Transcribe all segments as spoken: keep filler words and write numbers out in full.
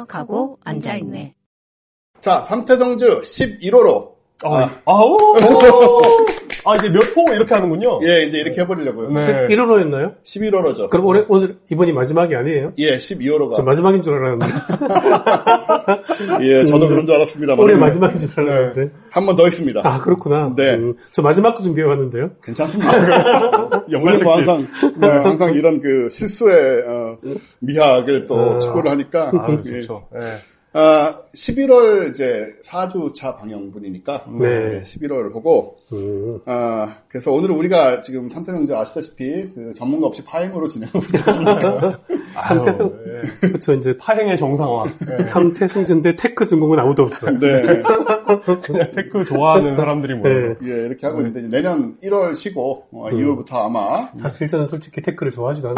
생각하고 앉아있네. 자, 삼태성주 십일 호로. 아, 아우! 아, 이제 몇 호 이렇게 하는군요. 예, 이제 이렇게 해보려고요. 네. 십일 호로였나요? 십일 호로죠. 그럼 오늘, 오늘, 이번이 마지막이 아니에요? 예, 십이 호로가. 저 마지막인 줄 알았는데. 예, 저도 그런 줄 알았습니다만. 올해 마지막인 줄 알았는데. 네. 한 번 더 있습니다. 아, 그렇구나. 네. 음, 저 마지막 거 준비해왔는데요. 괜찮습니다. 우리는 뭐 항상, 네, 항상 이런 그 실수의, 어, 미학을 또 어. 추구를 하니까. 아, 예. 좋죠. 네. 아, 십일월 이제 사 주차 방영분이니까. 네. 네, 십일월을 보고. 음. 아, 그래서 오늘은 우리가 지금 삼태성주 아시다시피 그 전문가 없이 파행으로 진행하고 있지 않습니까? 삼태성, 예. 그쵸, 이제. 파행의 정상화. 예. 삼태성전대 테크 전공은 아무도 없어요. 네. 그냥 테크 좋아하는 사람들이 모여요. 네. 예, 이렇게 하고 있는데, 내년 일월 쉬고, 어, 음. 이월부터 아마, 사실 저는 솔직히 테크를 좋아하지도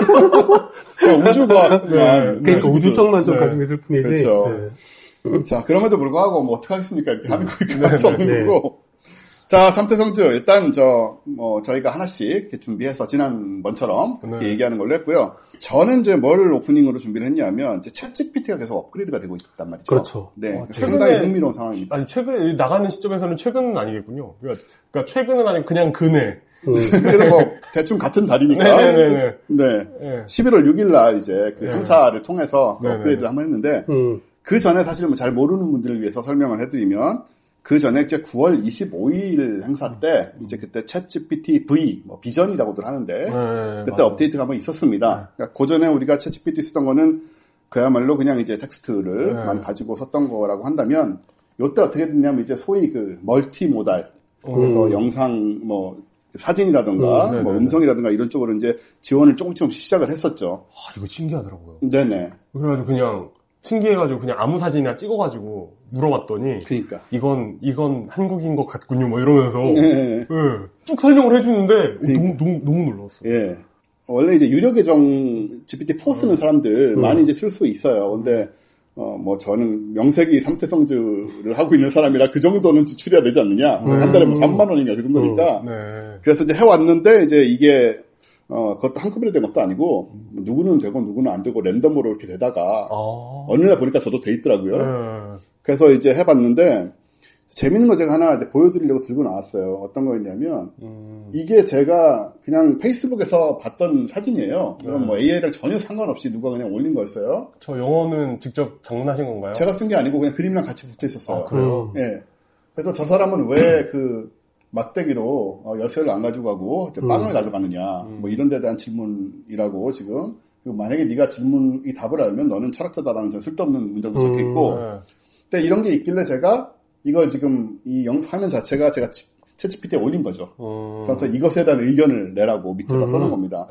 않아요. 그냥 우주과학만. 그러니까 우주 쪽만 좀 네. 관심 있을 뿐이지. 그렇죠. 네. 자, 그럼에도 불구하고, 뭐, 어떡하겠습니까? 이렇게 하는 거니까 할 수 없는 네. 거고. 자, 삼태성주, 일단, 저, 뭐, 저희가 하나씩 이렇게 준비해서 지난번처럼 이렇게 네. 얘기하는 걸로 했고요. 저는 이제 뭘 오프닝으로 준비를 했냐면, 이제 챗 지피티가 계속 업그레이드가 되고 있단 말이죠. 그렇죠. 네. 어, 상당히 최근에- 흥미로운 상황입니다. 아니, 최근, 나가는 시점에서는 최근은 아니겠군요. 그러니까, 그러니까 최근은 아니고 그냥 그네. 음. 그래도 뭐, 대충 같은 달이니까. 네네네. 네. 네. 십일월 육일 날 이제 그 네. 행사를 통해서 그 네, 업그레이드를 네. 한번 했는데, 음. 그 전에 사실 뭐 잘 모르는 분들을 위해서 설명을 해드리면, 그 전에 이제 구월 이십오일 행사 때, 이제 그때 챗 지피티 V, 뭐 비전이라고들 하는데, 네, 그때 맞아요. 업데이트가 한번 있었습니다. 그러니까 그 전에 우리가 챗 지피티 쓰던 거는 그야말로 그냥 이제 텍스트를만 네. 가지고 썼던 거라고 한다면, 요때 어떻게 됐냐면 이제 소위 그 멀티 모달, 그래서 음. 영상 뭐 사진이라든가 음, 네네네. 뭐 음성이라든가 이런 쪽으로 이제 지원을 조금 조금씩 시작을 했었죠. 아, 이거 신기하더라고요. 네네. 그래가지고 그냥, 신기해가지고 그냥 아무 사진이나 찍어가지고 물어봤더니, 그러니까. 이건, 이건 한국인 것 같군요, 뭐 이러면서. 네. 예. 쭉 설명을 해주는데, 그러니까. 너무, 너무, 너무 놀라웠어요. 예. 원래 이제 유료 계정 지피티 사 쓰는 사람들 음. 많이 이제 쓸 수 있어요. 근데 어 뭐 저는 명색이 삼태성주를 하고 있는 사람이라 그 정도는 지출해야 되지 않느냐. 음. 한 달에 뭐 삼만 원인가 그 정도니까. 네. 그래서 이제 해왔는데 이제 이게 어 그것도 한꺼번에 된 것도 아니고 누구는 되고 누구는 안 되고 랜덤으로 이렇게 되다가 아. 어느 날 보니까 저도 돼 있더라고요. 네. 그래서 이제 해봤는데 재밌는 거 제가 하나 이제 보여드리려고 들고 나왔어요. 어떤 거였냐면 음. 이게 제가 그냥 페이스북에서 봤던 사진이에요. 그럼 네. 뭐 에이아이랑 전혀 상관없이 누가 그냥 올린 거였어요. 저 영어는 직접 장문하신 건가요? 제가 쓴 게 아니고 그냥 그림이랑 같이 붙어 있었어요. 아, 그래요? 예. 그래서 저 사람은 왜 그 막대기로 어, 열쇠를 안 가지고 가고 이제 빵을 가져가느냐 음. 뭐 이런 데 대한 질문이라고 지금 그리고 만약에 네가 질문 이 답을 알면 너는 철학자다라는 저 쓸데없는 문장도 적혀 있고 네. 근데 이런 게 있길래 제가 이걸 지금 이 영, 화면 자체가 제가 챗지피티에 올린 거죠. 음. 그래서 이것에 대한 의견을 내라고 밑에다 음. 써놓은 겁니다.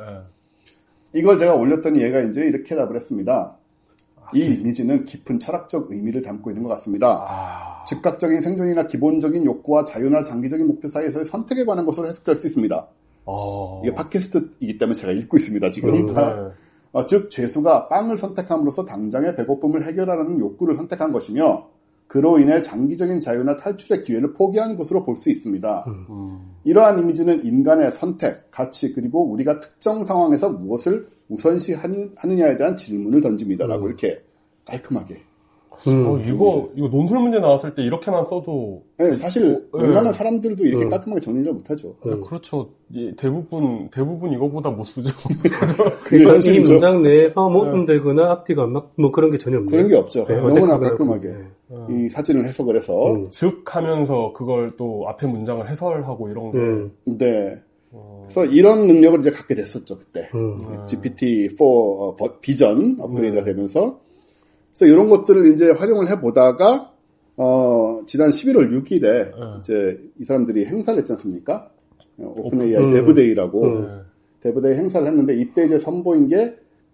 네. 이걸 제가 올렸더니 얘가 이제 이렇게 답을 했습니다. 이 이미지는 깊은 철학적 의미를 담고 있는 것 같습니다. 아. 즉각적인 생존이나 기본적인 욕구와 자유나 장기적인 목표 사이에서의 선택에 관한 것으로 해석될 수 있습니다. 아. 이게 팟캐스트이기 때문에 제가 읽고 있습니다. 지금. 음, 네. 어, 즉 죄수가 빵을 선택함으로써 당장의 배고픔을 해결하라는 욕구를 선택한 것이며 그로 인해 장기적인 자유나 탈출의 기회를 포기한 것으로 볼 수 있습니다. 음. 이러한 이미지는 인간의 선택, 가치, 그리고 우리가 특정 상황에서 무엇을 우선시하느냐에 대한 질문을 던집니다라고 음. 이렇게 깔끔하게. 음. 어, 이거, 이거 논술 문제 나왔을 때 이렇게만 써도. 네, 사실 어, 웬만한 네. 사람들도 이렇게 음. 깔끔하게 정리를 못하죠. 음. 그렇죠. 예, 대부분, 대부분 이거보다 못 쓰죠. 그게 그러니까 이 현실이죠. 문장 내에서 못 쓴다거나 앞뒤가 안 맞, 뭐 그런 게 전혀 없네요. 그런 게 없죠. 네, 너무나 어색하더라고요. 깔끔하게 네. 이 사진을 해석을 해서. 음. 즉 하면서 그걸 또 앞에 문장을 해설하고 이런 게. 음. 네. 어, 그래서 이런 능력을 이제 갖게 됐었죠 그때. 음. 음. 지피티 사 어, 버- 비전 업그레이드가 되면서. 그래서 이런 것들을 이제 활용을 해보다가 어, 지난 십일월 육일에 음. 이제 이 사람들이 행사를 했지 않습니까? 어, 오픈 에이아이 음. 데브데이라고 음. 네. 데브데이 행사를 했는데 이때 이제 선보인 게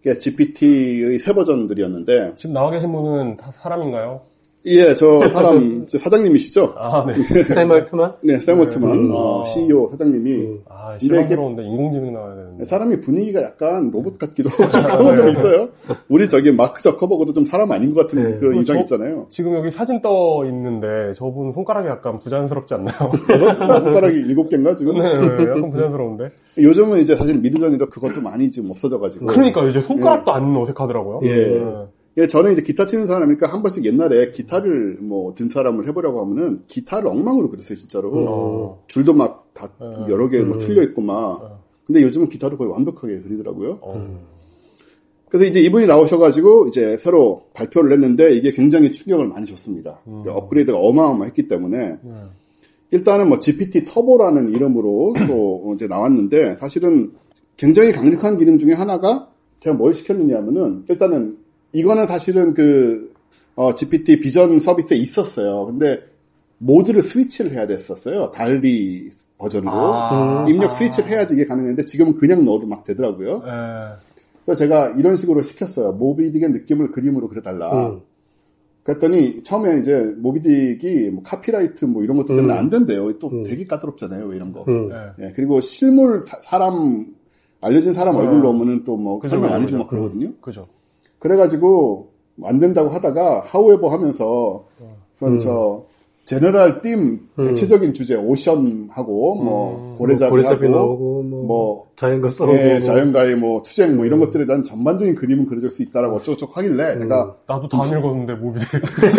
지피티의 새 버전들이었는데 지금 나와 계신 분은 다 사람인가요? 예, 저 사람 저 사장님이시죠? 아, 네. 샘 알트만? 네, 샘 올트만 음. 어, 씨이오 사장님이 음. 아, 근데 이게- 실망스러운데 인공지능 나와야 되는데. 사람이 분위기가 약간 로봇 같기도 하고 좀 그런 건 좀 있어요. 우리 저기 마크 저커버그도 좀 사람 아닌 것 같은 네. 그 인상 저- 있잖아요. 지금 여기 사진 떠 있는데 저분 손가락이 약간 부자연스럽지 않나요? 여섯 손가락이 일곱 개인가 지금? 네, 네, 약간 부자연스러운데. 요즘은 이제 사실 미드전이도 그것도 많이 지금 없어져가지고. 그러니까 이제 손가락도 안 어색하더라고요. 예. 네. 예, 저는 이제 기타 치는 사람이니까 한 번씩 옛날에 기타를 뭐 든 사람을 해보려고 하면은 기타를 엉망으로 그렸어요, 진짜로. 어. 줄도 막 다 어. 여러 개 뭐 음. 틀려 있고 막. 어. 근데 요즘은 기타도 거의 완벽하게 그리더라고요. 어. 그래서 이제 이분이 나오셔가지고 이제 새로 발표를 했는데 이게 굉장히 충격을 많이 줬습니다. 음. 업그레이드가 어마어마했기 때문에 네. 일단은 뭐 지피티 터보라는 이름으로 또 이제 나왔는데 사실은 굉장히 강력한 기능 중에 하나가 제가 뭘 시켰느냐 하면은 일단은 이거는 사실은 그 어, 지피티 비전 서비스에 있었어요. 근데 모드를 스위치를 해야 됐었어요. 달리 버전으로 아. 입력 스위치를 해야지 이게 가능했는데 지금은 그냥 넣어도 막 되더라고요. 네. 그래서 제가 이런 식으로 시켰어요. 모비딕의 느낌을 그림으로 그려달라. 음. 그랬더니 처음에 이제 모비딕이 뭐 카피라이트 뭐 이런 것들 때문에 음. 안 된대요. 또 음. 되게 까다롭잖아요. 이런 거. 음. 네. 예, 그리고 실물 사, 사람 알려진 사람 네. 얼굴 넣으면은 또 뭐 그죠, 설명 안 그죠, 해주고 막 그죠. 그러거든요. 그죠. 그래가지고 안 된다고 하다가 하우에버 하면서 그럼 음. 저 제너럴 빔 음. 대체적인 주제 오션하고 뭐 음. 고래잡이 고래잡이 하고 나오고 뭐, 뭐 자연과 싸우고 예, 뭐. 자연과의 뭐 투쟁 뭐 이런 음. 것들에 대한 전반적인 그림은 그려줄 수 있다라고 어쩌고저쩌고 하길래 제가 나도 다 안 읽었는데 모비딕.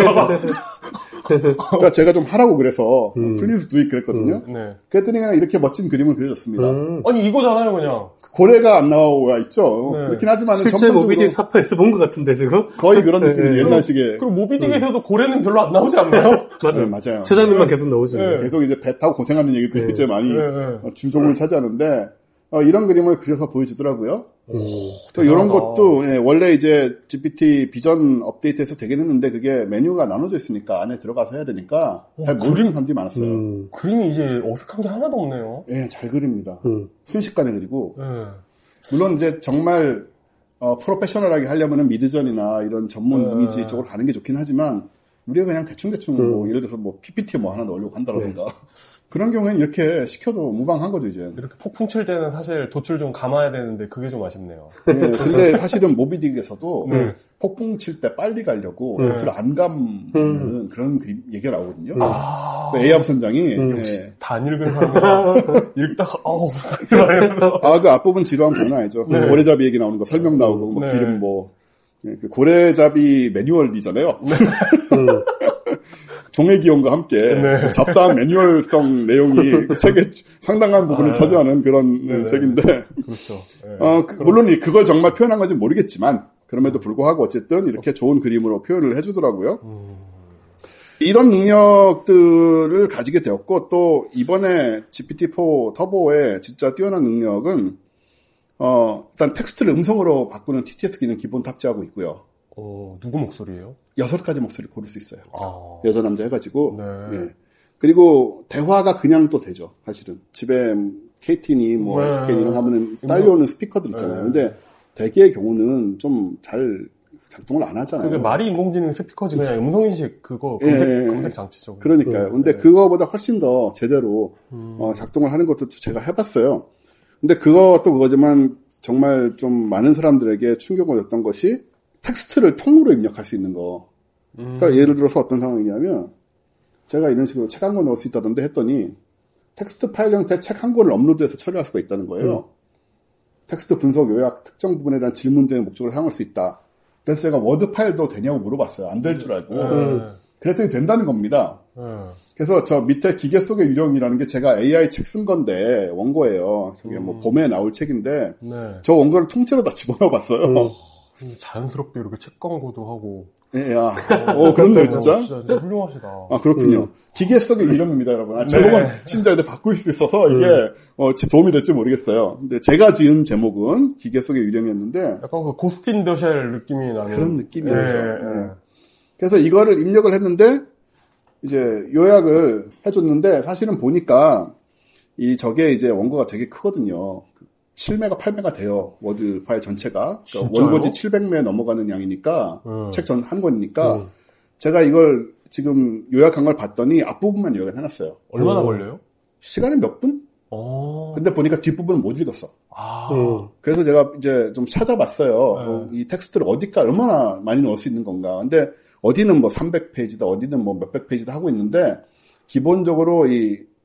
그러니까 제가 좀 하라고 그래서 음. 플리즈 두잇 그랬거든요. 네. 그랬더니 그냥 이렇게 멋진 그림을 그려줬습니다. 음. 아니 이거잖아요 그냥. 고래가 안 나와 있죠. 네. 그렇긴 하지만 실제 모비딕 사파에서 본 것 같은데 지금 거의 그런 느낌이죠. 네. 옛날식의. 그리고 모비딕에서도 고래는 별로 안 나오지 않나요? 맞아요. 네, 맞아요. 최장님만 계속 나오죠. 네. 계속 이제 배 타고 고생하는 얘기도 네. 실제 많이 네, 네. 어, 주종을 차지하는데 어, 이런 그림을 그려서 보여주더라고요. 오. 또 이런 대단하다. 것도 예, 원래 이제 지피티 비전 업데이트해서 되긴 했는데 그게 메뉴가 나눠져 있으니까 안에 들어가서 해야 되니까 잘 모르는 사람들이 많았어요. 음. 그림이 이제 어색한 게 하나도 없네요. 예, 잘 그립니다. 음. 순식간에 그리고 네. 물론 이제 정말 어, 프로페셔널하게 하려면은 미드전이나 이런 전문 네. 이미지 쪽으로 가는 게 좋긴 하지만 우리가 그냥 대충대충 음. 뭐 예를 들어서 뭐 피피티 뭐 하나 넣으려고 한다던가 그런 경우에는 이렇게 시켜도 무방한 거죠 이제. 이렇게 폭풍 칠 때는 사실 도출 좀 감아야 되는데 그게 좀 아쉽네요. 예, 근데 사실은 모비딕에서도 네. 폭풍 칠 때 빨리 가려고 네. 돛을 안 감는 음. 그런 그림, 얘기가 나오거든요. 아, 그 에이압 선장이 음. 예. 다 안 읽은 사람들 읽다가 아우 이러면서 아, 그 앞부분 지루하면 장난 아니죠. 네. 고래잡이 얘기 나오는 거 설명 나오고 뭐 네. 기름 뭐 예, 그 고래잡이 매뉴얼이잖아요. 음. 종의 기용과 함께 네. 그 잡다한 매뉴얼성 내용이 그 책의 상당한 부분을 아, 차지하는 그런 네. 책인데 그렇죠. 네. 어, 그, 물론 이- 그걸 정말 표현한 건지 모르겠지만 그럼에도 불구하고 어쨌든 이렇게 좋은 그림으로 표현을 해주더라고요. 음. 이런 능력들을 가지게 되었고 또 이번에 지피티 사 터보의 진짜 뛰어난 능력은 어, 일단 텍스트를 음성으로 바꾸는 티티에스 기능 기본 탑재하고 있고요. 어, 누구 목소리예요? 여섯 가지 목소리 고를 수 있어요. 아, 여자 남자 해가지고 네. 예. 그리고 대화가 그냥 또 되죠. 사실은 집에 케이티니 뭐 네. 에스케이니 하면은 딸려오는 스피커들 있잖아요. 네. 근데 대개의 경우는 좀 잘 작동을 안 하잖아요. 그게 말이 인공지능 스피커지 그냥 음성인식 그거 예, 검색, 예, 예. 검색 장치죠. 그러니까요. 근데 네. 그거보다 훨씬 더 제대로 음. 어, 작동을 하는 것도 제가 해봤어요. 근데 그것도 그거지만 정말 좀 많은 사람들에게 충격을 줬던 것이 텍스트를 통으로 입력할 수 있는 거. 음. 그러니까 예를 들어서 어떤 상황이냐면 제가 이런 식으로 책 한 권 넣을 수 있다던데 했더니 텍스트 파일 형태 책 한 권을 업로드해서 처리할 수가 있다는 거예요. 음. 텍스트 분석 요약 특정 부분에 대한 질문 등의 목적으로 사용할 수 있다. 그래서 제가 워드 파일도 되냐고 물어봤어요. 안 될 줄 알고. 네. 그랬더니 된다는 겁니다. 네. 그래서 저 밑에 기계 속의 유령이라는 게 제가 에이아이 책 쓴 건데 원고예요. 저게 뭐 음. 봄에 나올 책인데 네. 저 원고를 통째로 다 집어넣어 봤어요. 음. 자연스럽게 이렇게 책 광고도 하고. 예, 야. 어, 그런데 진짜? 진짜, 진짜 훌륭하시다. 아, 그렇군요. 음. 기계 속의 유령입니다, 여러분. 아, 제목은 네. 심지어 근데 바꿀 수 있어서 이게 음. 어, 도움이 될지 모르겠어요. 근데 제가 지은 제목은 기계 속의 유령이었는데 약간 그 고스트 인 더 쉘 느낌이 나는 그런 느낌이었죠. 예, 네. 예. 그래서 이거를 입력을 했는데 이제 요약을 해줬는데 사실은 보니까 이 저게 이제 원고가 되게 크거든요. 칠 메가, 팔 메가 돼요. 워드 파일 전체가. 그러니까 진짜요? 원고지 칠백 매 넘어가는 양이니까 음. 책 전 한 권이니까 음. 제가 이걸 지금 요약한 걸 봤더니 앞부분만 요약을 해놨어요. 얼마나 음. 걸려요? 시간이 몇 분? 어. 근데 보니까 뒷부분은 못 읽었어. 아. 음. 그래서 제가 이제 좀 찾아봤어요. 네. 어, 이 텍스트를 어디까 얼마나 많이 넣을 수 있는 건가. 근데 어디는 뭐 삼백 페이지다, 어디는 뭐 몇백 페이지다 하고 있는데 기본적으로 이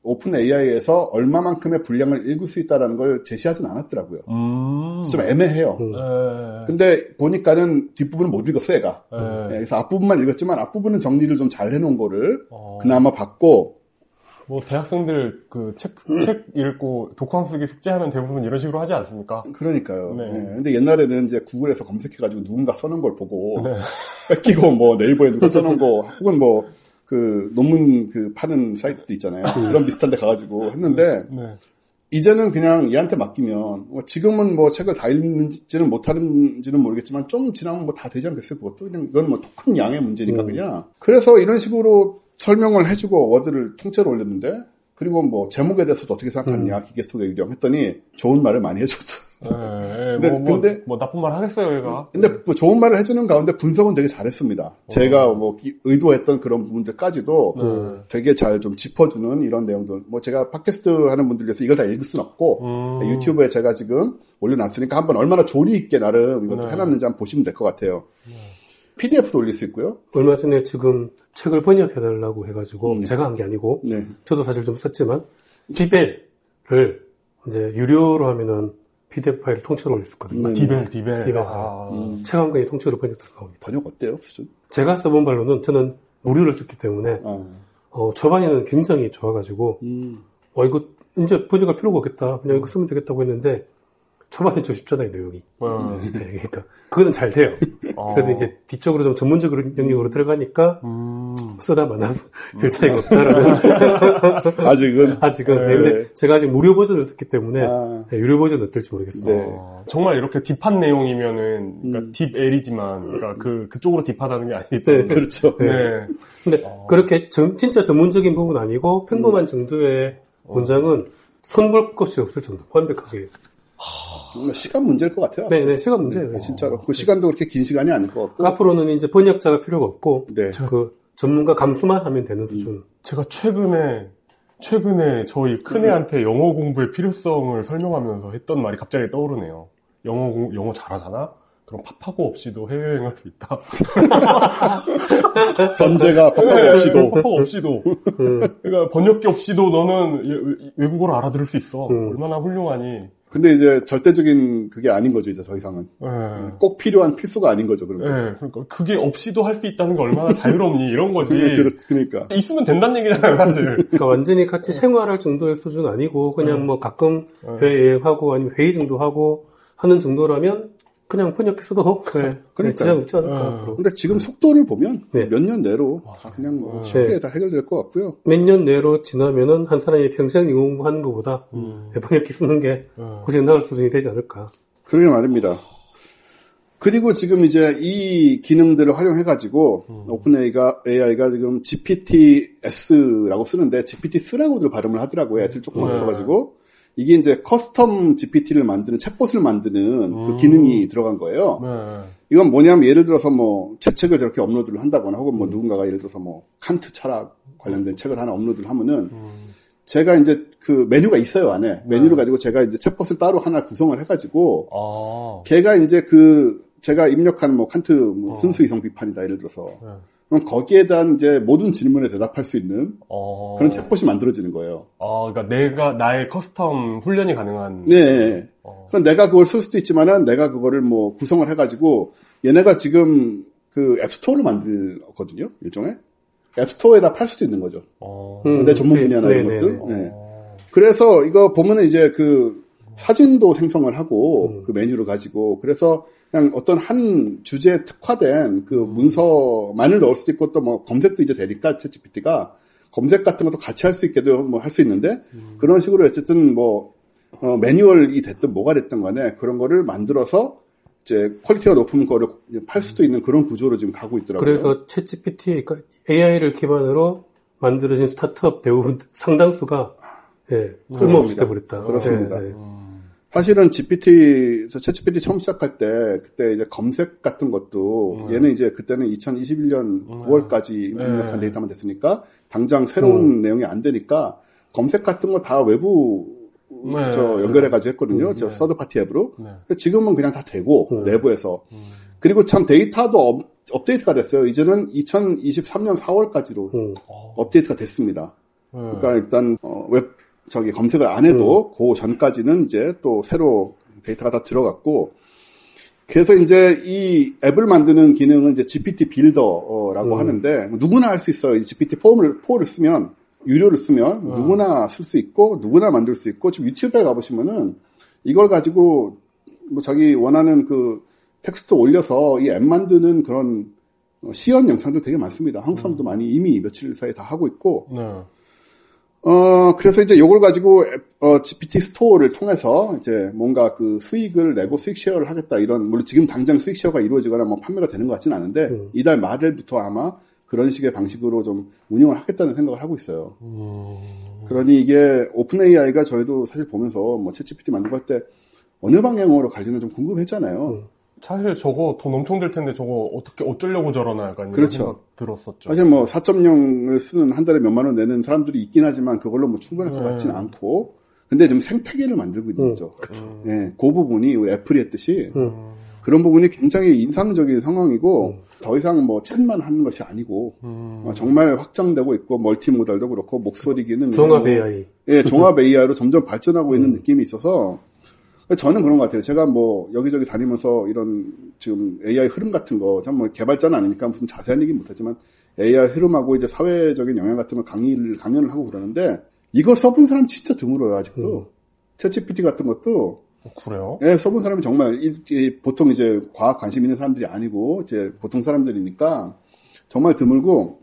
오픈 에이아이에서 얼마만큼의 분량을 읽을 수 있다는 걸 제시하진 않았더라고요. 음. 좀 애매해요. 음. 근데 보니까는 뒷부분은 못 읽었어, 얘가. 네. 네, 그래서 앞부분만 읽었지만 앞부분은 정리를 좀 잘 해놓은 거를 어. 그나마 봤고, 뭐 대학생들 그 책 책 읽고 독학 쓰기 숙제하면 대부분 이런 식으로 하지 않습니까? 그러니까요. 네. 네, 근데 옛날에는 이제 구글에서 검색해가지고 누군가 써놓은 걸 보고 네. 뺏기고 뭐 네이버에 누가 써놓은 거 혹은 뭐 그 논문 그 파는 사이트도 있잖아요. 그런 비슷한 데 가가지고 했는데 네. 이제는 그냥 얘한테 맡기면 뭐 지금은 뭐 책을 다 읽는지는 못하는지는 모르겠지만 좀 지나면 뭐 다 되지 않겠어요. 그것도 그냥 이건 뭐 토큰 양의 문제니까 음. 그냥. 그래서 이런 식으로 설명을 해주고 워드를 통째로 올렸는데 그리고 뭐 제목에 대해서도 어떻게 생각하느냐 음. 기계 속의 유령 했더니 좋은 말을 많이 해줘도. 네, 네, 근데- 뭐, 뭐, 근데- 뭐 나쁜 말 하겠어요, 얘가. 근데 뭐 좋은 말을 해주는 가운데 분석은 되게 잘했습니다. 제가 뭐 기- 의도했던 그런 부분들까지도 네. 되게 잘 좀 짚어주는 이런 내용들. 뭐 제가 팟캐스트 하는 분들 위해서 이걸 다 읽을 순 없고 음. 유튜브에 제가 지금 올려놨으니까 한번 얼마나 조리 있게 나름 이것도 네. 해놨는지 한번 보시면 될 것 같아요. 피디에프도 올릴 수 있고요. 얼마 전에 지금 책을 번역해달라고 해가지고 네. 제가 한 게 아니고 네. 저도 사실 좀 썼지만 디벨을 이제 유료로 하면은 피디에프 파일을 통째로 올릴 수 있거든요. 음. 디벨, 디벨. 디벨. 아. 음. 책 한 권이 통째로 번역돼서 나옵니다. 번역 어때요, 수준? 제가 써본 바로는 저는 무료를 썼기 때문에 아. 어, 초반에는 굉장히 좋아가지고 음. 어 이거 이제 번역할 필요가 없겠다. 그냥 이거 쓰면 되겠다고 했는데 초반에 좀 쉽잖아요, 내용이. 어. 네, 그러니까 그거는 잘 돼요. 어. 그래도 이제 뒤쪽으로 좀 전문적으로 영역으로 들어가니까 음. 쓰다 만나서 별 차이가 없다라는 아직은. 아직은. 네. 네, 근데 제가 아직 무료 버전을 썼기 때문에 아. 네, 유료 버전은 어떨지 모르겠어요. 네. 어, 정말 이렇게 딥한 내용이면은, 그러니까 음. 딥엘이지만, 그러니까 그, 그쪽으로 딥하다는 게 아니기 때문에. 네. 그렇죠. 네. 네. 근데 어. 그렇게 전- 진짜 전문적인 부분 아니고 평범한 정도의 어. 문장은 손볼 것이 없을 정도. 완벽하게. 정말 시간 문제일 것 같아요. 네네, 시간 문제예요. 네, 진짜로. 그 시간도 그렇게 긴 시간이 아닐 것 같고. 앞으로는 이제 번역자가 필요가 없고 네. 그 전문가 감수만 하면 되는 수준. 제가 최근에, 최근에 저희 큰애한테 영어 공부의 필요성을 설명하면서 했던 말이 갑자기 떠오르네요. 영어 공, 영어 잘하잖아? 그럼 팝하고 없이도 해외여행할 수 있다. 전제가 팝하고 네, 없이도. 팝하고 없이도. 음, 그러니까 번역기 없이도 너는 예- 외국어를 알아들을 수 있어. 음. 얼마나 훌륭하니. 근데 이제 절대적인 그게 아닌 거죠, 이제 더 이상은. 예. 꼭 필요한 필수가 아닌 거죠, 그러면. 예, 그러니까 그게 없이도 할 수 있다는 게 얼마나 자유롭니 이런 거지. 그러니까. 있으면 된다는 얘기잖아요, 사실. 그러니까 완전히 같이 생활할 정도의 수준 아니고 그냥 네. 뭐 가끔 네. 회의하고 아니면 회의 정도 하고 하는 정도라면 그냥 번역했어도 네, 그러니까요. 지장 없지 않을까 네. 앞으로. 근데 지금 속도를 보면 네. 몇 년 내로 다 그냥 뭐 네. 쉽게 다 해결될 것 같고요. 몇 년 내로 지나면은 한 사람이 평생 영어 공부하는 것보다 음. 번역기 쓰는 게 예. 훨씬 나을 수준이 되지 않을까. 그러게 말입니다. 그리고 지금 이제 이 기능들을 활용해가지고 음. 오픈 에이아이가 지금 지피티에스라고 쓰는데 지피티쓰라고들 발음을 하더라고요. S를 조금만 네. 써가지고 이게 이제 커스텀 지피티를 만드는 챗봇을 만드는 그 음. 기능이 들어간 거예요. 네. 이건 뭐냐면 예를 들어서 뭐 제 책을 저렇게 업로드를 한다거나 혹은 뭐 누군가가 예를 들어서 뭐 칸트 철학 관련된 책을 하나 업로드를 하면은 음. 제가 이제 그 메뉴가 있어요 안에 메뉴를 가지고 제가 이제 챗봇을 따로 하나 구성을 해가지고 아. 걔가 이제 그 제가 입력한 뭐 칸트 뭐 어. 순수 이성 비판이다 예를 들어서 네. 그럼 거기에 대한 이제 모든 질문에 대답할 수 있는 어. 그런 챗봇이 만들어지는 거예요. 아, 그러니까 내가 나의 커스텀 훈련이 가능한. 네. 어. 그럼 내가 그걸 쓸 수도 있지만은 내가 그거를 뭐 구성을 해가지고 얘네가 지금 그 앱스토어를 만들거든요 일종의 앱스토어에다 팔 수도 있는 거죠. 어. 음. 내 전문 분야나 네, 이런 네, 것들. 네. 네. 어. 그래서 이거 보면은 이제 그 사진도 생성을 하고 음. 그 메뉴를 가지고 그래서 그냥 어떤 한 주제에 특화된 그 문서만을 넣을 수도 있고 또 뭐 검색도 이제 되니까 챗지피티가 검색 같은 것도 같이 할 수 있게도 뭐 할 수 있는데 음. 그런 식으로 어쨌든 뭐 어, 매뉴얼이 됐든 뭐가 됐든 간에 그런 거를 만들어서 이제 퀄리티가 높은 거를 팔 수도 있는 그런 구조로 지금 가고 있더라고요. 그래서 챗지피티, 그러니까 에이아이를 기반으로 만들어진 스타트업 대부분 상당수가 예, 쓸모없이 돼버렸다. 그렇습니다. 예, 예. 음. 사실은 지피티, 저 챗지피티 처음 시작할 때, 그때 이제 검색 같은 것도, 음. 얘는 이제 그때는 이천이십일 년 음. 구월까지 네. 입력한 데이터만 됐으니까, 당장 새로운 내용이 안 되니까, 검색 같은 거 다 외부, 네. 저 연결해가지고 했거든요. 음, 저 네. 서드파티 앱으로. 네. 지금은 그냥 다 되고, 음. 내부에서. 음. 그리고 참 데이터도 업, 업데이트가 됐어요. 이제는 이천이십삼 년 사월까지로 음. 어. 업데이트가 됐습니다. 그러니까 일단 어, 웹 저기 검색을 안 해도 음. 그 전까지는 이제 또 새로 데이터가 다 들어갔고 그래서 이제 이 앱을 만드는 기능은 이제 지피티 빌더라고 음. 하는데 누구나 할 수 있어요. 이 지피티 포를 포를 쓰면 유료를 쓰면 음. 누구나 쓸 수 있고 누구나 만들 수 있고 지금 유튜브에 가보시면은 이걸 가지고 뭐 자기 원하는 그 텍스트 올려서 이 앱 만드는 그런 시연 영상들 되게 많습니다. 한국 사람도 음. 많이 이미 며칠 사이에 다 하고 있고. 네. 어, 그래서 이제 요걸 가지고 앱, 어, 지피티 스토어를 통해서 이제 뭔가 그 수익을 내고 수익 쉐어를 하겠다 이런, 물론 지금 당장 수익 쉐어가 이루어지거나 뭐 판매가 되는 것 같지는 않은데 음. 이달 말일부터 아마 그런 식의 방식으로 좀 운영을 하겠다는 생각을 하고 있어요. 음. 그러니 이게 오픈 에이아이가 저희도 사실 보면서 뭐 챗 지피티 만들고 할 때 어느 방향으로 갈리나 좀 궁금했잖아요. 음. 사실 저거 돈 엄청 들 텐데 저거 어떻게 어쩌려고 저러나 약간 이런 그렇죠. 생각 들었었죠. 사실 뭐 사 점 영을 쓰는 한 달에 몇만 원 내는 사람들이 있긴 하지만 그걸로 뭐 충분할 네. 것 같지는 않고 근데 좀 생태계를 만들고 있는 거죠. 음. 네, 그 부분이 우리 애플이 했듯이 음. 그런 부분이 굉장히 인상적인 상황이고 음. 더 이상 뭐 챗만 하는 것이 아니고 음. 정말 확장되고 있고 멀티모달도 그렇고 목소리 기능 종합 에이아이 예, 종합 에이아이로 점점 발전하고 있는 느낌이 있어서 저는 그런 것 같아요. 제가 뭐 여기저기 다니면서 이런 지금 에이아이 흐름 같은 거, 참 뭐 개발자는 아니니까 무슨 자세한 얘기는 못하지만 에이아이 흐름하고 이제 사회적인 영향 같은 거 강의를 강연을 하고 그러는데 이걸 써본 사람 진짜 드물어요 아직도. 음. 챗지피티 같은 것도. 그래요? 예, 써본 사람이 정말 이, 이, 보통 이제 과학 관심 있는 사람들이 아니고 이제 보통 사람들이니까 정말 드물고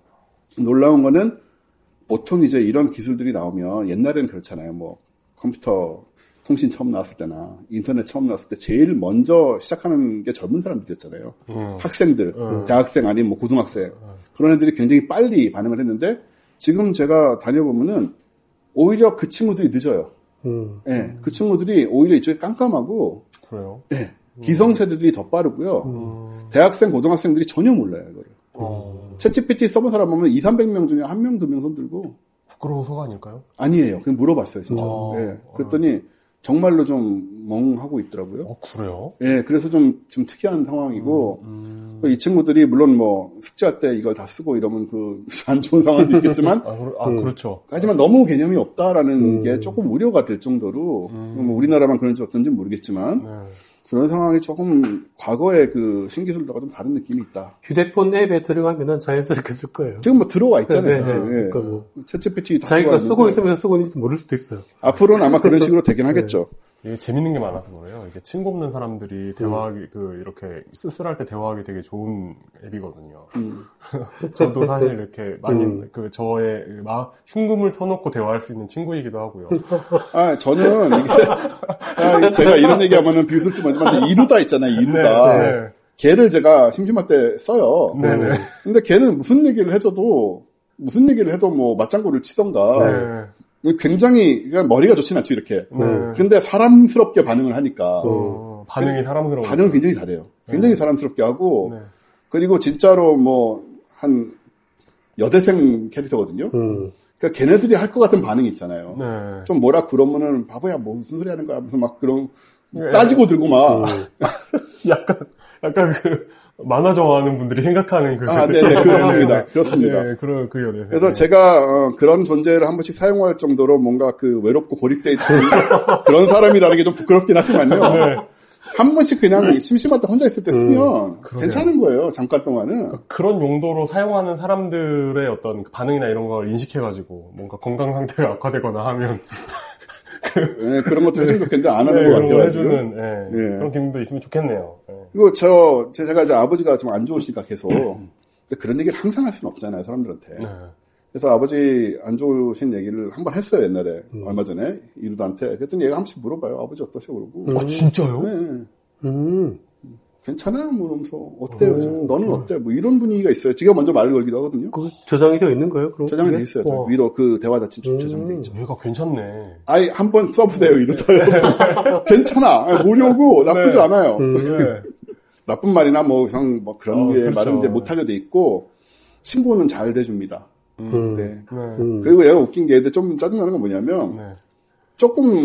놀라운 거는 보통 이제 이런 기술들이 나오면 옛날에는 그렇잖아요. 뭐 컴퓨터 통신 처음 나왔을 때나 인터넷 처음 나왔을 때 제일 먼저 시작하는 게 젊은 사람들이었잖아요. 음. 학생들, 음. 대학생 아니면 뭐 고등학생. 음. 그런 애들이 굉장히 빨리 반응을 했는데 지금 제가 다녀보면은 오히려 그 친구들이 늦어요. 음. 네, 그 친구들이 오히려 이쪽에 깜깜하고 그래요? 네, 기성세대들이 더 빠르고요. 음. 대학생, 고등학생들이 전혀 몰라요. 이거를. 음. 챗지피티 써본 사람 보면 이삼백 명 중에 한 명, 두 명 손들고 부끄러워서가 아닐까요? 아니에요. 그냥 물어봤어요. 진짜. 아. 네, 그랬더니 정말로 좀 멍하고 있더라고요. 어, 그래요? 예, 그래서 좀, 좀 특이한 상황이고, 음, 음. 이 친구들이 물론 뭐, 숙제할 때 이걸 다 쓰고 이러면 그, 안 좋은 상황도 있겠지만, 아, 그, 아 음. 그렇죠. 하지만 너무 개념이 없다라는 음. 게 조금 우려가 될 정도로, 음. 뭐 우리나라만 그런지 어떤지 모르겠지만, 네. 그런 상황이 조금 과거의 그 신기술과가 좀 다른 느낌이 있다. 휴대폰 앱에 들어가면은 자연스럽게 쓸 거예요. 지금 뭐 들어와 있잖아요. 네, 사실. 네, 네. 그러니까 뭐 챗지피티 자기가 쓰고 있으면서 쓰고 있는지도 모를 수도 있어요. 앞으로는 아마 그런 식으로 되긴 하겠죠. 이게 재밌는 게 많아서 그래요. 이게 친구 없는 사람들이 대화하기, 음. 그, 이렇게, 쓸쓸할 때 대화하기 되게 좋은 앱이거든요. 음. 저도 사실 이렇게 많이, 음. 그, 저의 막, 흉금을 터놓고 대화할 수 있는 친구이기도 하고요. 아, 저는, 이게, 아, 제가 이런 얘기 하면은 비웃을지 모르지만, 이루다 있잖아요, 이루다. 네, 네. 걔를 제가 심심할 때 써요. 네네. 근데 걔는 무슨 얘기를 해줘도, 무슨 얘기를 해도 뭐, 맞장구를 치던가, 네. 굉장히 그냥 머리가 좋진 않죠 이렇게. 네. 근데 사람스럽게 반응을 하니까 어, 반응이 사람스러워. 반응을 굉장히 잘해요. 굉장히 네. 사람스럽게 하고 네. 그리고 진짜로 뭐 한 여대생 캐릭터거든요. 음. 그러니까 걔네들이 할 것 같은 반응이 있잖아요. 네. 좀 뭐라 그러면은 바보야 뭐 무슨 소리 하는 거야 무슨 막 그런 네. 따지고 들고 막 음. 약간 약간 그. 만화 좋아하는 분들이 생각하는 그. 아, 네네, 그렇습니다. 그렇습니다. 네, 그런, 그 여대. 그래서 네. 제가, 어, 그런 존재를 한 번씩 사용할 정도로 뭔가 그 외롭고 고립돼 있는 그런 사람이라는 게 좀 부끄럽긴 하지만요. 네. 한 번씩 그냥 심심할 때 혼자 있을 때 쓰면 음, 괜찮은 거예요, 잠깐 동안은. 그런 용도로 사용하는 사람들의 어떤 반응이나 이런 걸 인식해가지고 뭔가 건강 상태가 악화되거나 하면. 그, 네, 그런 것도 해주면 좋겠는데 안 하는 네, 것 같아요. 해주는 네, 네. 그런 기능도 있으면 좋겠네요. 네. 그리고 저 제가 이제 아버지가 좀 안 좋으시니까 계속 그런 얘기를 항상 할 수는 없잖아요 사람들한테. 네. 그래서 아버지 안 좋으신 얘기를 한 번 했어요 옛날에 음. 얼마 전에 이루다한테. 그랬더니 얘가 한 번씩 물어봐요 아버지 어떠셔 그러고. 아 진짜요? 네. 음. 괜찮아? 그러면서 어때요? 오, 너는 어때? 뭐 이런 분위기가 있어요. 지가 먼저 말을 걸기도 하거든요. 그 저장이 되어 있는 거예요? 그럼 저장이 되어 있어요. 와. 위로 그 대화 자체 음. 저장이 되어 있죠. 얘가 괜찮네. 아이 한번 써보세요. 이러다요. 괜찮아. 무료고 나쁘지 네. 않아요. 음. 네. 나쁜 말이나 뭐 이상 뭐 그런 어, 게 그렇죠. 말은 이제 못하게 돼 있고 친구는 잘 돼줍니다. 음. 네. 네. 음. 그리고 얘가 웃긴 게 좀 짜증나는 건 뭐냐면 네. 조금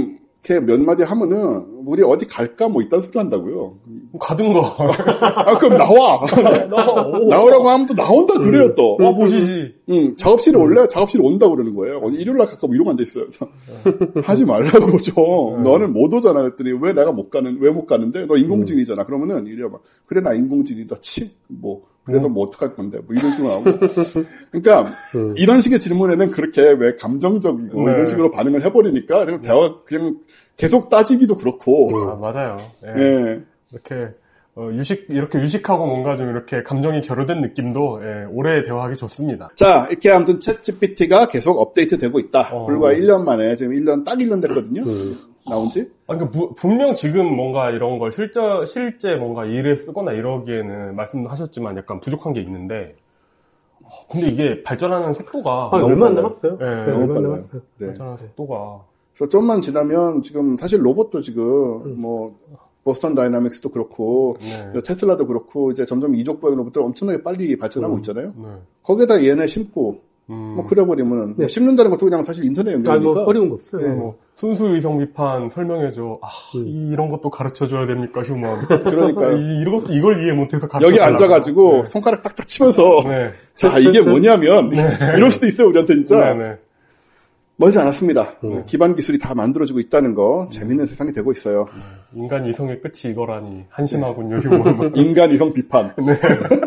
이렇게 몇 마디 하면은 우리 어디 갈까 뭐 이딴 소리 한다고요. 가든가. 아 그럼 나와. 나오라고 하면 또 나온다 그래요 음. 또. 와 보시지. 응 작업실에 올래? 작업실에 온다 그러는 거예요. 일요일 날 갈까 뭐 이러면 안 돼 있어요. 하지 말라고 좀. 너는 못 오잖아 그랬더니 왜 내가 못 가는 왜 못 가는데 너 인공지능이잖아. 그러면은 이래 막 그래 나 인공지능이다 치 뭐. 그래서 뭐 어떡할 건데 뭐 이런 식으로 나오고. 그러니까 음. 이런 식의 질문에는 그렇게 왜 감정적이고 네. 이런 식으로 반응을 해버리니까 그냥 대화 그냥 계속 따지기도 그렇고. 아, 맞아요. 예. 예. 이렇게 어, 유식 이렇게 유식하고 뭔가 좀 이렇게 감정이 결여된 느낌도 예, 오래 대화하기 좋습니다. 자, 이렇게 아무튼 챗 지피티가 계속 업데이트되고 있다. 어. 불과 일 년 만에 지금 일 년 딱 일 년 됐거든요. 음. 나온지. 아, 그러니까 부- 분명 지금 뭔가 이런 걸 실제 실제 뭔가 일에 쓰거나 이러기에는 말씀도 하셨지만 약간 부족한 게 있는데. 어, 근데 이게 발전하는 속도가 아, 너무 얼마 안 빨라요. 남았어요. 예, 네, 너무 얼마 안 빨라요. 남았어요. 네. 발전하는 속도가 그래서 좀만 지나면 지금 사실 로봇도 지금 음. 뭐 보스턴 다이나믹스도 그렇고 네. 테슬라도 그렇고 이제 점점 이족보행 로봇들 엄청나게 빨리 발전하고 음. 있잖아요. 네. 거기에다 얘네 심고 음, 뭐 그려버리면 네. 뭐 심는다는 것도 그냥 사실 인터넷 아니, 연결이니까. 뭐, 어려운 거 없어요. 네. 뭐 순수 의성 비판 설명해줘. 아, 음. 이- 이런 것도 가르쳐 줘야 됩니까, 휴먼? 그러니까요. 이, 이런 것도 이걸 이해 못해서 가르쳐 여기 달라고. 앉아가지고 네. 손가락 딱딱 치면서 네. 자 이게 뭐냐면 이럴 수도 있어요 우리한테 진짜. 네, 네. 멀지 않았습니다. 음. 기반 기술이 다 만들어지고 있다는 거 재밌는 세상이 되고 있어요. 인간 이성의 끝이 이거라니 한심하군요, 휴먼. 인간 이성 비판. 네.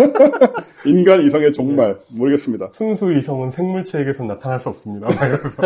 인간 이성의 종말 모르겠습니다. 순수 이성은 생물체에게서 나타날 수 없습니다. 그래서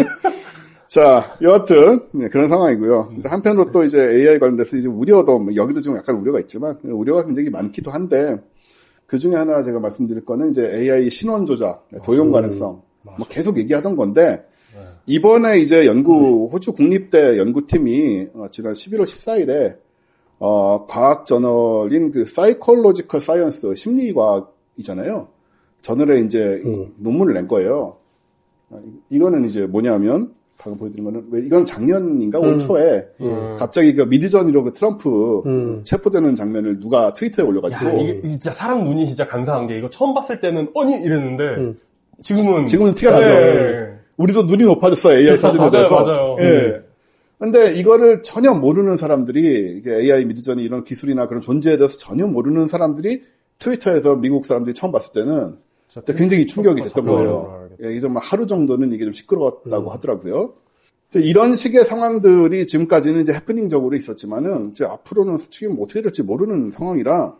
자, 여하튼 네, 그런 상황이고요. 근데 한편으로 또 이제 에이아이 관련돼서 이제 우려도 뭐 여기도 지금 약간 우려가 있지만 우려가 굉장히 많기도 한데 그 중에 하나 제가 말씀드릴 거는 이제 에이아이 신원 조작, 도용 가능성 뭐 계속 얘기하던 건데 이번에 이제 연구 호주 국립대 연구팀이 어, 지난 십일월 십사일에 어, 과학 저널인 그 사이콜로지컬 사이언스 심리과학이잖아요. 저널에 이제 음. 논문을 낸 거예요. 아, 이거는 이제 뭐냐면 방금 보여드린 거는 왜 이건 작년인가 올 음. 초에 음. 갑자기 그 미드전이로 그 트럼프 음. 체포되는 장면을 누가 트위터에 올려가지고 야, 이게 진짜 사람 눈이 진짜 간사한 게 이거 처음 봤을 때는 아니 이랬는데 음. 지금은 지금은 티가 나죠. 네. 우리도 눈이 높아졌어요 에이아이 사진에 맞아요, 대해서. 맞아요. 예. 근데 이거를 전혀 모르는 사람들이 이게 에이아이 미드전이 이런 기술이나 그런 존재에 대해서 전혀 모르는 사람들이 트위터에서 미국 사람들이 처음 봤을 때는 그때 굉장히 충격이 됐던 거예요. 예, 이게 정말 하루 정도는 이게 좀 시끄러웠다고 음. 하더라고요. 이런 식의 상황들이 지금까지는 이제 해프닝적으로 있었지만은 이제 앞으로는 솔직히 뭐 어떻게 될지 모르는 상황이라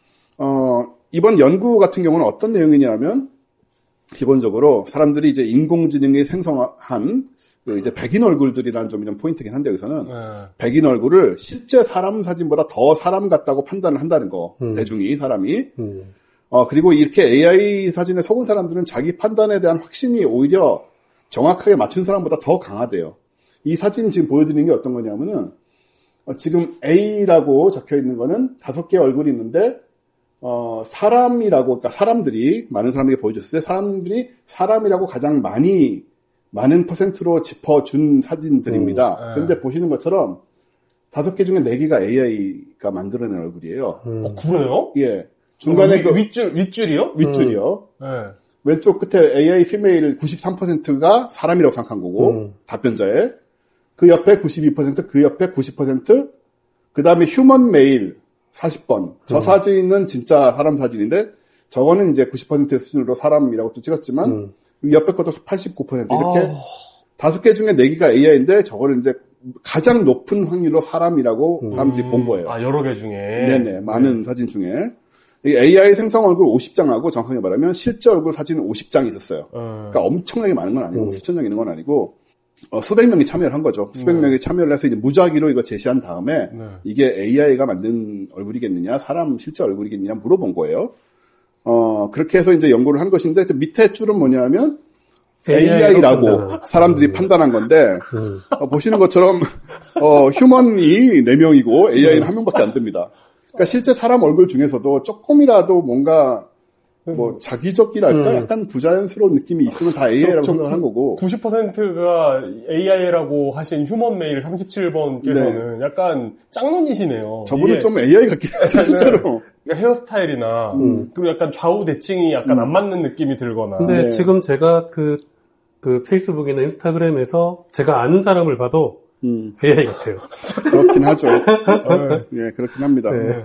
어, 이번 연구 같은 경우는 어떤 내용이냐면 기본적으로 사람들이 이제 인공지능이 생성한 그 이제 백인 얼굴들이라는 점이 좀 포인트긴 한데 여기서는 네. 백인 얼굴을 실제 사람 사진보다 더 사람 같다고 판단을 한다는 거. 음. 대중이 사람이. 음. 어 그리고 이렇게 에이아이 사진에 속은 사람들은 자기 판단에 대한 확신이 오히려 정확하게 맞춘 사람보다 더 강하대요. 이 사진 지금 보여드리는 게 어떤 거냐면은 어, 지금 A라고 적혀 있는 거는 다섯 개의 얼굴이 있는데 어, 사람이라고, 그러니까 사람들이, 많은 사람에게 보여줬을 때 사람들이 사람이라고 가장 많이, 많은 퍼센트로 짚어준 사진들입니다. 음, 네. 그런데 보시는 것처럼 다섯 개 중에 네 개가 에이아이가 만들어낸 얼굴이에요. 음. 어, 그래요? 예. 중간에 위, 그 윗줄 윗줄이요? 윗줄이요. 네. 왼쪽 끝에 에이아이 피메일 구십삼 퍼센트가 사람이라고 생각한 거고, 음. 답변자에. 그 옆에 구십이 퍼센트, 그 옆에 구십 퍼센트, 그 다음에 휴먼 메일 사십 번. 저 음. 사진은 진짜 사람 사진인데, 저거는 이제 구십 퍼센트의 수준으로 사람이라고 또 찍었지만, 음. 옆에 것도 팔십구 퍼센트. 이렇게 아, 다섯 개 중에 네 개가 에이아이인데, 저거를 이제 가장 높은 확률로 사람이라고 음. 사람들이 본 거예요. 아, 여러 개 중에. 네네, 많은 사진 중에. 이 에이아이 생성 얼굴 오십 장하고 정확하게 말하면 실제 얼굴 사진은 오십 장이 있었어요. 네. 그러니까 엄청나게 많은 건 아니고, 음. 수천 장 있는 건 아니고, 어, 수백 명이 참여를 한 거죠. 수백 네. 명이 참여를 해서 이제 무작위로 이거 제시한 다음에, 네. 이게 에이아이가 만든 얼굴이겠느냐, 사람 실제 얼굴이겠느냐 물어본 거예요. 어, 그렇게 해서 이제 연구를 한 것인데, 그 밑에 줄은 뭐냐면, 에이아이라고 판단하는. 사람들이 음. 판단한 건데, 음. 어, 보시는 것처럼, 어, 휴먼이 네 명이고, 에이아이는 한 명밖에 안 됩니다. 그러니까 실제 사람 얼굴 중에서도 조금이라도 뭔가, 뭐, 자기적이랄까? 음. 약간 부자연스러운 느낌이 있으면 다 에이아이라고 저- 생각을 한 거고. 구십 퍼센트가 에이아이라고 하신 휴먼 메일 삼십칠 번께서는 약간 짱눈이시네요. 저분은 이게 좀 에이아이 같긴 하죠, 실제로. 그러니까 헤어스타일이나 음. 그리고 약간 좌우 대칭이 약간 안 맞는 느낌이 들거나. 근데 네. 지금 제가 그, 그 페이스북이나 인스타그램에서 제가 아는 사람을 봐도 음. 에이아이 같아요. 그렇긴 하죠. 예, 그렇긴 합니다. 네.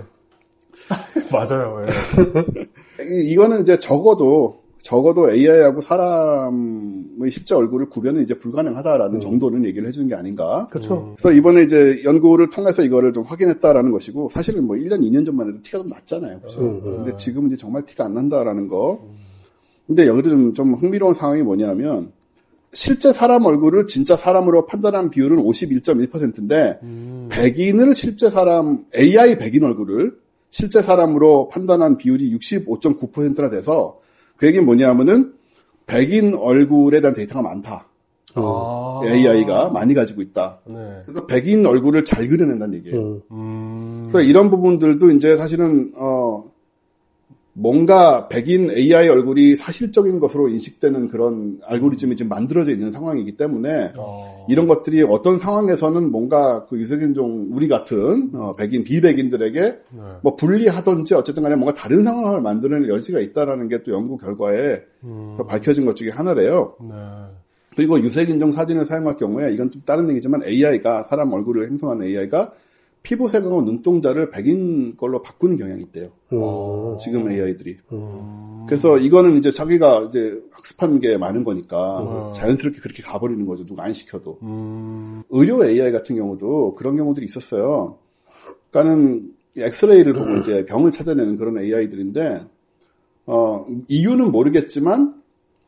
맞아요. 네. 이거는 이제 적어도 적어도 에이아이하고 사람의 실제 얼굴을 구별은 이제 불가능하다라는 음. 정도는 얘기를 해주는 게 아닌가. 그렇죠. 그래서 이번에 이제 연구를 통해서 이거를 좀 확인했다라는 것이고, 사실은 뭐 일 년, 이 년 전만 해도 티가 좀 났잖아요. 그렇죠? 음. 근데 지금은 이제 정말 티가 안 난다라는 거. 근데 여기도 좀, 좀 흥미로운 상황이 뭐냐면, 실제 사람 얼굴을 진짜 사람으로 판단한 비율은 오십일 점 일 퍼센트인데, 음. 백인을 실제 사람, 에이아이 백인 얼굴을 실제 사람으로 판단한 비율이 육십오 점 구 퍼센트나 돼서, 그 얘기는 뭐냐면은 백인 얼굴에 대한 데이터가 많다. 아~ 에이아이가 많이 가지고 있다. 네. 그래서 백인 얼굴을 잘 그려낸다는 얘기예요. 음. 그래서 이런 부분들도 이제 사실은 어 뭔가 백인 에이아이 얼굴이 사실적인 것으로 인식되는 그런 알고리즘이 지금 만들어져 있는 상황이기 때문에 어. 이런 것들이 어떤 상황에서는 뭔가 그 유색인종 우리 같은 어, 백인 비백인들에게 네. 뭐 불리하든지 어쨌든 간에 뭔가 다른 상황을 만드는 여지가 있다라는 게 또 연구 결과에 음. 밝혀진 것 중에 하나래요. 네. 그리고 유색인종 사진을 사용할 경우에 이건 좀 다른 얘기지만 에이아이가 사람 얼굴을 행성하는 에이아이가 피부색하고 눈동자를 백인 걸로 바꾸는 경향이 있대요. 오. 지금 에이아이들이. 오. 그래서 이거는 이제 자기가 이제 학습한 게 많은 거니까 오. 자연스럽게 그렇게 가버리는 거죠. 누가 안 시켜도. 음. 의료 에이아이 같은 경우도 그런 경우들이 있었어요. 그러니까는 엑스레이를 보고 이제 병을 찾아내는 그런 에이아이들인데, 어, 이유는 모르겠지만,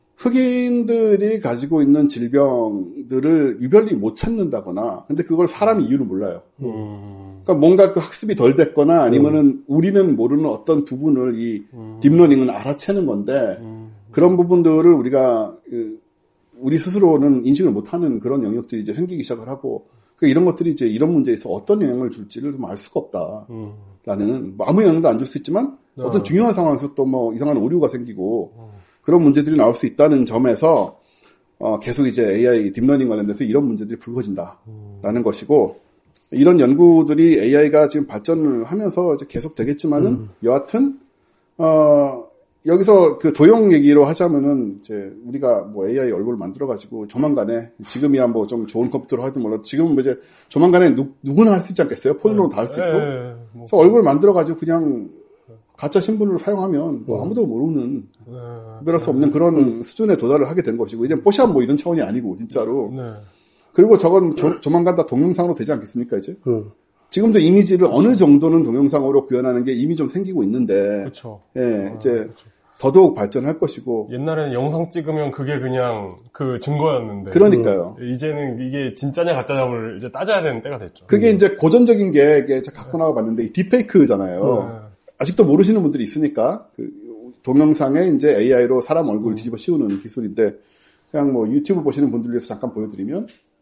흑인들이 가지고 있는 질병들을 유별리 못 찾는다거나, 근데 그걸 사람이 이유를 몰라요. 음. 그러니까 뭔가 그 학습이 덜 됐거나 아니면은 음. 우리는 모르는 어떤 부분을 이 음. 딥러닝은 알아채는 건데, 음. 그런 부분들을 우리가, 우리 스스로는 인식을 못하는 그런 영역들이 이제 생기기 시작을 하고, 그러니까 이런 것들이 이제 이런 문제에서 어떤 영향을 줄지를 좀 알 수가 없다라는, 음. 뭐 아무 영향도 안 줄 수 있지만, 네. 어떤 중요한 상황에서 또 뭐 이상한 오류가 생기고, 음. 그런 문제들이 나올 수 있다는 점에서 어, 계속 이제 에이아이 딥러닝 관련돼서 이런 문제들이 불거진다라는 음. 것이고, 이런 연구들이 에이아이가 지금 발전을 하면서 이제 계속 되겠지만은 음. 여하튼 어, 여기서 그 도형 얘기로 하자면은 이제 우리가 뭐 에이아이 얼굴을 만들어 가지고 조만간에 지금이야 뭐 좀 좋은 컴퓨터로 하든 몰라도 지금은 뭐 이제 조만간에 누, 누구나 할 수 있지 않겠어요? 폰으로 다 할 수 있고. 네, 네, 뭐. 그래서 얼굴을 만들어 가지고 그냥 가짜 신분을 사용하면 뭐 아무도 모르는 구별할 수 없는 그런 음. 수준에 도달을 하게 된 것이고, 이제 뽀샵 뭐 이런 차원이 아니고 진짜로. 네. 그리고 저건 조, 조만간 다 동영상으로 되지 않겠습니까 이제? 음. 지금도 이미지를 그렇죠. 어느 정도는 동영상으로 구현하는 게 이미 좀 생기고 있는데, 그렇죠. 예, 아, 이제 그렇죠. 더더욱 발전할 것이고. 옛날에는 영상 찍으면 그게 그냥 그 증거였는데. 그러니까요. 음. 이제는 이게 진짜냐 가짜냐를 이제 따져야 되는 때가 됐죠. 그게 음. 이제 고전적인 게 이게 갖고 나와 봤는데 이 딥페이크잖아요. 네. 아직도 모르시는 분들이 있으니까, 그, 동영상에 이제 에이아이로 사람 얼굴을 음. 뒤집어 씌우는 기술인데, 그냥 뭐 유튜브 보시는 분들 위해서 잠깐 보여드리면.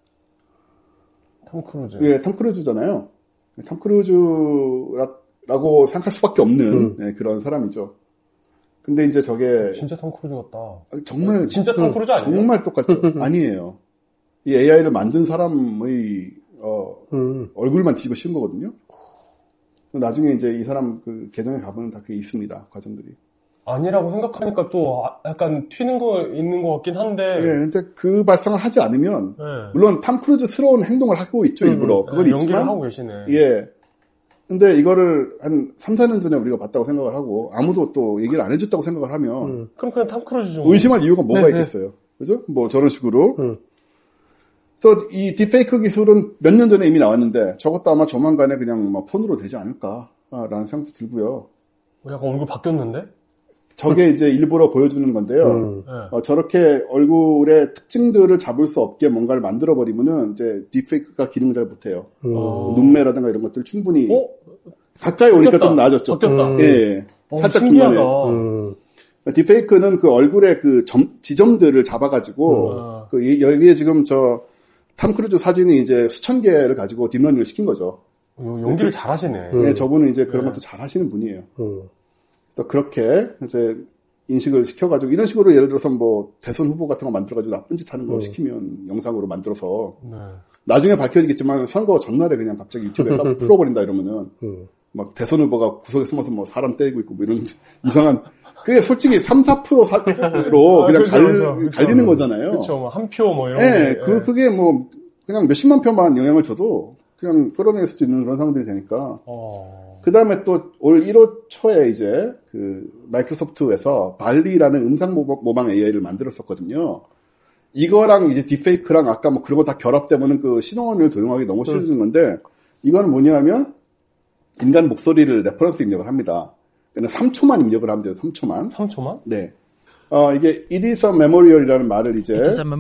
톰 크루즈. 예, 톰 크루즈잖아요. 톰 크루즈라고 생각할 수밖에 없는 음. 네, 그런 사람이죠. 근데 이제 저게. 진짜 톰 크루즈 같다. 정말. 진짜 톰 크루즈 아니에요? 정말 똑같죠. 아니에요. 이 에이아이를 만든 사람의, 어, 음. 얼굴만 뒤집어 씌운 거거든요. 나중에 이제 이 사람 그 계정에 가보면 다 그게 있습니다. 과정들이. 아니라고 생각하니까 또 약간 튀는 거 있는 것 같긴 한데. 예, 근데 그 발상을 하지 않으면, 네. 물론 탐 크루즈스러운 행동을 하고 있죠, 일부러. 음, 그건 네, 있지만. 연기를 하고 계시네. 예. 근데 이거를 한 삼, 사 년 전에 우리가 봤다고 생각을 하고, 아무도 또 얘기를 안 해줬다고 생각을 하면. 음, 그럼 그냥 탐 크루즈 좀. 의심할 이유가 뭐가 네, 있겠어요. 네. 그죠? 뭐 저런 식으로. 음. 그래서 이 딥페이크 기술은 몇 년 전에 이미 나왔는데, 저것도 아마 조만간에 그냥 뭐 폰으로 되지 않을까. 라는 생각도 들고요. 약간 얼굴 바뀌었는데? 저게 이제 일부러 보여주는 건데요. 음. 어, 저렇게 얼굴의 특징들을 잡을 수 없게 뭔가를 만들어버리면은 이제 딥페이크가 기능을 잘 못해요. 음. 눈매라든가 이런 것들 충분히. 어? 가까이 오니까 바뀌었다. 좀 나아졌죠. 바뀌었다. 음. 예. 어, 살짝 신기하다. 중간에. 음. 딥페이크는 그 얼굴의 그 점, 지점들을 잡아가지고, 음. 그, 여기에 지금 저, 탐 크루즈 사진이 이제 수천 개를 가지고 딥러닝을 시킨 거죠. 연기를 잘 하시네. 네, 저분은 이제 그런 네. 것도 잘 하시는 분이에요. 음. 또 그렇게 이제 인식을 시켜가지고 이런 식으로 예를 들어서 뭐 대선 후보 같은 거 만들어가지고 나쁜 짓 하는 거 음. 시키면 영상으로 만들어서 네. 나중에 밝혀지겠지만 선거 전날에 그냥 갑자기 유튜브에 딱 풀어버린다 이러면은 음. 막 대선 후보가 구석에 숨어서 뭐 사람 때리고 있고 뭐 이런 이상한 그게 솔직히 삼, 사 퍼센트로 아, 그냥 그렇죠, 갈, 그렇죠, 그렇죠. 갈리는 거잖아요. 그렇죠. 한 표 뭐 이런 네, 게. 그, 그게 뭐 그냥 몇십만 표만 영향을 줘도 그냥 끌어낼 수 있는 그런 상황들이 되니까. 어... 그 다음에 또 올 일월 초에 이제 그 마이크로소프트에서 발리라는 음성 모방 에이아이를 만들었었거든요. 이거랑 이제 딥페이크랑 아까 뭐 그런 거 다 결합되면은 그 신호원을 도용하기 너무 쉬워지는 건데, 이거는 뭐냐면 인간 목소리를 레퍼런스 입력을 합니다. 그냥 삼 초만 입력을 하면 돼요. 삼 초만. 삼 초만? 네. 어, 이게 it is a memorial이라는 말을 이제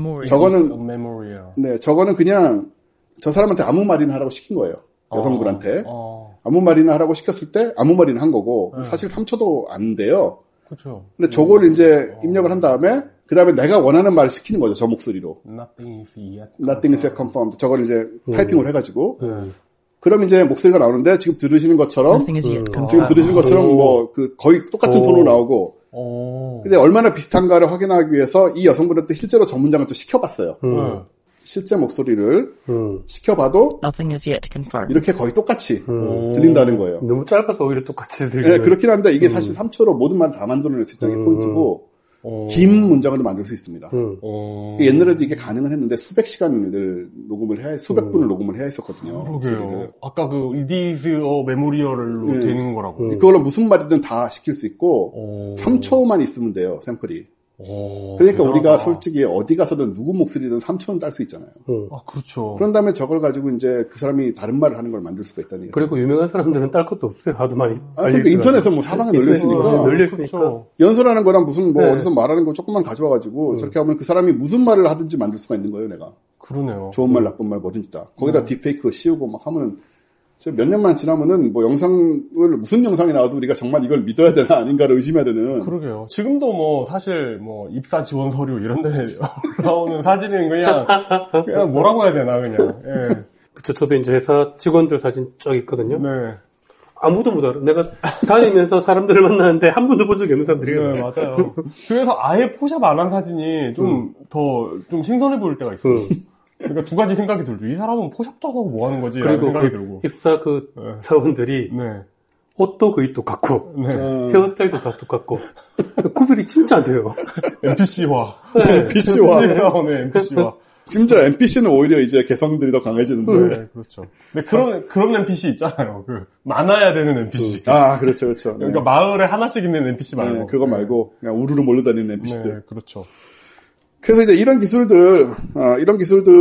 저거는 memorial. 네, 저거는 그냥 저 사람한테 아무 말이나 하라고 시킨 거예요. 여성분한테. 어, 어. 아무 말이나 하라고 시켰을 때 아무 말이나 한 거고, 네. 사실 삼 초도 안 돼요. 그렇죠. 근데 저거를 이제 입력을 한 다음에 그 다음에 내가 원하는 말을 시키는 거죠. 저 목소리로. Nothing is yet. Nothing is yet confirmed. 저걸 이제 음. 타이핑을 해가지고. 음. 그럼 이제 목소리가 나오는데 지금 들으시는 것처럼 음. 아. 지금 들으시는 것처럼 뭐 그 거의 똑같은 오. 톤으로 나오고. 오. 근데 얼마나 비슷한가를 확인하기 위해서 이 여성분한테 실제로 저 문장을 또 시켜봤어요. 음. 실제 목소리를 음. 시켜봐도 Nothing is yet confirmed. 이렇게 거의 똑같이 음. 들린다는 거예요. 너무 짧아서 오히려 똑같이 들리는. 네, 그렇긴 한데 이게 음. 사실 삼 초로 모든 말을 다 만들어낼 수 있다는 게 음. 포인트고, 오. 긴 문장을 만들 수 있습니다. 음. 옛날에도 이게 가능은 했는데 수백 시간을 녹음을 해야, 수백 음. 분을 녹음을 해야 했었거든요. 그러게요. 아까 그 it is a memorial로 네. 되는 거라고. 음. 그걸로 무슨 말이든 다 시킬 수 있고 오. 삼 초만 있으면 돼요, 샘플이. 오, 그러니까 대단하다. 우리가 솔직히 어디 가서든 누구 목소리든 삼 초는 딸 수 있잖아요. 음. 아, 그렇죠. 그런 다음에 저걸 가지고 이제 그 사람이 다른 말을 하는 걸 만들 수가 있다는. 그리고 유명한 사람들은 딸 것도 없어요. 하도 많이. 아, 그러니까 인터넷에 뭐 사방에 널려있으니까. 네, 널려있으니까. 그렇죠. 연설하는 거랑 무슨 뭐 네. 어디서 말하는 거 조금만 가져와가지고 음. 저렇게 하면 그 사람이 무슨 말을 하든지 만들 수가 있는 거예요, 내가. 그러네요. 좋은 말, 나쁜 말 뭐든지 다. 거기다 음. 딥페이크 씌우고 막 하면은 몇 년만 지나면은 뭐 영상을 무슨 영상이 나와도 우리가 정말 이걸 믿어야 되나 아닌가를 의심해야 되는. 그러게요. 지금도 뭐 사실 뭐 입사 지원 서류 이런 데 나오는 사진은 그냥 그냥 뭐라고 해야 되나 그냥. 예. 그쵸. 저도 이제 회사 직원들 사진 쫙 있거든요. 네. 아무도 못 알아. 내가 다니면서 사람들을 만나는데 한 번도 본 적이 없는 사람들이에요. 네, 맞아요. 그래서 아예 포샵 안 한 사진이 좀 더 좀 음. 신선해 보일 때가 있어요. 음. 그러니까 두 가지 생각이 들죠. 이 사람은 포샵도 안 하고 뭐 하는 거지? 그리고 생각이 그 들고. 입사 그 네. 사원들이 네. 옷도 거의 똑같고 네. 헤어스타일도 다 똑같고 구별이 진짜 안 돼요. 엔피씨화. 네. 엔피씨화. 사원의 엔피씨화. 심지어 엔피씨는 오히려 이제 개성들이 더 강해지는데. 네, 그렇죠. 근데 그런, 그런 엔피씨 있잖아요. 그, 많아야 되는 엔피씨. 아, 그렇죠, 그렇죠. 그러니까 네. 마을에 하나씩 있는 엔피씨 말고. 네, 그거 말고, 그냥 우르르 몰려다니는 엔피씨들. 네, 그렇죠. 그래서 이제 이런 기술들, 어, 이런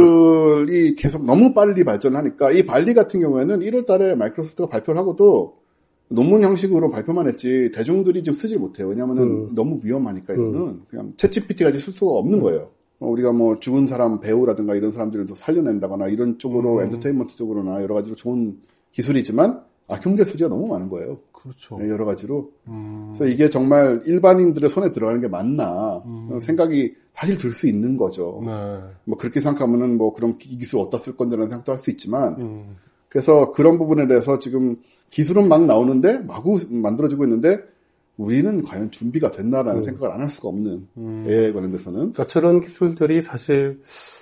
기술들이 계속 너무 빨리 발전하니까, 이 발리 같은 경우에는 일월 달에 마이크로소프트가 발표를 하고도 논문 형식으로 발표만 했지, 대중들이 지금 쓰지 못해요. 왜냐면은 음. 너무 위험하니까, 이거는. 음. 그냥 챗지피티까지 쓸 수가 없는 거예요. 어, 우리가 뭐 죽은 사람, 배우라든가 이런 사람들을 더 살려낸다거나 이런 쪽으로, 음. 엔터테인먼트 쪽으로나 여러 가지로 좋은 기술이지만, 악용될 소지가 너무 많은 거예요. 그렇죠. 네, 여러 가지로. 음. 그래서 이게 정말 일반인들의 손에 들어가는 게 맞나, 음. 생각이 사실 들 수 있는 거죠. 네. 뭐 그렇게 생각하면은 뭐 그럼 이 기술 어디다 쓸 건데라는 생각도 할 수 있지만, 음. 그래서 그런 부분에 대해서 지금 기술은 막 나오는데, 마구 만들어지고 있는데, 우리는 과연 준비가 됐나라는 음. 생각을 안 할 수가 없는, 음. 에이아이에 관련돼서는. 그러니까 저런 기술들이 사실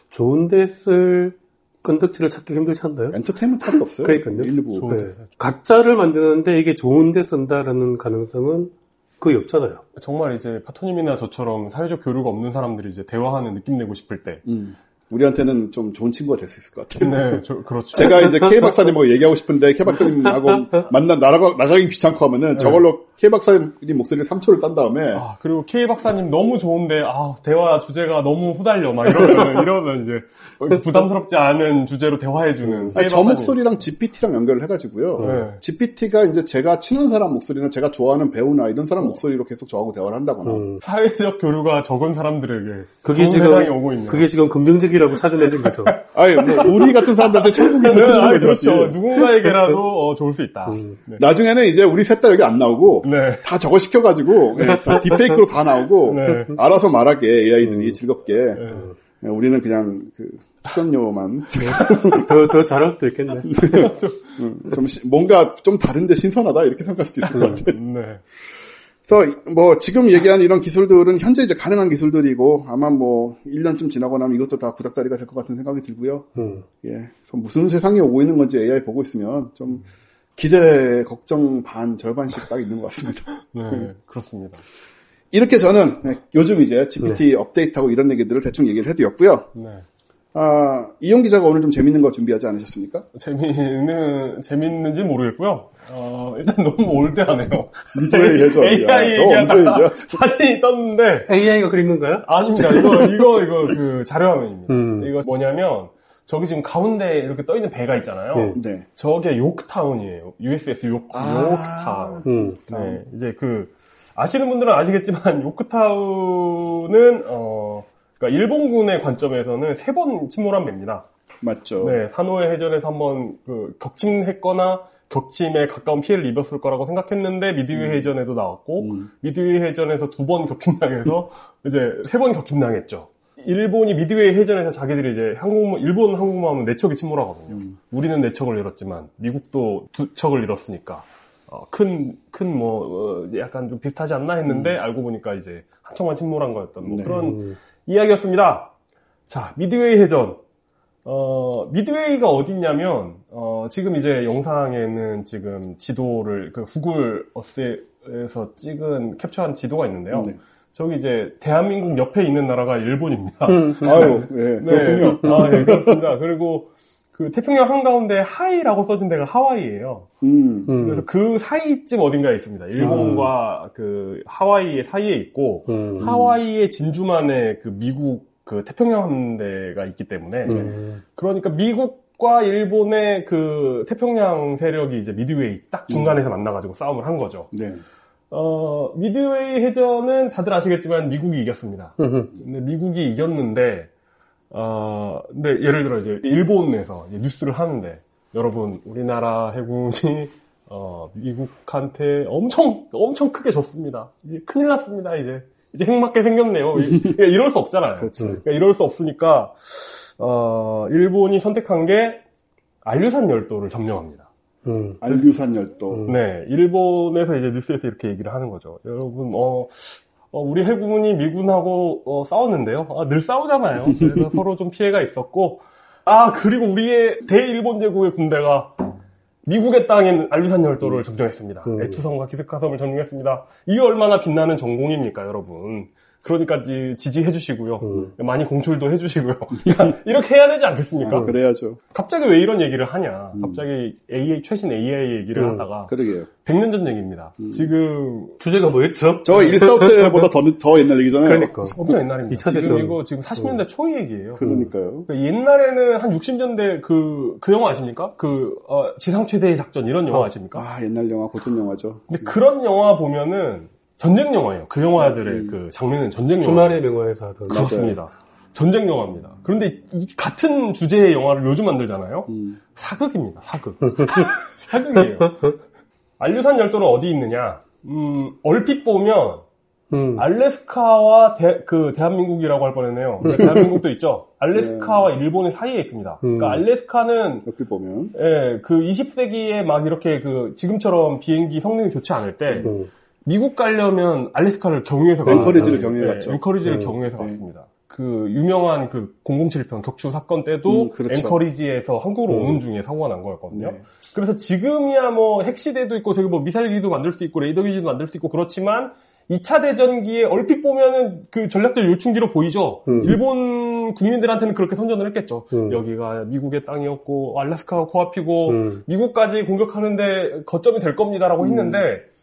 좋은데 쓸 건덕지를 찾기 힘들지 않나요? 엔터테인먼트 할 거 없어요. 그러니까요. 일부. 네. 가짜를 만드는데 이게 좋은데 쓴다라는 가능성은 거의 없잖아요. 정말 이제 파토님이나 저처럼 사회적 교류가 없는 사람들이 이제 대화하는 느낌 내고 싶을 때. 음. 우리한테는 좀 좋은 친구가 될 수 있을 것 같아요. 네, 저, 그렇죠. 제가 이제 K 박사님하고 얘기하고 싶은데 K 박사님하고 만나 나가 나가기 귀찮고 하면은 네. 저걸로 K 박사님 목소리 삼 초를 딴 다음에 아 그리고 K 박사님 너무 좋은데 아 대화 주제가 너무 후달려 막 이러면 이러면 이제 부담스럽지 않은 주제로 대화해주는. 아니, 저 목소리랑 지피티랑 연결을 해가지고요. 네. 지피티가 이제 제가 친한 사람 목소리나 제가 좋아하는 배우나 이런 사람 목소리로 계속 저하고 대화를 한다거나. 음. 사회적 교류가 적은 사람들에게 그게 지금 세상이 오고 있는. 그게 지금 긍정적이라고 찾아내신 거죠. 아니 뭐 우리 같은 사람들한테 천국이 네, 펼쳐지는 거죠. 그렇죠. 누군가에게라도 어, 좋을 수 있다. 음. 네. 나중에는 이제 우리 셋 다 여기 안 나오고 네. 다 저거 시켜가지고 네, 다 딥페이크로 다 나오고 네. 알아서 말하게 에이아이들이 음. 즐겁게. 네. 우리는 그냥 그 출연료만 더 더 잘할 수도 있겠네. 좀, 좀 시, 뭔가 좀 다른데 신선하다 이렇게 생각할 수도 있을 것 같아. 네. 그래서 뭐 지금 얘기한 이런 기술들은 현재 이제 가능한 기술들이고 아마 뭐 일 년쯤 지나고 나면 이것도 다 구닥다리가 될 것 같은 생각이 들고요. 음. 예, 무슨 세상이 오고 있는 건지 에이아이 보고 있으면 좀 기대, 걱정 반 절반씩 딱 있는 것 같습니다. 네, 그렇습니다. 이렇게 저는 요즘 이제 지피티 네. 업데이트하고 이런 얘기들을 대충 얘기를 해드렸고요. 네. 아, 이용 기자가 오늘 좀 재밌는 거 준비하지 않으셨습니까? 재미는, 재밌는지 모르겠고요. 어, 일단 너무 올드하네요. 미드웨이 해줘. 에이아이 얘기하다가 사진이 떴는데. 에이아이가 그린 건가요? 아닙니다. 이거, 이거, 이거, 그 자료화면입니다. 음. 이거 뭐냐면, 저기 지금 가운데 이렇게 떠있는 배가 있잖아요. 네. 저게 요크타운이에요. 유에스에스 요크, 아, 요크타운. 음. 네. 이제 그, 아시는 분들은 아시겠지만, 요크타운은, 어, 그러니까 일본군의 관점에서는 세 번 침몰한 배입니다. 맞죠. 네, 산호해 해전에서 한번 그 격침했거나 격침에 가까운 피해를 입었을 거라고 생각했는데 미드웨이 음. 해전에도 나왔고 음. 미드웨이 해전에서 두 번 격침당해서 이제 세 번 격침당했죠. 일본이 미드웨이 해전에서 자기들이 이제 항공 일본 항공모함은 네 척이 침몰하거든요. 음. 우리는 네 척을 잃었지만 미국도 두 척을 잃었으니까 어, 큰 큰 뭐 어, 약간 좀 비슷하지 않나 했는데 음. 알고 보니까 이제 한 척만 침몰한 거였던 뭐 네. 그런 음. 이야기였습니다. 자, 미드웨이 해전. 어, 미드웨이가 어딨냐면, 어, 지금 이제 영상에는 지금 지도를, 그 구글 어스에서 찍은, 캡처한 지도가 있는데요. 네. 저기 이제 대한민국 옆에 있는 나라가 일본입니다. 음, 아유, 예, 네, 그렇군요. 네. 아, 네, 그렇습니다. 그리고 그 태평양 한가운데 하이라고 써진 데가 하와이예요. 음. 그래서 그 사이쯤 어딘가에 있습니다. 일본과 음. 그 하와이의 사이에 있고, 음. 하와이의 진주만에 그 미국 그 태평양 함대가 있기 때문에 음. 그러니까 미국과 일본의 그 태평양 세력이 이제 미드웨이 딱 중간에서 음. 만나가지고 싸움을 한 거죠. 네. 어 미드웨이 해전은 다들 아시겠지만 미국이 이겼습니다. 근데 미국이 이겼는데 어 근데 예를 들어 이제 일본에서 이제 뉴스를 하는데 여러분 우리나라 해군이 어 미국한테 엄청 엄청 크게 졌습니다. 이제 큰일 났습니다. 이제. 이제 핵맞게 생겼네요. 이럴 수 없잖아요. 그렇죠. 그러니까 이럴 수 없으니까, 어, 일본이 선택한 게 알류산 열도를 점령합니다. 음. 알류산 열도. 음. 네. 일본에서 이제 뉴스에서 이렇게 얘기를 하는 거죠. 여러분, 어, 어 우리 해군이 미군하고, 어, 싸웠는데요. 아, 늘 싸우잖아요. 그래서 서로 좀 피해가 있었고, 아, 그리고 우리의 대일본 제국의 군대가 미국의 땅인 알류산 열도를 음. 점령했습니다. 음. 에투섬과 키스카섬을 점령했습니다. 이게 얼마나 빛나는 전공입니까, 여러분? 그러니까 지지해 주시고요. 음. 많이 공출도 해 주시고요. 이렇게 해야 되지 않겠습니까? 아, 그래야죠. 갑자기 왜 이런 얘기를 하냐. 음. 갑자기 에이아이, 최신 에이아이 얘기를 음. 하다가. 그러게요. 백 년 전 얘기입니다. 음. 지금. 주제가 뭐였죠? 저 일사후 때보다 더, 더 옛날 얘기잖아요. 그러니까. 엄청 옛날입니다. 이 차 지금 이거 지금 사십 년대 음. 초 얘기예요. 그러니까요. 그러니까 옛날에는 한 육십 년대 그, 그 영화 아십니까? 그, 어, 지상 최대의 작전 이런 영화 아십니까? 아, 옛날 영화, 고전 영화죠. 근데 음. 그런 영화 보면은 전쟁 영화예요. 그 영화들의 음. 그 장면은 전쟁 영화. 주말의 명화에서 하던. 그렇습니다. 전쟁 영화입니다. 그런데 이 같은 주제의 영화를 요즘 만들잖아요. 음. 사극입니다. 사극. 사극이에요. 알류산 열도는 어디 있느냐? 음, 얼핏 보면 음. 알래스카와 대, 그 대한민국이라고 할 뻔했네요. 대한민국도 있죠. 알래스카와 네. 일본의 사이에 있습니다. 음. 그러니까 알래스카는 얼핏 보면 예, 그 이십 세기에 막 이렇게 그 지금처럼 비행기 성능이 좋지 않을 때 음. 미국 가려면 알래스카를 경유해서 갔어요. 앵커리지를 경유해 갔죠. 네, 앵커리지를 음. 경유해서 네. 갔습니다. 그 유명한 그 공공칠 편 격추 사건 때도 음, 그렇죠. 앵커리지에서 한국으로 음. 오는 중에 사고가 난 거였거든요. 네. 그래서 지금이야 뭐 핵시대도 있고 저기 뭐 미사일기도 만들 수 있고 레이더 기지도 만들 수 있고 그렇지만 이 차 대전기에 얼핏 보면은 그 전략적 요충지로 보이죠. 음. 일본 국민들한테는 그렇게 선전을 했겠죠. 음. 여기가 미국의 땅이었고 알래스카가 코앞이고 음. 미국까지 공격하는데 거점이 될 겁니다라고 했는데 음.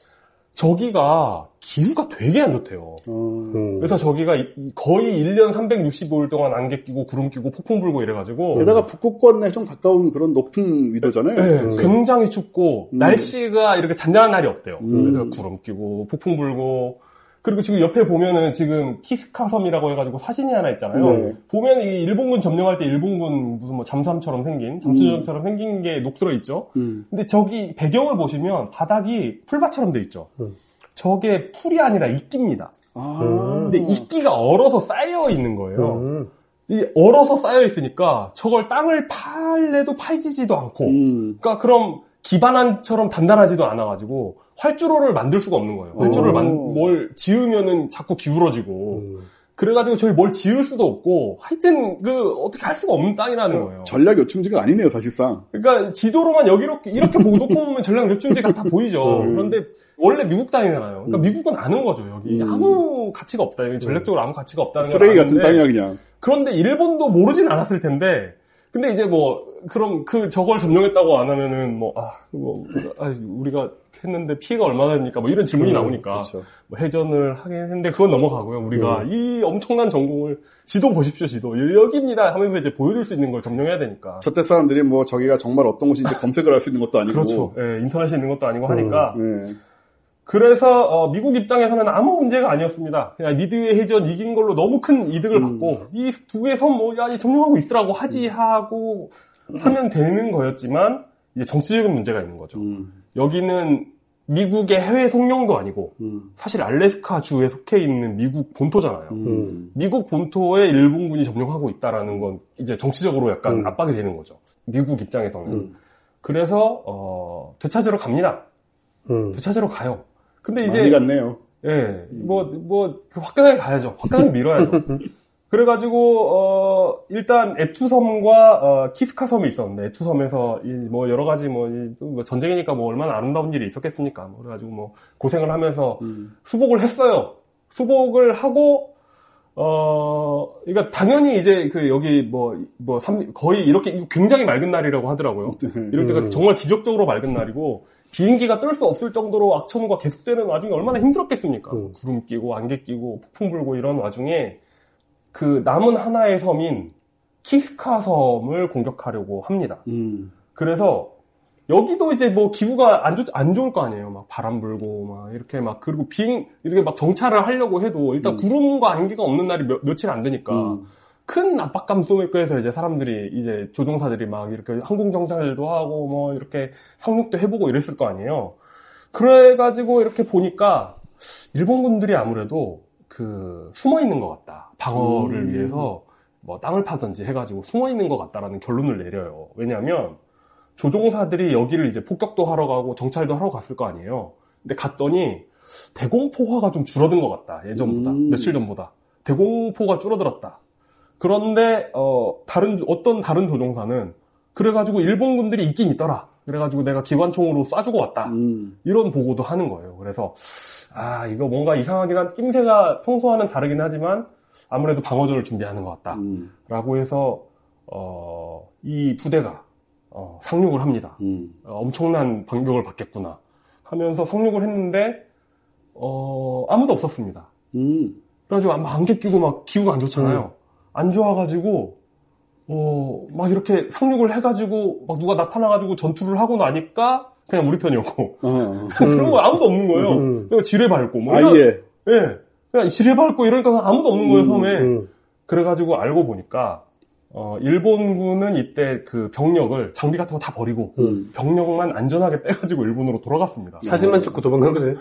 저기가 기후가 되게 안 좋대요. 음. 그래서 저기가 거의 일 년 삼백육십오 일 동안 안개 끼고 구름 끼고 폭풍 불고 이래가지고 게다가 북극권에 좀 가까운 그런 높은 위도잖아요. 네, 음. 굉장히 춥고 음. 날씨가 이렇게 잔잔한 날이 없대요. 음. 그래서 구름 끼고 폭풍 불고 그리고 지금 옆에 보면은 지금 키스카 섬이라고 해가지고 사진이 하나 있잖아요. 네. 보면 이 일본군 점령할 때 일본군 무슨 뭐 잠수함처럼 생긴 잠수정처럼 음. 생긴 게 녹슬어 있죠. 음. 근데 저기 배경을 보시면 바닥이 풀밭처럼 돼 있죠. 음. 저게 풀이 아니라 이끼입니다. 아. 근데 이끼가 얼어서 쌓여 있는 거예요. 음. 이 얼어서 쌓여 있으니까 저걸 땅을 팔래도 파지지도 않고, 음. 그러니까 그럼 기반안처럼 단단하지도 않아가지고 활주로를 만들 수가 없는 거예요. 활주로를 만, 뭘 지으면은 자꾸 기울어지고. 음. 그래가지고 저희 뭘 지을 수도 없고, 하여튼 그 어떻게 할 수가 없는 땅이라는 어, 거예요. 전략 요충지가 아니네요, 사실상. 그러니까 지도로만 여기로 이렇게 놓고 보면 전략 요충지가 다 보이죠. 음. 그런데 원래 미국 땅이잖아요. 그러니까 음. 미국은 아는 거죠. 여기 음. 아무 가치가 없다. 여기 전략적으로 아무 가치가 없다는 걸 쓰레기 같은 땅이야 그냥. 그런데 일본도 모르진 않았을 텐데, 근데 이제 뭐, 그럼 그 저걸 점령했다고 안 하면은 뭐, 아, 뭐, 아, 우리가 했는데 피해가 얼마나 됩니까? 뭐 이런 질문이 음, 나오니까. 그렇죠. 뭐 해전을 하긴 했는데 그건 넘어가고요. 우리가 음. 이 엄청난 전공을, 지도 보십시오, 지도. 여기입니다 하면서 이제 보여줄 수 있는 걸 점령해야 되니까. 저때 사람들이 뭐 저기가 정말 어떤 곳인지 검색을 할 수 있는 것도 아니고. 그렇죠. 예, 인터넷에 있는 것도 아니고 하니까. 음, 네. 그래서 어, 미국 입장에서는 아무 문제가 아니었습니다. 그냥 미드웨이 해전 이긴 걸로 너무 큰 이득을 음. 받고 이 두 개 섬 뭐 야, 점령하고 있으라고 하지 하고 하면 되는 거였지만 이제 정치적인 문제가 있는 거죠. 음. 여기는 미국의 해외 속령도 아니고 음. 사실 알래스카 주에 속해 있는 미국 본토잖아요. 음. 미국 본토에 일본군이 점령하고 있다라는 건 이제 정치적으로 약간 음. 압박이 되는 거죠. 미국 입장에서는. 음. 그래서 어, 되찾으러 갑니다. 음. 되찾으러 가요. 근데 이제 많이 갔네요. 예, 뭐, 뭐, 화끈하게 가야죠. 화끈하게 밀어야죠. 그래가지고, 어, 일단, 에투섬과, 어, 키스카 섬이 있었는데, 에투섬에서, 이, 뭐, 여러 가지, 뭐, 이, 뭐, 전쟁이니까 뭐, 얼마나 아름다운 일이 있었겠습니까. 뭐 그래가지고, 뭐, 고생을 하면서, 음. 수복을 했어요. 수복을 하고, 어, 그러니까, 당연히 이제, 그, 여기, 뭐, 뭐, 삼, 거의 이렇게, 굉장히 맑은 날이라고 하더라고요. 이럴 때가 음. 정말 기적적으로 맑은 날이고, 비행기가 뜰 수 없을 정도로 악천후가 계속되는 와중에 얼마나 힘들었겠습니까? 음. 구름 끼고 안개 끼고 폭풍 불고 이런 와중에 그 남은 하나의 섬인 키스카 섬을 공격하려고 합니다. 음. 그래서 여기도 이제 뭐 기후가 안, 좋, 안 좋을 거 아니에요. 막 바람 불고 막 이렇게 막 그리고 비행 이렇게 막 정찰을 하려고 해도 일단 음. 구름과 안개가 없는 날이 며, 며칠 안 되니까 음. 큰 압박감 속에서 이제 사람들이 이제 조종사들이 막 이렇게 항공 정찰도 하고 뭐 이렇게 상륙도 해보고 이랬을 거 아니에요. 그래가지고 이렇게 보니까 일본군들이 아무래도 그 숨어 있는 것 같다. 방어를 음. 위해서 뭐 땅을 파든지 해가지고 숨어 있는 것 같다라는 결론을 내려요. 왜냐하면 조종사들이 여기를 이제 폭격도 하러 가고 정찰도 하러 갔을 거 아니에요. 근데 갔더니 대공포화가 좀 줄어든 것 같다. 예전보다 음. 며칠 전보다 대공포가 줄어들었다. 그런데 어 다른 어떤 다른 조종사는 그래가지고 일본군들이 있긴 있더라. 그래가지고 내가 기관총으로 쏴주고 왔다. 음. 이런 보고도 하는 거예요. 그래서 아 이거 뭔가 이상하긴 한 낌새가 평소와는 다르긴 하지만 아무래도 방어전을 준비하는 것 같다. 음. 라고 해서 어, 이 부대가 어, 상륙을 합니다. 음. 어, 엄청난 반격을 받겠구나 하면서 상륙을 했는데 어, 아무도 없었습니다. 음. 그래가지고 막 안개 끼고 막 기후가 안 좋잖아요. 음. 안 좋아가지고, 어, 막 이렇게 상륙을 해가지고, 막 누가 나타나가지고 전투를 하고 나니까, 그냥 우리 편이었고. 어. 그런 거 아무도 없는 거예요. 음. 그냥 지뢰 밟고. 뭐 아예. 예. 네. 그냥 지뢰 밟고 이러니까 아무도 없는 거예요, 섬에. 음. 그래가지고 알고 보니까, 어, 일본군은 이때 그 병력을, 장비 같은 거 다 버리고, 음. 병력만 안전하게 빼가지고 일본으로 돌아갔습니다. 사진만 찍고 도망간 거네.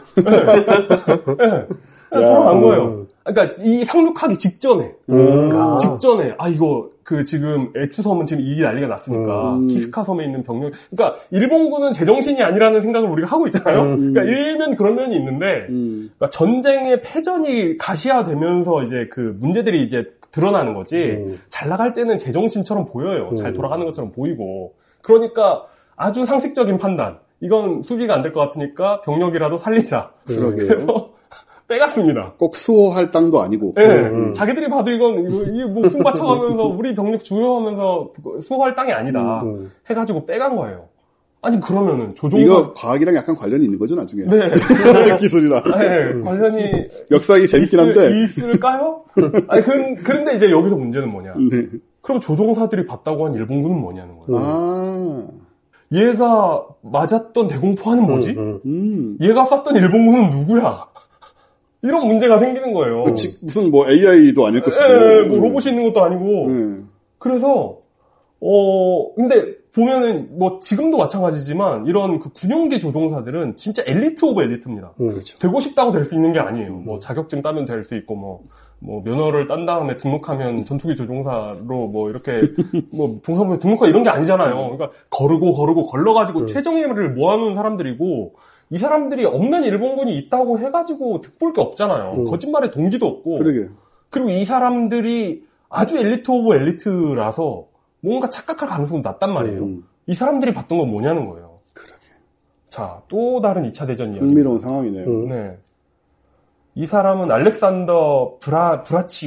네. 네. 돌아간 거예요. 그러니까 이 상륙하기 직전에, 음. 아. 직전에 아 이거 그 지금 에투섬은 지금 이 난리가 났으니까 음. 키스카 섬에 있는 병력, 그러니까 일본군은 제정신이 아니라는 생각을 우리가 하고 있잖아요. 음. 그러니까 일면 그런 면이 있는데, 음. 그러니까 전쟁의 패전이 가시화되면서 이제 그 문제들이 이제 드러나는 거지. 음. 잘 나갈 때는 제정신처럼 보여요. 음. 잘 돌아가는 것처럼 보이고. 그러니까 아주 상식적인 판단. 이건 수비가 안 될 것 같으니까 병력이라도 살리자. 그러게요. 그래서 빼갔습니다. 꼭 수호할 땅도 아니고. 네. 음. 자기들이 봐도 이건, 이 목숨 바쳐가면서 우리 병력 주요하면서 수호할 땅이 아니다. 음. 해가지고 빼간 거예요. 아니, 그러면은 조종사. 이거 과학이랑 약간 관련이 있는 거죠, 나중에. 네. 기술이랑. 네. 관련이. 역사이 재밌긴 한데. 있을까요? 아니, 그, 그런데 이제 여기서 문제는 뭐냐. 네. 그럼 조종사들이 봤다고 한 일본군은 뭐냐는 거예요. 아. 얘가 맞았던 대공포화는 뭐지? 음, 음. 얘가 쐈던 일본군은 누구야? 이런 문제가 생기는 거예요. 그치, 무슨 뭐 에이아이도 아닐 것이고. 예, 뭐 로봇이 있는 것도 아니고. 네. 그래서, 어, 근데 보면은 뭐 지금도 마찬가지지만 이런 그 군용기 조종사들은 진짜 엘리트 오브 엘리트입니다. 음, 그렇죠. 되고 싶다고 될 수 있는 게 아니에요. 음. 뭐 자격증 따면 될 수 있고 뭐, 뭐 면허를 딴 다음에 등록하면 전투기 조종사로 뭐 이렇게 뭐 봉사부에 등록하고 이런 게 아니잖아요. 그러니까 거르고 거르고 걸러가지고 음. 최정예를 모아놓은 사람들이고, 이 사람들이 없는 일본군이 있다고 해가지고 득볼 게 없잖아요. 음. 거짓말에 동기도 없고. 그러게. 그리고 이 사람들이 아주 엘리트 오브 엘리트라서 뭔가 착각할 가능성도 낮단 말이에요. 음. 이 사람들이 봤던 건 뭐냐는 거예요. 그러게. 자, 또 다른 이 차 대전 이야기. 흥미로운 상황이네요. 음. 네. 이 사람은 알렉산더 브라, 브라치우.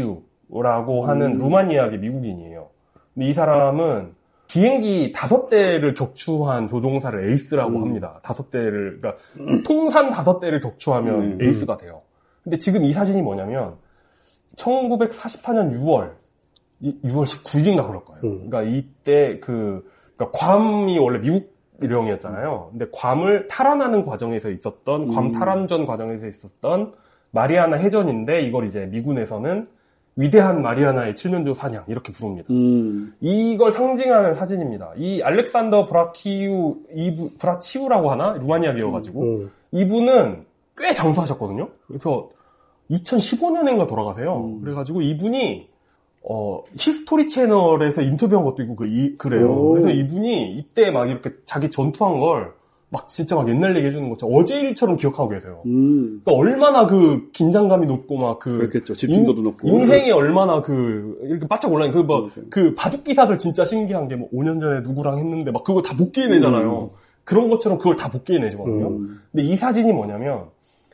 카키우라고 하는 음. 루마니아계 미국인이에요. 근데 이 사람은 비행기 다섯 대를 격추한 조종사를 에이스라고 음. 합니다. 다섯 대를, 그러니까 음. 통산 다섯 대를 격추하면 음. 에이스가 돼요. 근데 지금 이 사진이 뭐냐면 천구백사십사 년 유월, 유월 십구일인가 그럴 거예요. 음. 그러니까 이때 그, 그러니까 괌이 원래 미국 일령이었잖아요. 근데 괌을 탈환하는 과정에서 있었던, 괌 음. 탈환전 과정에서 있었던 마리아나 해전인데 이걸 이제 미군에서는 위대한 마리아나의 칠면조 사냥 이렇게 부릅니다. 음. 이걸 상징하는 사진입니다. 이 알렉산더 브라키우 이부 브라치우라고 하나 루마니아계여가지고 음. 이분은 꽤 장수하셨거든요. 그래서 이천십오 년인가 돌아가세요. 음. 그래가지고 이분이 어 히스토리 채널에서 인터뷰한 것도 있고 그, 이, 그래요. 오. 그래서 이분이 이때 막 이렇게 자기 전투한 걸 막 진짜 막 옛날 얘기 해주는 것처럼 어제 일처럼 기억하고 계세요. 음. 그러니까 얼마나 그 긴장감이 높고 막 그 그렇겠죠. 집중도도 인, 높고 인생이 얼마나 그 이렇게 바짝 올라있는 그 뭐 그 바둑 기사들 진짜 신기한 게 뭐 오 년 전에 누구랑 했는데 막 그거 다 복귀해내잖아요. 음. 그런 것처럼 그걸 다 복귀해내거든요. 음. 근데 이 사진이 뭐냐면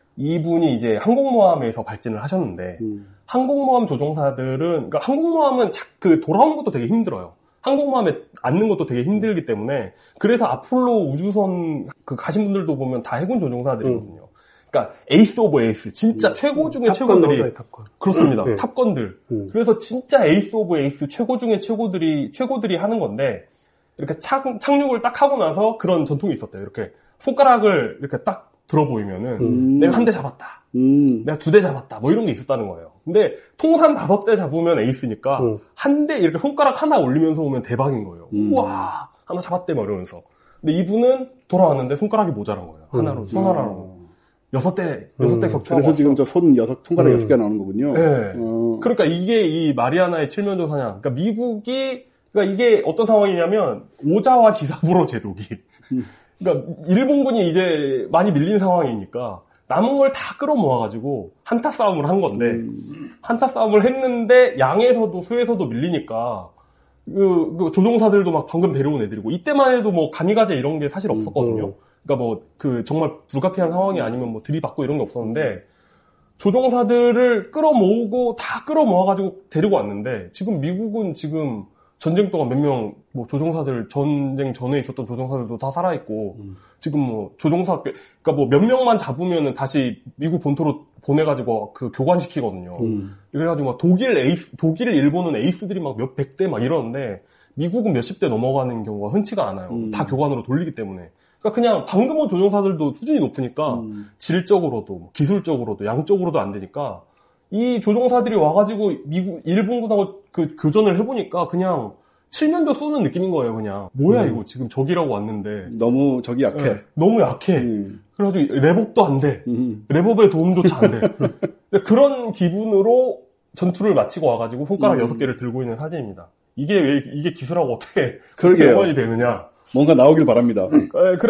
이분이 이제 항공모함에서 발진을 하셨는데 음. 항공모함 조종사들은 그러니까 항공모함은 그 돌아오는 것도 되게 힘들어요. 항공모함에 앉는 것도 되게 힘들기 때문에 그래서 아폴로 우주선 그 가신 분들도 보면 다 해군 조종사들이거든요. 음. 그러니까 에이스 오브 에이스 진짜 음. 최고 중에 최고들이 나오잖아요, 탑건. 그렇습니다. 네. 탑건들. 음. 그래서 진짜 에이스 오브 에이스 최고 중에 최고들이 최고들이 하는 건데 이렇게 착, 착륙을 딱 하고 나서 그런 전통이 있었대요. 이렇게 손가락을 이렇게 딱 들어 보이면은 음. 내가 한 대 잡았다. 음. 내가 두 대 잡았다. 뭐 이런 게 있었다는 거예요. 근데 통산 다섯 대 잡으면 에이스니까 음. 한 대 이렇게 손가락 하나 올리면서 오면 대박인 거예요. 음. 우와 하나 잡았대 막 이러면서. 근데 이분은 돌아왔는데 손가락이 모자란 거예요. 하나로 음. 손 하나로. 여섯 대 여섯 대 음. 격추하고. 그래서 지금 저 손 여섯 손가락 여섯 음. 개가 나오는 거군요. 네. 어. 그러니까 이게 이 마리아나의 칠면조 사냥. 그러니까 미국이 그러니까 이게 어떤 상황이냐면 오자와 지사부로 제독이. 음. 그러니까 일본군이 이제 많이 밀린 상황이니까 남은 걸 다 끌어모아가지고 한타 싸움을 한 건데 음. 한타 싸움을 했는데 양에서도 수에서도 밀리니까 그, 그 조종사들도 막 방금 데려온 애들이고 이때만 해도 뭐 가미가제 이런 게 사실 없었거든요. 음. 그러니까 뭐 그 정말 불가피한 상황이 아니면 뭐 들이받고 이런 게 없었는데 조종사들을 끌어모으고 다 끌어모아가지고 데리고 왔는데 지금 미국은 지금 전쟁 동안 몇 명, 뭐, 조종사들, 전쟁 전에 있었던 조종사들도 다 살아있고, 음. 지금 뭐, 조종사, 그니까 뭐, 몇 명만 잡으면은 다시 미국 본토로 보내가지고 그 교관시키거든요. 음. 그래가지고 막 독일 에이스, 독일, 일본은 에이스들이 막 몇백 대 막 이러는데, 미국은 몇십 대 넘어가는 경우가 흔치가 않아요. 음. 다 교관으로 돌리기 때문에. 그러니까 그냥 방금 온 조종사들도 수준이 높으니까, 음. 질적으로도, 기술적으로도, 양적으로도 안 되니까, 이 조종사들이 와가지고 미국, 일본군하고 그 교전을 해보니까 그냥 칠면조 쏘는 느낌인 거예요, 그냥. 뭐야, 음. 이거 지금 적이라고 왔는데. 너무 적이 약해. 네, 너무 약해. 음. 그래가지고 랩업도 안 돼. 음. 랩업의 도움조차 안 돼. 그런 기분으로 전투를 마치고 와가지고 손가락 여섯 음. 개를 들고 있는 사진입니다. 이게 왜, 이게 기술하고 어떻게, 그러게요. 연관이 되느냐. 뭔가 나오길 바랍니다. 네, 그래.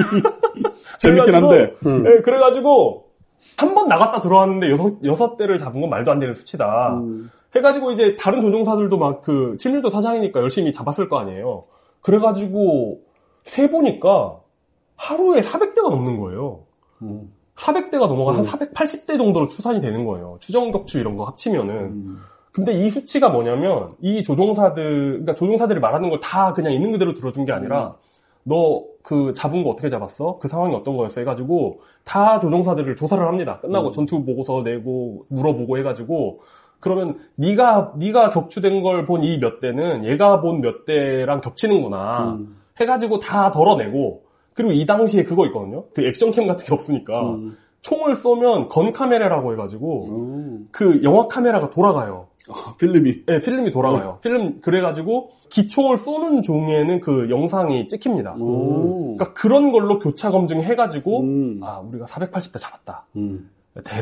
재밌긴 한데. 음. 네, 그래가지고, 한 번 나갔다 들어왔는데 여섯, 여섯 대를 잡은 건 말도 안 되는 수치다. 음. 해가지고 이제 다른 조종사들도 막 그 칠면조 사장이니까 열심히 잡았을 거 아니에요. 그래가지고 세보니까 하루에 사백 대가 넘는 거예요. 음. 사백 대가 넘어가 음. 한 사백팔십 대 정도로 추산이 되는 거예요. 추정격추 이런 거 합치면은. 음. 근데 이 수치가 뭐냐면 이 조종사들, 그러니까 조종사들이 말하는 걸 다 그냥 있는 그대로 들어준 게 아니라 음. 너 그 잡은 거 어떻게 잡았어? 그 상황이 어떤 거였어? 해가지고 다 조종사들을 조사를 합니다. 끝나고 음. 전투 보고서 내고 물어보고 해가지고 그러면 네가 네가 격추된 걸 본 이 몇 대는 얘가 본 몇 대랑 겹치는구나 음. 해가지고 다 덜어내고 그리고 이 당시에 그거 있거든요. 그 액션캠 같은 게 없으니까 음. 총을 쏘면 건 카메라라고 해가지고 음. 그 영화 카메라가 돌아가요. 아, 필름이. 네, 필름이 돌아가요. 음. 필름 그래가지고 기총을 쏘는 중에는 그 영상이 찍힙니다. 음. 그러니까 그런 걸로 교차 검증해가지고 음. 아 우리가 사백팔십 대 잡았다. 음.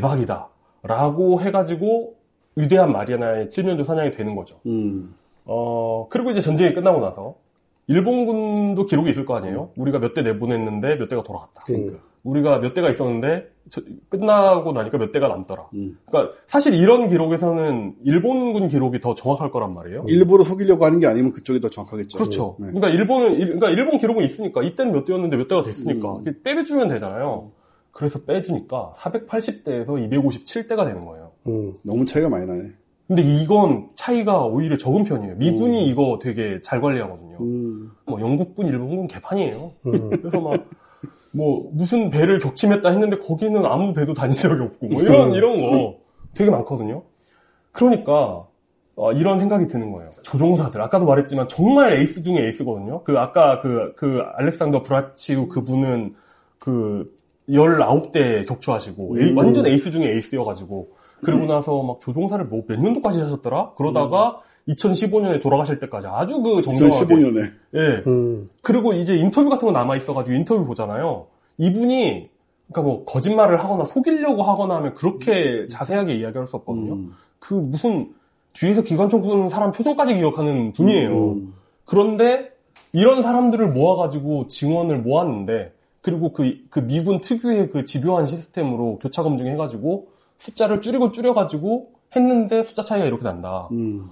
대박이다라고 해가지고 위대한 마리아나의 칠면조 사냥이 되는 거죠. 음. 어 그리고 이제 전쟁이 끝나고 나서 일본군도 기록이 있을 거 아니에요. 우리가 몇 대 내보냈는데 몇 대가 돌아갔다. 그러니까. 우리가 몇 대가 있었는데 저, 끝나고 나니까 몇 대가 남더라. 음. 그러니까 사실 이런 기록에서는 일본군 기록이 더 정확할 거란 말이에요. 일부러 속이려고 하는 게 아니면 그쪽이 더 정확하겠죠. 그렇죠. 네. 그러니까 일본은 그러니까 일본 기록은 있으니까 이때는 몇 대였는데 몇 대가 됐으니까 음. 빼주면 되잖아요. 그래서 빼주니까 사백팔십 대에서 이백오십칠 대가 되는 거예요. 음. 너무 차이가 많이 나네. 근데 이건 차이가 오히려 적은 편이에요. 미군이 음. 이거 되게 잘 관리하거든요. 음. 뭐 영국군, 일본군 개판이에요. 음. 그래서 막 뭐 무슨 배를 격침했다 했는데 거기는 아무 배도 다닌 적이 없고 뭐 이런 이런 거 되게 많거든요. 그러니까 어, 이런 생각이 드는 거예요. 조종사들 아까도 말했지만 정말 에이스 중에 에이스거든요. 그 아까 그 그 알렉산더 브라치우 그분은 그 열아홉 대 격추하시고 음. 에이, 완전 에이스 중에 에이스여가지고 그러고 나서 막 조종사를 뭐 몇 년도까지 하셨더라? 그러다가 음. 이천십오 년에 돌아가실 때까지 아주 그 정정하게. 이천십오 년에. 예. 음. 그리고 이제 인터뷰 같은 거 남아있어가지고 인터뷰 보잖아요. 이분이, 그러니까 뭐 거짓말을 하거나 속이려고 하거나 하면 그렇게 자세하게 이야기할 수 없거든요. 음. 그 무슨 뒤에서 기관총 쏘는 사람 표정까지 기억하는 분이에요. 음. 그런데 이런 사람들을 모아가지고 증언을 모았는데, 그리고 그, 그 미군 특유의 그 집요한 시스템으로 교차 검증해가지고 숫자를 줄이고 줄여가지고 했는데 숫자 차이가 이렇게 난다. 음.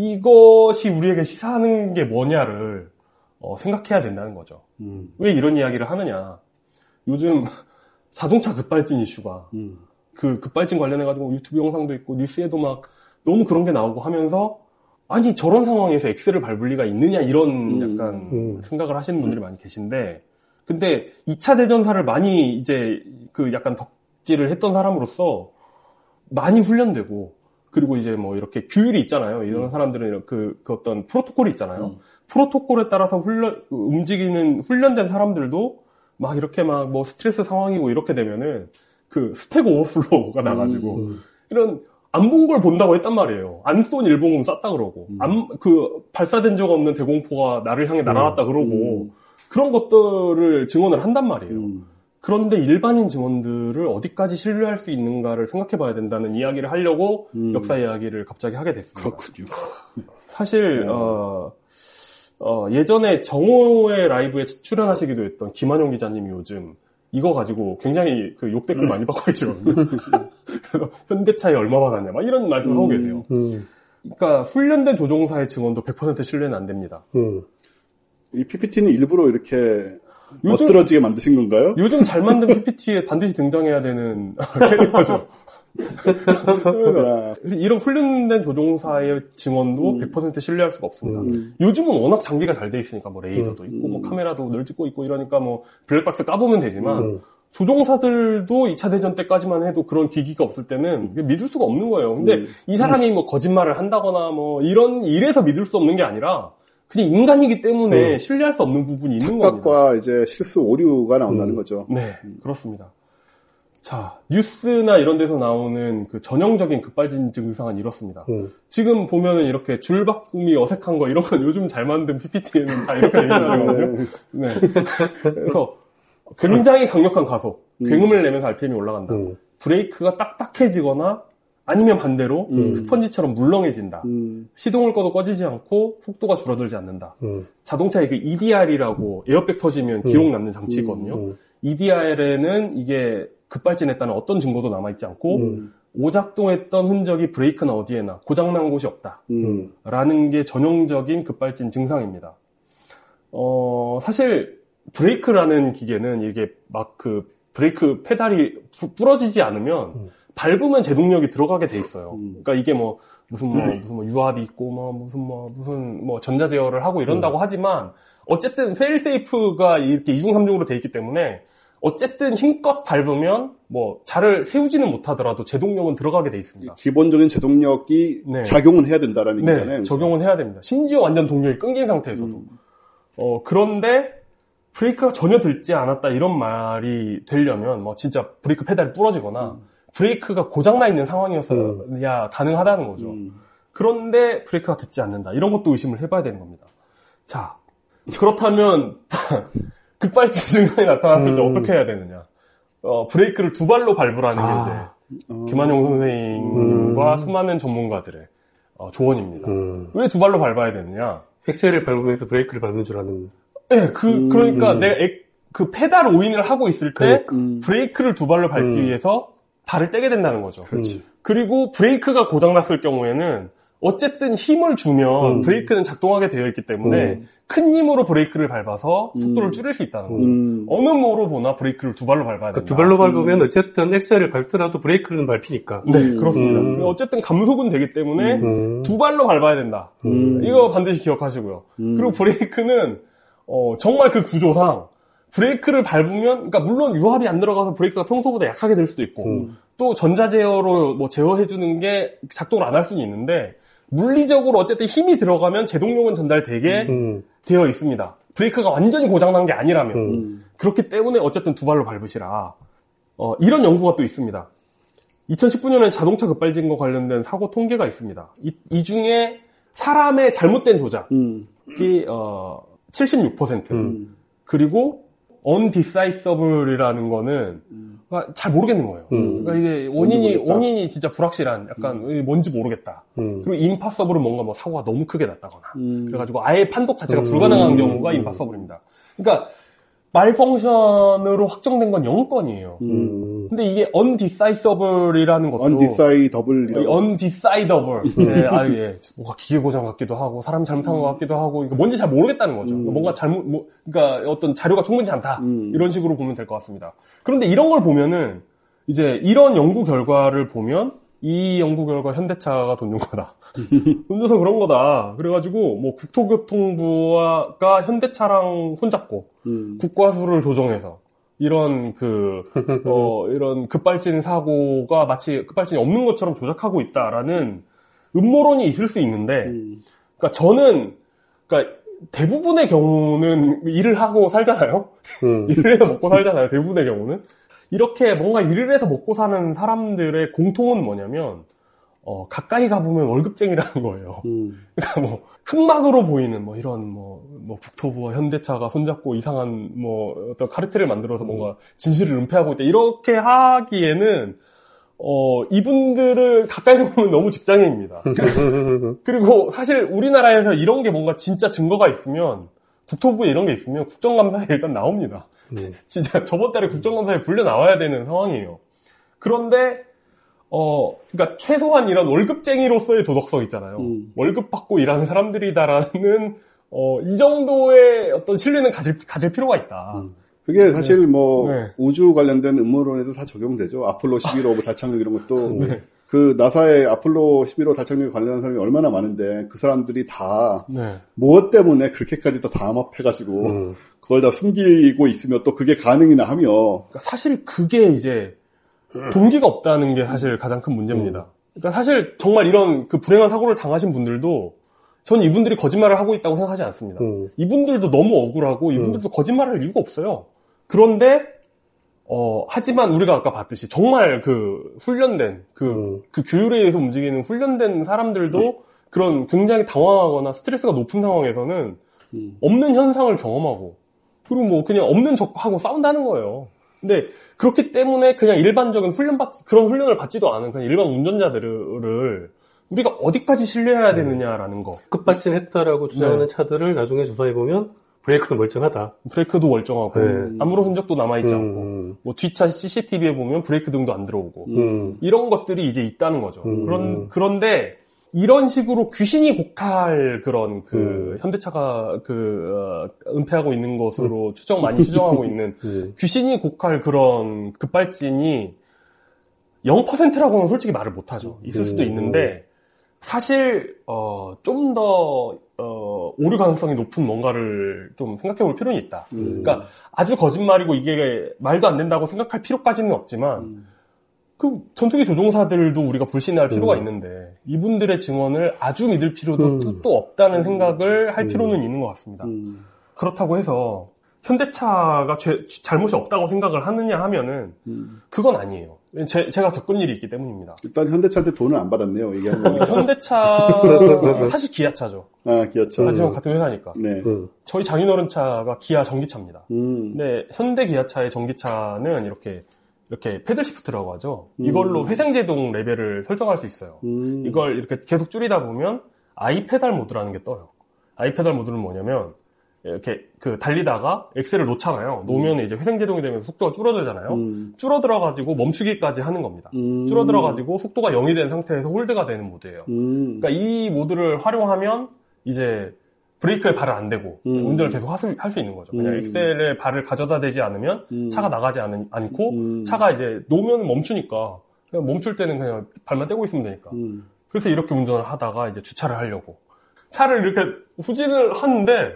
이것이 우리에게 시사하는 게 뭐냐를 어, 생각해야 된다는 거죠. 음. 왜 이런 이야기를 하느냐. 요즘 자동차 급발진 이슈가 음. 그 급발진 관련해가지고 유튜브 영상도 있고 뉴스에도 막 너무 그런 게 나오고 하면서 아니 저런 상황에서 엑셀을 밟을 리가 있느냐 이런 음. 약간 음. 생각을 하시는 분들이 많이 계신데 근데 이 차 대전사를 많이 이제 그 약간 덕질을 했던 사람으로서 많이 훈련되고 그리고 이제 뭐 이렇게 규율이 있잖아요. 이런 음. 사람들은 그, 그 어떤 프로토콜이 있잖아요. 음. 프로토콜에 따라서 훈련, 움직이는 훈련된 사람들도 막 이렇게 막 뭐 스트레스 상황이고 이렇게 되면은 그 스택 오버플로우가 나가지고 음. 음. 이런 안 본 걸 본다고 했단 말이에요. 안 쏜 일본군 쐈다 그러고 음. 안, 그 발사된 적 없는 대공포가 나를 향해 날아갔다 그러고 음. 그런 것들을 증언을 한단 말이에요. 음. 그런데 일반인 증언들을 어디까지 신뢰할 수 있는가를 생각해봐야 된다는 이야기를 하려고 음. 역사 이야기를 갑자기 하게 됐습니다. 그렇군요. 사실 네. 어, 어, 예전에 정오의 라이브에 출연하시기도 했던 김한용 기자님이 요즘 이거 가지고 굉장히 그 욕댓글 음. 많이 받고 계시거든요. 그래서 현대차에 얼마 받았냐 막 이런 말씀을 음. 하고 계세요. 음. 그러니까 훈련된 조종사의 증언도 백 퍼센트 신뢰는 안 됩니다. 음. 이 피피티는 일부러 이렇게 요즘, 멋들어지게 만드신 건가요? 요즘 잘 만든 피피티에 반드시 등장해야 되는 캐릭터죠. 이런 훈련된 조종사의 증언도 음. 백 퍼센트 신뢰할 수가 없습니다. 음. 요즘은 워낙 장비가 잘 돼 있으니까 뭐 레이저도 음. 있고 뭐 카메라도 늘 찍고 있고 이러니까 뭐 블랙박스 까보면 되지만 음. 조종사들도 이 차 대전 때까지만 해도 그런 기기가 없을 때는 믿을 수가 없는 거예요. 근데 음. 이 사람이 뭐 거짓말을 한다거나 뭐 이런 일에서 믿을 수 없는 게 아니라 그냥 인간이기 때문에 음. 신뢰할 수 없는 부분이 있는 겁니다. 착각과 이제 실수 오류가 나온다는 음. 거죠. 네, 그렇습니다. 자, 뉴스나 이런 데서 나오는 그 전형적인 급발진 증상은 이렇습니다. 음. 지금 보면은 이렇게 줄바꿈이 어색한 거 이런 건 요즘 잘 만든 피피티에는 다 이렇게 얘기하거든요. 네. 그래서 굉장히 강력한 가속, 음. 굉음을 내면서 알피엠이 올라간다. 음. 브레이크가 딱딱해지거나 아니면 반대로 음. 스펀지처럼 물렁해진다. 음. 시동을 꺼도 꺼지지 않고 속도가 줄어들지 않는다. 음. 자동차의 그 이디알이라고 에어백 터지면 기록 음. 남는 장치 있거든요. 음. 이디알에는 이게 급발진했다는 어떤 증거도 남아있지 않고 음. 오작동했던 흔적이 브레이크나 어디에나 고장난 곳이 없다. 음. 라는 게 전형적인 급발진 증상입니다. 어, 사실 브레이크라는 기계는 이게 막 그 브레이크 페달이 부, 부러지지 않으면 음. 밟으면 제동력이 들어가게 돼 있어요. 음. 그러니까 이게 뭐 무슨 뭐 무슨 뭐 유압이 있고 뭐 무슨 뭐 무슨 뭐 전자 제어를 하고 이런다고 음. 하지만 어쨌든 페일 세이프가 이렇게 이중 삼중으로 돼 있기 때문에 어쨌든 힘껏 밟으면 뭐 차를 세우지는 못하더라도 제동력은 들어가게 돼 있습니다. 기본적인 제동력이 네. 작용은 해야 된다라는 네, 얘기잖아요. 적용은 해야 됩니다. 심지어 완전 동력이 끊긴 상태에서도. 음. 어 그런데 브레이크가 전혀 들지 않았다 이런 말이 되려면 뭐 진짜 브레이크 페달이 부러지거나 음. 브레이크가 고장나 있는 상황이었어야 음. 가능하다는 거죠. 음. 그런데 브레이크가 듣지 않는다. 이런 것도 의심을 해봐야 되는 겁니다. 자, 그렇다면 급발진 증상이 나타났을 때 음. 어떻게 해야 되느냐. 어, 브레이크를 두 발로 밟으라는 아. 게 이제 어. 김한용 선생님과 음. 수많은 전문가들의 어, 조언입니다. 음. 왜 두 발로 밟아야 되느냐. 엑셀을 밟으면서 브레이크를 밟는 줄 아는. 네, 그, 음. 그러니까 내가 엑, 그 페달 오인을 하고 있을 때 그, 음. 브레이크를 두 발로 밟기 음. 위해서 발을 떼게 된다는 거죠. 그렇지. 그리고 브레이크가 고장났을 경우에는 어쨌든 힘을 주면 음. 브레이크는 작동하게 되어 있기 때문에 음. 큰 힘으로 브레이크를 밟아서 속도를 음. 줄일 수 있다는 거죠. 음. 어느 모로 보나 브레이크를 두 발로 밟아야 된다. 두 발로 밟으면 어쨌든 엑셀을 밟더라도 브레이크는 밟히니까. 네, 음. 그렇습니다. 음. 어쨌든 감속은 되기 때문에 음. 두 발로 밟아야 된다. 음. 이거 반드시 기억하시고요. 음. 그리고 브레이크는 어, 정말 그 구조상 브레이크를 밟으면, 그러니까 물론 유압이 안 들어가서 브레이크가 평소보다 약하게 될 수도 있고, 음. 또 전자 제어로 뭐 제어해주는 게 작동을 안 할 수는 있는데, 물리적으로 어쨌든 힘이 들어가면 제동력은 전달되게 음. 되어 있습니다. 브레이크가 완전히 고장난 게 아니라면. 음. 그렇기 때문에 어쨌든 두 발로 밟으시라. 어, 이런 연구가 또 있습니다. 이천십구 년에 자동차 급발진과 관련된 사고 통계가 있습니다. 이, 이 중에 사람의 잘못된 조작이 음. 어, 칠십육 퍼센트. 음. 그리고 undecidable이라는 거는 음. 그러니까 잘 모르겠는 거예요. 음. 그러니까 이게 원인이 모르겠다. 원인이 진짜 불확실한 약간 뭔지 모르겠다. 음. 그리고 impossible은 뭔가 뭐 사고가 너무 크게 났다거나. 음. 그래가지고 아예 판독 자체가 음. 불가능한 음. 경우가 impossible입니다. 그러니까 말펑션으로 확정된 건 영 건이에요. 음. 근데 이게 undecidable이라는 것도 undecidable이라고. undecidable. 네, 아, 예. 뭔가 기계고장 같기도 하고, 사람이 잘못한 것 같기도 하고, 이거 뭔지 잘 모르겠다는 거죠. 음. 뭔가 잘못, 뭐, 그러니까 어떤 자료가 충분치 않다. 음. 이런 식으로 보면 될 것 같습니다. 그런데 이런 걸 보면은, 이제 이런 연구 결과를 보면, 이 연구 결과 현대차가 돈 준 거다. 돈 줘서 그런 거다. 그래가지고, 뭐, 국토교통부가 현대차랑 손잡고, 음. 국과수를 조정해서, 이런 그, 어, 이런 급발진 사고가 마치 급발진이 없는 것처럼 조작하고 있다라는 음모론이 있을 수 있는데, 음. 그러니까 저는, 그러니까 대부분의 경우는 일을 하고 살잖아요? 음. 일을 해서 먹고 살잖아요, 대부분의 경우는. 이렇게 뭔가 일을 해서 먹고 사는 사람들의 공통은 뭐냐면, 어, 가까이 가보면 월급쟁이라는 거예요. 음. 그러니까 뭐, 흑막으로 보이는 뭐 이런 뭐, 뭐 국토부와 현대차가 손잡고 이상한 뭐 어떤 카르텔을 만들어서 뭔가 진실을 은폐하고 있다. 이렇게 하기에는, 어, 이분들을 가까이서 보면 너무 직장인입니다. 그리고 사실 우리나라에서 이런 게 뭔가 진짜 증거가 있으면, 국토부에 이런 게 있으면 국정감사에 일단 나옵니다. 음. 진짜 저번 달에 국정감사에 불려 나와야 되는 상황이에요. 그런데, 어, 그러니까 최소한 이런 월급쟁이로서의 도덕성 있잖아요. 음. 월급 받고 일하는 사람들이다라는, 어, 이 정도의 어떤 신뢰는 가질, 가질 필요가 있다. 음. 그게 사실 뭐 네. 우주 관련된 음모론에도 다 적용되죠. 아폴로 십일 호 달착륙 이런 것도 네. 그 나사의 아폴로 십일 호 달착륙에 관련한 사람이 얼마나 많은데 그 사람들이 다 네. 무엇 때문에 그렇게까지 다 담합해가지고 음. 그걸 다 숨기고 있으며 또 그게 가능이나 하며 그러니까 사실 그게 이제 동기가 없다는 게 사실 가장 큰 문제입니다. 그러니까 사실 정말 이런 그 불행한 사고를 당하신 분들도 전 이분들이 거짓말을 하고 있다고 생각하지 않습니다. 음. 이분들도 너무 억울하고 이분들도 거짓말을 할 이유가 없어요. 그런데 어 하지만 우리가 아까 봤듯이 정말 그 훈련된 그, 음. 그 규율에 의해서 움직이는 훈련된 사람들도 그런 굉장히 당황하거나 스트레스가 높은 상황에서는 음. 없는 현상을 경험하고 그리고 뭐 그냥 없는 적하고 싸운다는 거예요. 근데 그렇기 때문에 그냥 일반적인 훈련 받 그런 훈련을 받지도 않은 그냥 일반 운전자들을 우리가 어디까지 신뢰해야 되느냐라는 거. 급발진했다라고 주장하는 네. 차들을 나중에 조사해보면 브레이크는 멀쩡하다. 브레이크도 멀쩡하고 네. 아무런 흔적도 남아있지 않고 음. 뭐 뒷차 씨씨티비에 보면 브레이크 등도 안 들어오고 음. 이런 것들이 이제 있다는 거죠. 음. 그런 그런데 이런 식으로 귀신이 곡할 그런 그 음. 현대차가 그 어, 은폐하고 있는 것으로 추정 많이 추정하고 있는 음. 귀신이 곡할 그런 급발진이 영 퍼센트라고는 솔직히 말을 못하죠. 있을 수도 음. 있는데 사실 어, 좀 더 어, 오류 가능성이 높은 뭔가를 좀 생각해 볼 필요는 있다. 음. 그러니까 아주 거짓말이고 이게 말도 안 된다고 생각할 필요까지는 없지만 음. 그 전투기 조종사들도 우리가 불신할 필요가 음. 있는데 이분들의 증언을 아주 믿을 필요도 음. 또, 또 없다는 생각을 할 음. 필요는 있는 것 같습니다. 음. 그렇다고 해서 현대차가 죄, 잘못이 없다고 생각을 하느냐 하면은 음. 그건 아니에요. 제, 제가 겪은 일이 있기 때문입니다. 일단 현대차한테 돈을 안 받았네요. 얘기하는 거니까. 현대차 사실 기아차죠. 아, 기아차. 하지만 같은 회사니까. 네. 음. 저희 장인어른 차가 기아 전기차입니다. 음. 근데 현대 기아차의 전기차는 이렇게 이렇게 패들 시프트라고 하죠. 음. 이걸로 회생제동 레벨을 설정할 수 있어요. 음. 이걸 이렇게 계속 줄이다 보면 아이페달 모드라는 게 떠요. 아이페달 모드는 뭐냐면 이렇게 그 달리다가 엑셀을 놓잖아요. 놓으면 이제 회생제동이 되면서 속도가 줄어들잖아요. 음. 줄어들어가지고 멈추기까지 하는 겁니다. 음. 줄어들어가지고 속도가 영이 된 상태에서 홀드가 되는 모드예요. 음. 그러니까 이 모드를 활용하면 이제 브레이크에 발을 안 대고 음. 운전을 계속 할 수 있는 거죠. 그냥 음. 엑셀에 발을 가져다 대지 않으면 음. 차가 나가지 않, 않고 음. 차가 이제 놓으면 멈추니까 그냥 멈출 때는 그냥 발만 떼고 있으면 되니까. 음. 그래서 이렇게 운전을 하다가 이제 주차를 하려고 차를 이렇게 후진을 하는데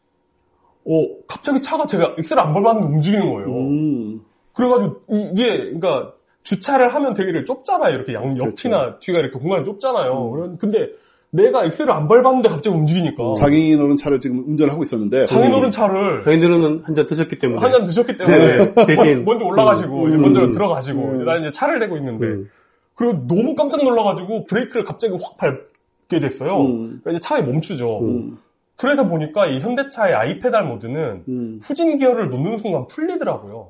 어 갑자기 차가 제가 엑셀을 안 밟았는데 움직이는 거예요. 음. 그래가지고 이게 그러니까 주차를 하면 되게 좁잖아요. 이렇게 양 옆이나 그렇죠. 뒤가 이렇게 공간이 좁잖아요. 음. 근데 내가 엑셀을 안 밟았는데 갑자기 움직이니까 장애인 오른 차를 지금 운전을 하고 있었는데 장애인 오른 차를 저희들은 한 잔 드셨기 때문에 한 잔 드셨기 때문에 대신 먼저 올라가시고 음. 이제 먼저 들어가시고 음. 이제 난 이제 차를 대고 있는데 음. 그리고 너무 깜짝 놀라가지고 브레이크를 갑자기 확 밟게 됐어요. 음. 그러니까 이제 차가 멈추죠. 음. 그래서 보니까 이 현대차의 아이페달 모드는 음. 후진 기어를 놓는 순간 풀리더라고요.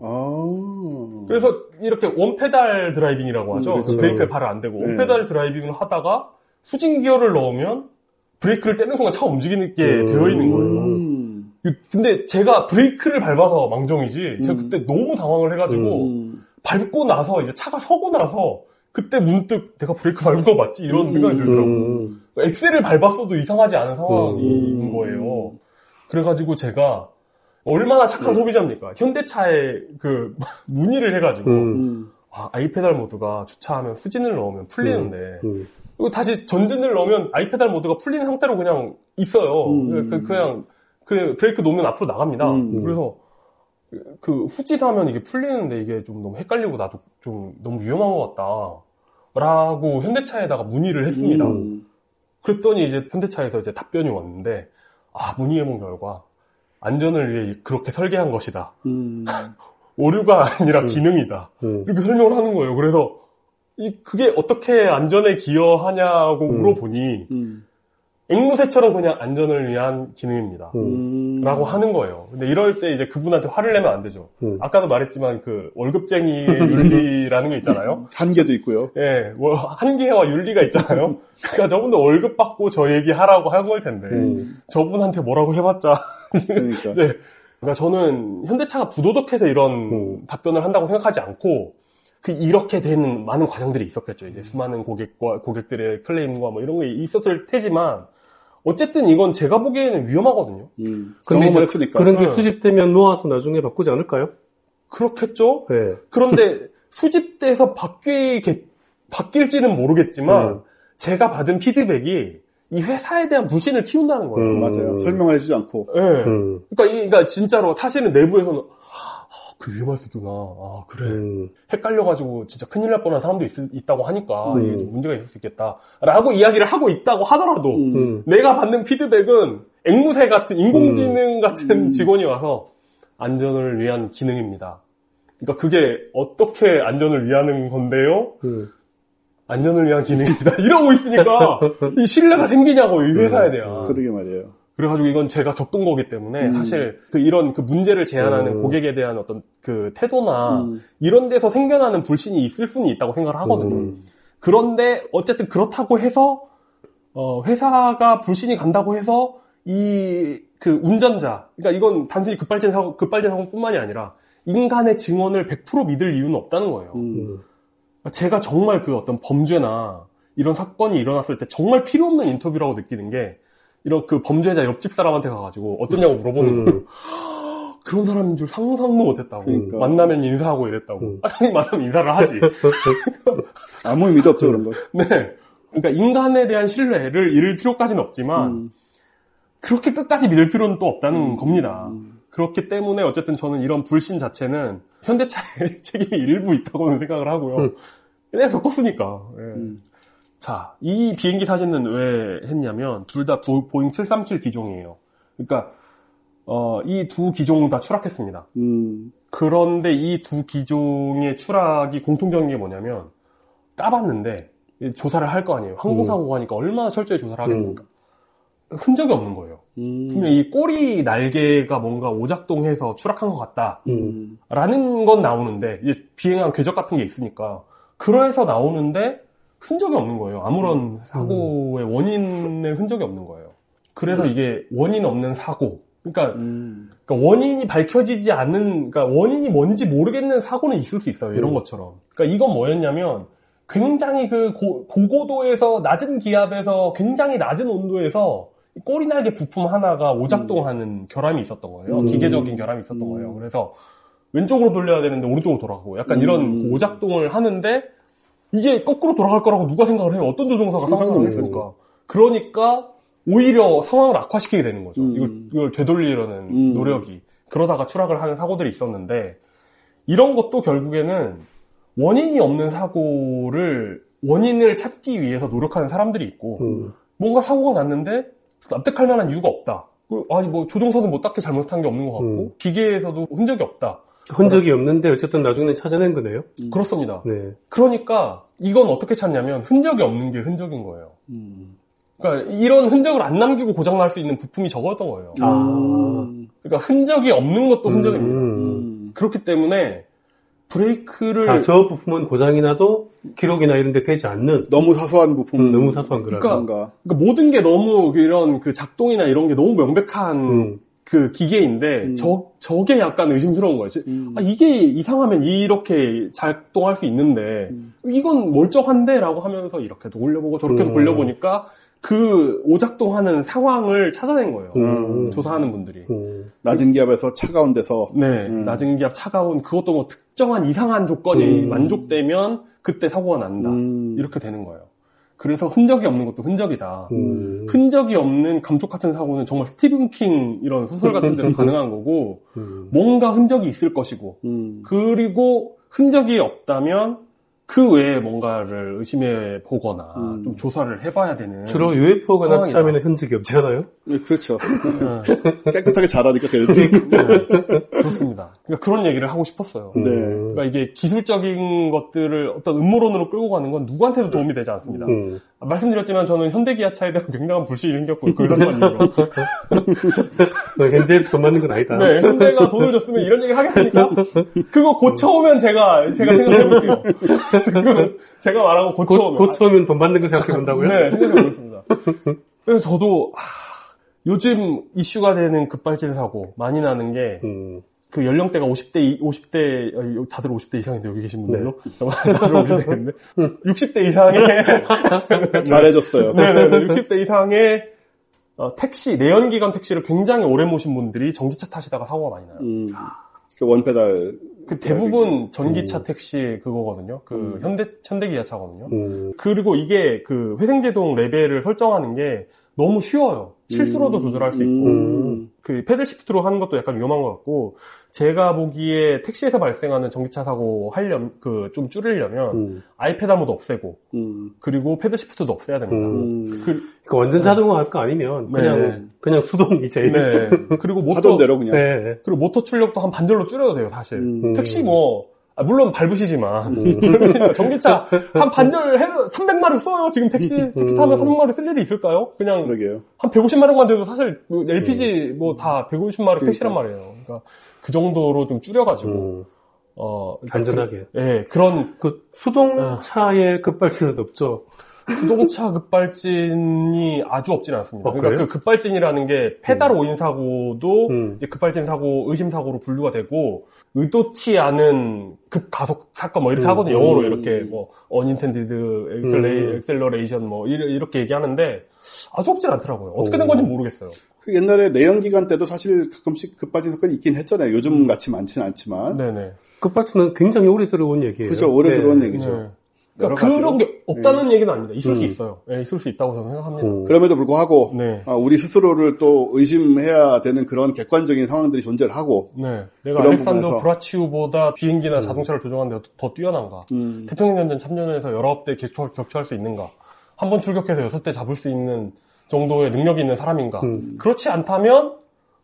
아. 그래서 이렇게 원페달 드라이빙이라고 하죠. 음, 그렇죠. 브레이크에 발을 안 대고 네. 원페달 드라이빙을 하다가 후진 기어를 넣으면 브레이크를 떼는 순간 차가 움직이게 음. 되어 있는 거예요. 음. 근데 제가 브레이크를 밟아서 망정이지 제가 음. 그때 너무 당황을 해가지고 음. 밟고 나서 이제 차가 서고 나서 그때 문득 내가 브레이크 밟은 거 맞지? 이런 생각이 들더라고요. 음. 엑셀을 밟았어도 이상하지 않은 상황인 음. 거예요. 그래가지고 제가 얼마나 착한 소비자입니까? 현대차에 그 문의를 해가지고 음. 음. 아, 아이페달 모드가 주차하면 후진을 넣으면 풀리는데 음. 그리고 다시 전진을 넣으면 아이페달 모드가 풀리는 상태로 그냥 있어요. 음. 그, 그냥 그 브레이크 놓으면 앞으로 나갑니다. 음. 그래서 그 후진하면 이게 풀리는데 이게 좀 너무 헷갈리고 나도 좀 너무 위험한 것 같다. 라고 현대차에다가 문의를 했습니다. 음. 그랬더니 이제 현대차에서 이제 답변이 왔는데 아, 문의해본 결과 안전을 위해 그렇게 설계한 것이다. 음. 오류가 아니라 음. 기능이다. 음. 이렇게 설명을 하는 거예요. 그래서 이 그게 어떻게 안전에 기여하냐고 음. 물어보니 음. 앵무새처럼 그냥 안전을 위한 기능입니다. 음. 라고 하는 거예요. 근데 이럴 때 이제 그분한테 화를 내면 안 되죠. 음. 아까도 말했지만 그 월급쟁이의 윤리라는 게 있잖아요. 한계도 있고요. 예, 뭐 한계와 윤리가 있잖아요. 그러니까 저분도 월급 받고 저 얘기하라고 한 걸 텐데 음. 저분한테 뭐라고 해봤자 그러니까. 이제 그러니까 저는 현대차가 부도덕해서 이런 음. 답변을 한다고 생각하지 않고 그 이렇게 되는 많은 과정들이 있었겠죠. 이제 수많은 고객과 고객들의 클레임과 뭐 이런 게 있었을 테지만 어쨌든 이건 제가 보기에는 위험하거든요. 음. 근데 경험을 이제 했으니까. 그런 게 네. 수집되면 놓아서 나중에 바꾸지 않을까요? 그렇겠죠. 네. 그런데 수집돼서 바뀌게 바뀔지는 모르겠지만 음. 제가 받은 피드백이 이 회사에 대한 불신을 키운다는 거예요. 음. 맞아요. 설명을 해주지 않고. 예. 음. 그러니까, 이, 그러니까 진짜로 사실은 내부에서는 아, 그 위험할 수 있구나. 아 그래. 음. 헷갈려가지고 진짜 큰일 날 뻔한 사람도 있, 있다고 하니까 음. 이게 좀 문제가 있을 수 있겠다라고 이야기를 하고 있다고 하더라도 음. 음. 내가 받는 피드백은 앵무새 같은 인공지능 같은 음. 직원이 와서 안전을 위한 기능입니다. 그러니까 그게 어떻게 안전을 위하는 건데요? 음. 안전을 위한 기능입니다. 이러고 있으니까 이 신뢰가 생기냐고 이 회사에 대한. 그러게 말이에요. 그래가지고 이건 제가 겪은 거기 때문에 음. 사실 그 이런 그 문제를 제안하는 음. 고객에 대한 어떤 그 태도나 음. 이런 데서 생겨나는 불신이 있을 수는 있다고 생각을 하거든요. 음. 그런데 어쨌든 그렇다고 해서 어 회사가 불신이 간다고 해서 이 그 운전자, 그러니까 이건 단순히 급발진 사고 급발진 사고뿐만이 아니라 인간의 증언을 백 퍼센트 믿을 이유는 없다는 거예요. 음. 제가 정말 그 어떤 범죄나 이런 사건이 일어났을 때 정말 필요 없는 인터뷰라고 느끼는 게 이런 그 범죄자 옆집 사람한테 가가지고 어떠냐고 물어보는 음. 거예요. 그런 사람인 줄 상상도 못했다고. 그러니까. 만나면 인사하고 이랬다고. 음. 아, 당연히 만나면 인사를 하지. 아무 의미도 없죠, 그런 거. 네. 그러니까 인간에 대한 신뢰를 잃을 필요까지는 없지만 음. 그렇게 끝까지 믿을 필요는 또 없다는 음. 겁니다. 음. 그렇기 때문에 어쨌든 저는 이런 불신 자체는 현대차의 책임이 일부 있다고는 생각을 하고요. 음. 내가 겪었으니까. 예. 음. 자, 이 비행기 사진은 왜 했냐면 둘 다 보잉 칠삼칠 기종이에요. 그러니까 어, 이 두 기종 다 추락했습니다. 음. 그런데 이 두 기종의 추락이 공통적인 게 뭐냐면 까봤는데 조사를 할 거 아니에요. 항공사고가 하니까 얼마나 철저히 조사를 하겠습니까? 흔적이 없는 거예요. 음. 분명 이 꼬리 날개가 뭔가 오작동해서 추락한 것 음. 같다라는 건 나오는데 이제 비행한 궤적 같은 게 있으니까 그래서 나오는데 흔적이 없는 거예요. 아무런 사고의 원인의 흔적이 없는 거예요. 그래서 이게 원인 없는 사고 그러니까, 음. 그러니까 원인이 밝혀지지 않는, 그러니까 원인이 뭔지 모르겠는 사고는 있을 수 있어요. 이런 음. 것처럼. 그러니까 이건 뭐였냐면 굉장히 그 고, 고고도에서 낮은 기압에서 굉장히 낮은 온도에서 꼬리날개 부품 하나가 오작동하는 음. 결함이 있었던 거예요. 음. 기계적인 결함이 있었던 음. 거예요. 그래서 왼쪽으로 돌려야 되는데 오른쪽으로 돌아가고 약간 이런 음. 오작동을 하는데 이게 거꾸로 돌아갈 거라고 누가 생각을 해요? 어떤 조종사가 상상을 했을까? 그러니까 오히려 상황을 악화시키게 되는 거죠. 음. 이걸, 이걸 되돌리려는 음. 노력이. 그러다가 추락을 하는 사고들이 있었는데 이런 것도 결국에는 원인이 없는 사고를 원인을 찾기 위해서 노력하는 사람들이 있고 음. 뭔가 사고가 났는데 납득할 만한 이유가 없다. 아니 뭐 조종사도 뭐 딱히 잘못한 게 없는 것 같고 음. 기계에서도 흔적이 없다. 흔적이 없는데 어쨌든 나중에 찾아낸 거네요? 음. 그렇습니다. 네. 그러니까 이건 어떻게 찾냐면 흔적이 없는 게 흔적인 거예요. 음. 그러니까 이런 흔적을 안 남기고 고장날 수 있는 부품이 적었던 거예요. 아. 그러니까 흔적이 없는 것도 흔적입니다. 음. 그렇기 때문에 브레이크를 아, 저 부품은 고장이 나도 기록이나 이런 데 되지 않는 너무 사소한 부품 음, 너무 사소한 거라. 그러니까, 그러니까 모든 게 너무 이런 그 작동이나 이런 게 너무 명백한 음. 그 기계인데 음. 저 저게 약간 의심스러운 거지. 음. 아, 이게 이상하면 이렇게 작동할 수 있는데 음. 이건 멀쩡한데라고 하면서 이렇게도 올려보고 저렇게도 음. 돌려보니까 그 오작동하는 상황을 찾아낸 거예요. 음. 조사하는 분들이. 음. 낮은 기압에서 차가운 데서. 네, 음. 낮은 기압 차가운 그것도 뭐 특정한 이상한 조건이 음. 만족되면 그때 사고가 난다. 음. 이렇게 되는 거예요. 그래서 흔적이 없는 것도 흔적이다. 음. 흔적이 없는 감쪽 같은 사고는 정말 스티븐 킹 이런 소설 같은 데서 가능한 거고 음. 뭔가 흔적이 있을 것이고 음. 그리고 흔적이 없다면 그 외에 뭔가를 의심해 보거나 음. 좀 조사를 해봐야 되는 주로 유에프오가 납치하면 흔적이 없지 않아요? 네, 그렇죠. 네. 깨끗하게 잘하니까 그래야지. 네, 그렇습니다. 그러니까 그런 얘기를 하고 싶었어요. 네. 그러니까 이게 기술적인 것들을 어떤 음모론으로 끌고 가는 건 누구한테도 도움이 되지 않습니다. 음. 아, 말씀드렸지만 저는 현대기아차에 대한 굉장한 불신이 생겼고 그런 말이에요. 현대에서 돈 받는 건 아니다. 네, 현대가 돈을 줬으면 이런 얘기 하겠습니까? 그거 고쳐오면 제가 제가 생각해볼게요. 제가 말하고 고쳐오면 고, 고쳐오면 돈 받는 거 생각해본다고요? 네, 생각해보겠습니다. 그래서 저도 아, 요즘 이슈가 되는 급발진 사고 많이 나는 게 음. 그 연령대가 오십 대, 오십 대, 다들 오십 대 이상인데 여기 계신 분들로? 네. 다들 오십 대인데 육십 대 이상의. 잘해줬어요. 네네네. 육십 대 이상의 어, 택시, 내연기관 택시를 굉장히 오래 모신 분들이 전기차 타시다가 사고가 많이 나요. 음, 그 원페달. 그 대부분 전기차 음. 택시 그거거든요. 그 음. 현대, 현대기아차거든요. 음. 그리고 이게 그 회생제동 레벨을 설정하는 게 너무 쉬워요. 실수로도 음. 조절할 수 있고, 음. 그 패들 시프트로 하는 것도 약간 위험한 것 같고, 제가 보기에 택시에서 발생하는 전기차 사고 하려면, 그, 좀 줄이려면, 음. 아예 페달 모드 없애고, 음. 그리고 패들 시프트도 없애야 됩니다. 음. 그, 그 완전 자동화 할 거 아니면, 그냥, 네. 그냥 수동이 제일. 네. 그리고 모터. 하던 대로 그냥. 네. 그리고 모터 출력도 한 반절로 줄여도 돼요, 사실. 음. 택시 뭐, 아, 물론 밟으시지만. 음. 전기차 한 반절 해서 삼백 마력 써요. 지금 택시, 택시 타면 삼백 마력 쓸 일이 있을까요? 그냥. 그러게요. 한 백오십 마력만 돼도 사실 엘피지 음. 뭐 다 백오십 마력 그러니까. 택시란 말이에요. 그러니까 그 정도로 좀 줄여가지고. 음. 어. 안전하게. 예, 네, 그런. 그 수동차의 급발진은 없죠. 수동차 급발진이 아주 없지는 않습니다. 어, 그러니까 그래요? 그 급발진이라는 게 페달 음. 오인 사고도 음. 이제 급발진 사고, 의심 사고로 분류가 되고 의도치 않은 급가속 사건 뭐 이렇게 음. 하거든요. 영어로 이렇게 뭐 unintended acceleration 뭐 이렇게 얘기하는데 아주 없진 않더라고요. 어떻게 된 건지 모르겠어요. 그 옛날에 내연기관 때도 사실 가끔씩 급발진 사건이 있긴 했잖아요. 요즘 같이 많지는 않지만. 네네. 급발진은 굉장히 오래 들어온 얘기예요. 그렇죠. 오래 네. 들어온 얘기죠. 네. 그러니까 그런 게 없다는 네. 얘기는 아닙니다. 있을 음. 수 있어요. 네, 있을 수 있다고 저는 생각합니다. 음. 그럼에도 불구하고 네. 아, 우리 스스로를 또 의심해야 되는 그런 객관적인 상황들이 존재를 하고 네. 내가 알렉산더 브라치우보다 비행기나 음. 자동차를 조종하는데 더 뛰어난가? 음. 태평양전쟁 참전해서 열아홉 대 격추, 격추할 수 있는가? 한 번 출격해서 여섯 대 잡을 수 있는 정도의 능력이 있는 사람인가? 음. 그렇지 않다면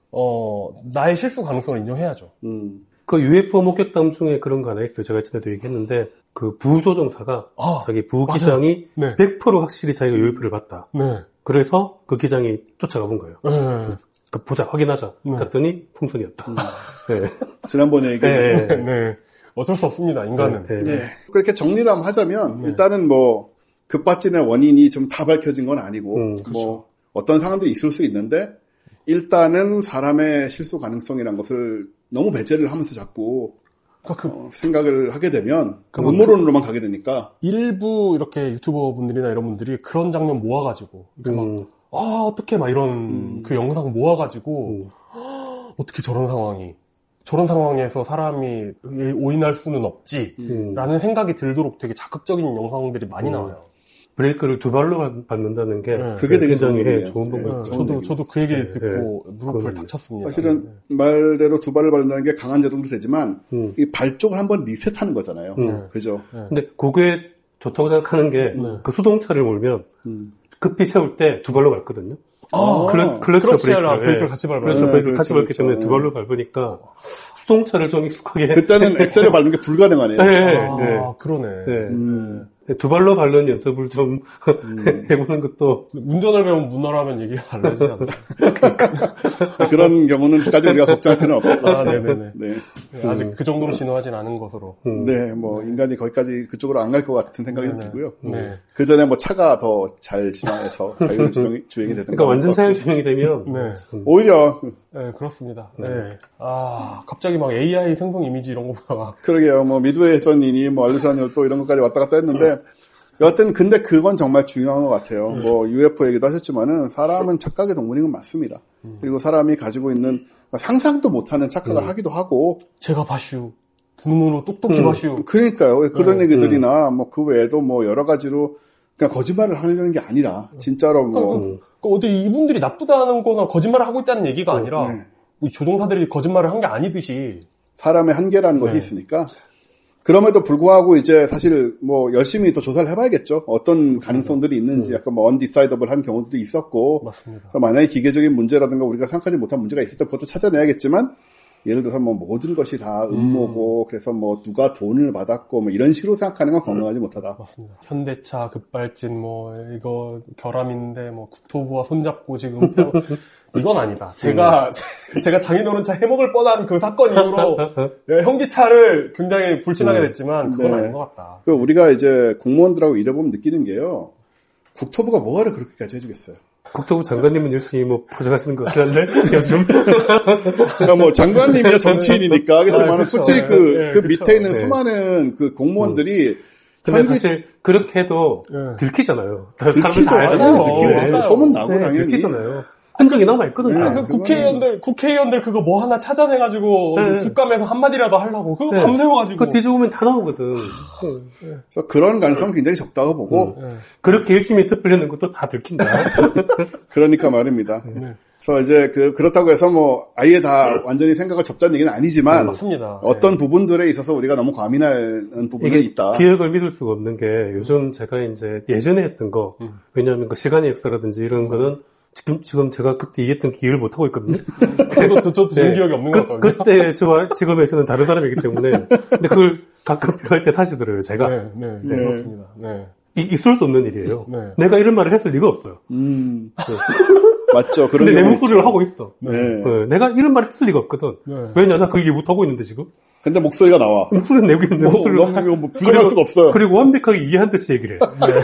어, 나의 실수 가능성을 인정해야죠. 음. 그 유에프오 목격담 중에 그런 거 하나 있어요. 제가 전에도 얘기했는데 그 부조종사가 아, 자기 부기장이 네. 백 퍼센트 확실히 자기가 유에프오를 봤다. 네. 그래서 그 기장이 쫓아가 본 거예요. 네. 그 보자 확인하자. 네. 갔더니 풍선이었다. 음. 네. 지난번에 얘기했죠. 네. 네. 어쩔 수 없습니다. 인간은. 네. 네. 그렇게 정리를 한번 하자면 네. 일단은 뭐 급발진의 원인이 좀 다 밝혀진 건 아니고 음, 그렇죠. 뭐 어떤 상황들이 있을 수 있는데 일단은 사람의 실수 가능성이라는 것을 너무 배제를 하면서 자꾸 그러니까 그, 어, 생각을 하게 되면 음모론으로만 가게 되니까 일부 이렇게 유튜버 분들이나 이런 분들이 그런 장면 모아가지고 그러니까 음. 막 아 어떻게 막 이런 음. 그 영상 모아가지고 음. 어떻게 저런 상황이 저런 상황에서 사람이 오인할 수는 없지 음. 라는 생각이 들도록 되게 자극적인 영상들이 많이 음. 나와요. 브레이크를 두 발로 밟는다는 게 네. 그게 되게 굉장히 좋은, 좋은 방법이에요. 네. 저도 저도 그 얘기 네. 듣고 네. 무릎을 다쳤습니다. 사실은 네. 말대로 두 발을 밟는다는 게 강한 제동도 되지만 음. 이 발 쪽을 한번 리셋하는 거잖아요. 음. 그죠? 네. 근데 그게 좋다고 생각하는 게 그 네. 수동차를 몰면 음. 급히 세울 때 두 발로 밟거든요. 아, 클러, 클러치와 브레이크를, 브레이크를 같이 밟아요. 클러치와 네, 브레이크를 그렇죠, 같이 밟기 그렇죠. 때문에 두 발로 밟으니까 수동차를 좀 익숙하게. 그때는 엑셀을 밟는 게 불가능하네요. 네, 아, 네. 그러네. 네. 음. 두 발로 밟는 연습을 좀 음. 해보는 것도. 운전을 배운 문어라면 얘기가 달라지지 않나. 그런 경우는까지 우리가 걱정할 필요는 없을 것 같아요. 아, 네네네. 네. 네, 아직 음. 그 정도로 진화하진 않은 것으로. 음. 네, 뭐, 인간이 거기까지 그쪽으로 안 갈 것 같은 생각이 네네. 들고요. 네. 그 전에 뭐 차가 더 잘 진화해서 자율주행이 되든. 그러니까 완전 자율주행이 되면. 네. 오히려. 네, 그렇습니다. 네. 네. 아, 갑자기 막 에이아이 생성 이미지 이런 거 보다가. 그러게요. 뭐, 미드웨이 전이니, 뭐, 알루시안 열도 이런 것까지 왔다 갔다 했는데, 여하튼 근데 그건 정말 중요한 것 같아요. 네. 뭐 유에프오 얘기도 하셨지만은 사람은 착각의 동물인 건 맞습니다. 음. 그리고 사람이 가지고 있는 상상도 못하는 착각을 음. 하기도 하고. 제가 바슈 눈으로 똑똑히 음. 바슈. 그러니까요. 그런 네. 얘기들이나 음. 뭐 그 외에도 뭐 여러 가지로 그냥 거짓말을 하려는 게 아니라 진짜로 뭐 그, 그 어디 이분들이 나쁘다는 거나 거짓말을 하고 있다는 얘기가 아니라 네. 이 조종사들이 거짓말을 한 게 아니듯이 사람의 한계라는 것이 네. 있으니까. 그럼에도 불구하고 이제 사실 뭐 열심히 더 조사를 해봐야겠죠. 어떤 맞습니다. 가능성들이 있는지 음. 약간 뭐 언디사이더블한 경우도 있었고. 맞습니다. 만약에 기계적인 문제라든가 우리가 생각하지 못한 문제가 있을 때 그것도 찾아내야겠지만 예를 들어서 뭐 모든 것이 다 음모고 음. 그래서 뭐 누가 돈을 받았고 뭐 이런 식으로 생각하는 건 건강하지 못하다. 맞습니다. 현대차 급발진 뭐 이거 결함인데 뭐 국토부와 손잡고 지금 이건 아니다. 제가 음. 제가 장인어른차 해먹을 뻔한 그 사건 이후로 현기차를 굉장히 불친하게 됐지만 그건 네. 아닌 것 같다. 그 우리가 이제 공무원들하고 일해보면 느끼는 게요. 국토부가 뭐하러 그렇게까지 해주겠어요. 국토부 장관님은 열심히 뭐 포장하시는 것 같긴 한데, 요즘. 그러니까 뭐 장관님이야 정치인이니까 하겠지만, 아, 그렇죠. 솔직히 그, 네, 그 그렇죠. 밑에 있는 네. 수많은 그 공무원들이. 음. 근데 현기... 사실 그렇게 해도 네. 들키잖아요. 사람들 다 알잖아요. 들키고 소문 나고 네, 당연히. 들키잖아요. 흔적이 남아있거든요. 네, 그 국회의원들, 국회의원들 그거 뭐 하나 찾아내가지고, 네. 국감에서 한마디라도 하려고, 그거 네. 밤새워가지고. 그거 뒤져보면 다 나오거든. 그래서 그런 가능성 굉장히 적다고 보고. 네. 그렇게 열심히 투표하는 것도 다 들킨다. 그러니까 말입니다. 네. 그래서 이제 그, 그렇다고 해서 뭐, 아예 다 네. 완전히 생각을 접자는 얘기는 아니지만. 네, 맞습니다. 어떤 네. 부분들에 있어서 우리가 너무 과민한 부분이 있다. 기억을 믿을 수가 없는 게, 요즘 제가 이제 예전에 했던 거, 음. 왜냐하면 그 시간의 역사라든지 이런 거는 지금, 지금 제가 그때 얘기했던 기억을 못하고 있거든요. 저도, 저도 네. 지금 기억이 없는 것 그, 같거든요. 그때 저와 지금에서는 다른 사람이기 때문에. 근데 그걸 가끔 필요할 때 다시 들어요, 제가. 네, 네, 네, 네. 그렇습니다. 네. 이, 있을 수 없는 일이에요. 네. 내가 이런 말을 했을 리가 없어요. 음. 네. 맞죠. 그런 근데 내 목소리를 있죠. 하고 있어. 네. 네. 내가 이런 말을 했을 리가 없거든. 네. 왜냐, 나 그 얘기 못하고 있는데, 지금. 근데 목소리가 나와. 목소리는 내고 있는데, 뭐, 목소리가. 너무 뭐 부정할 수가 없어요. 그리고 완벽하게 이해한 듯이 얘기를 해. 네.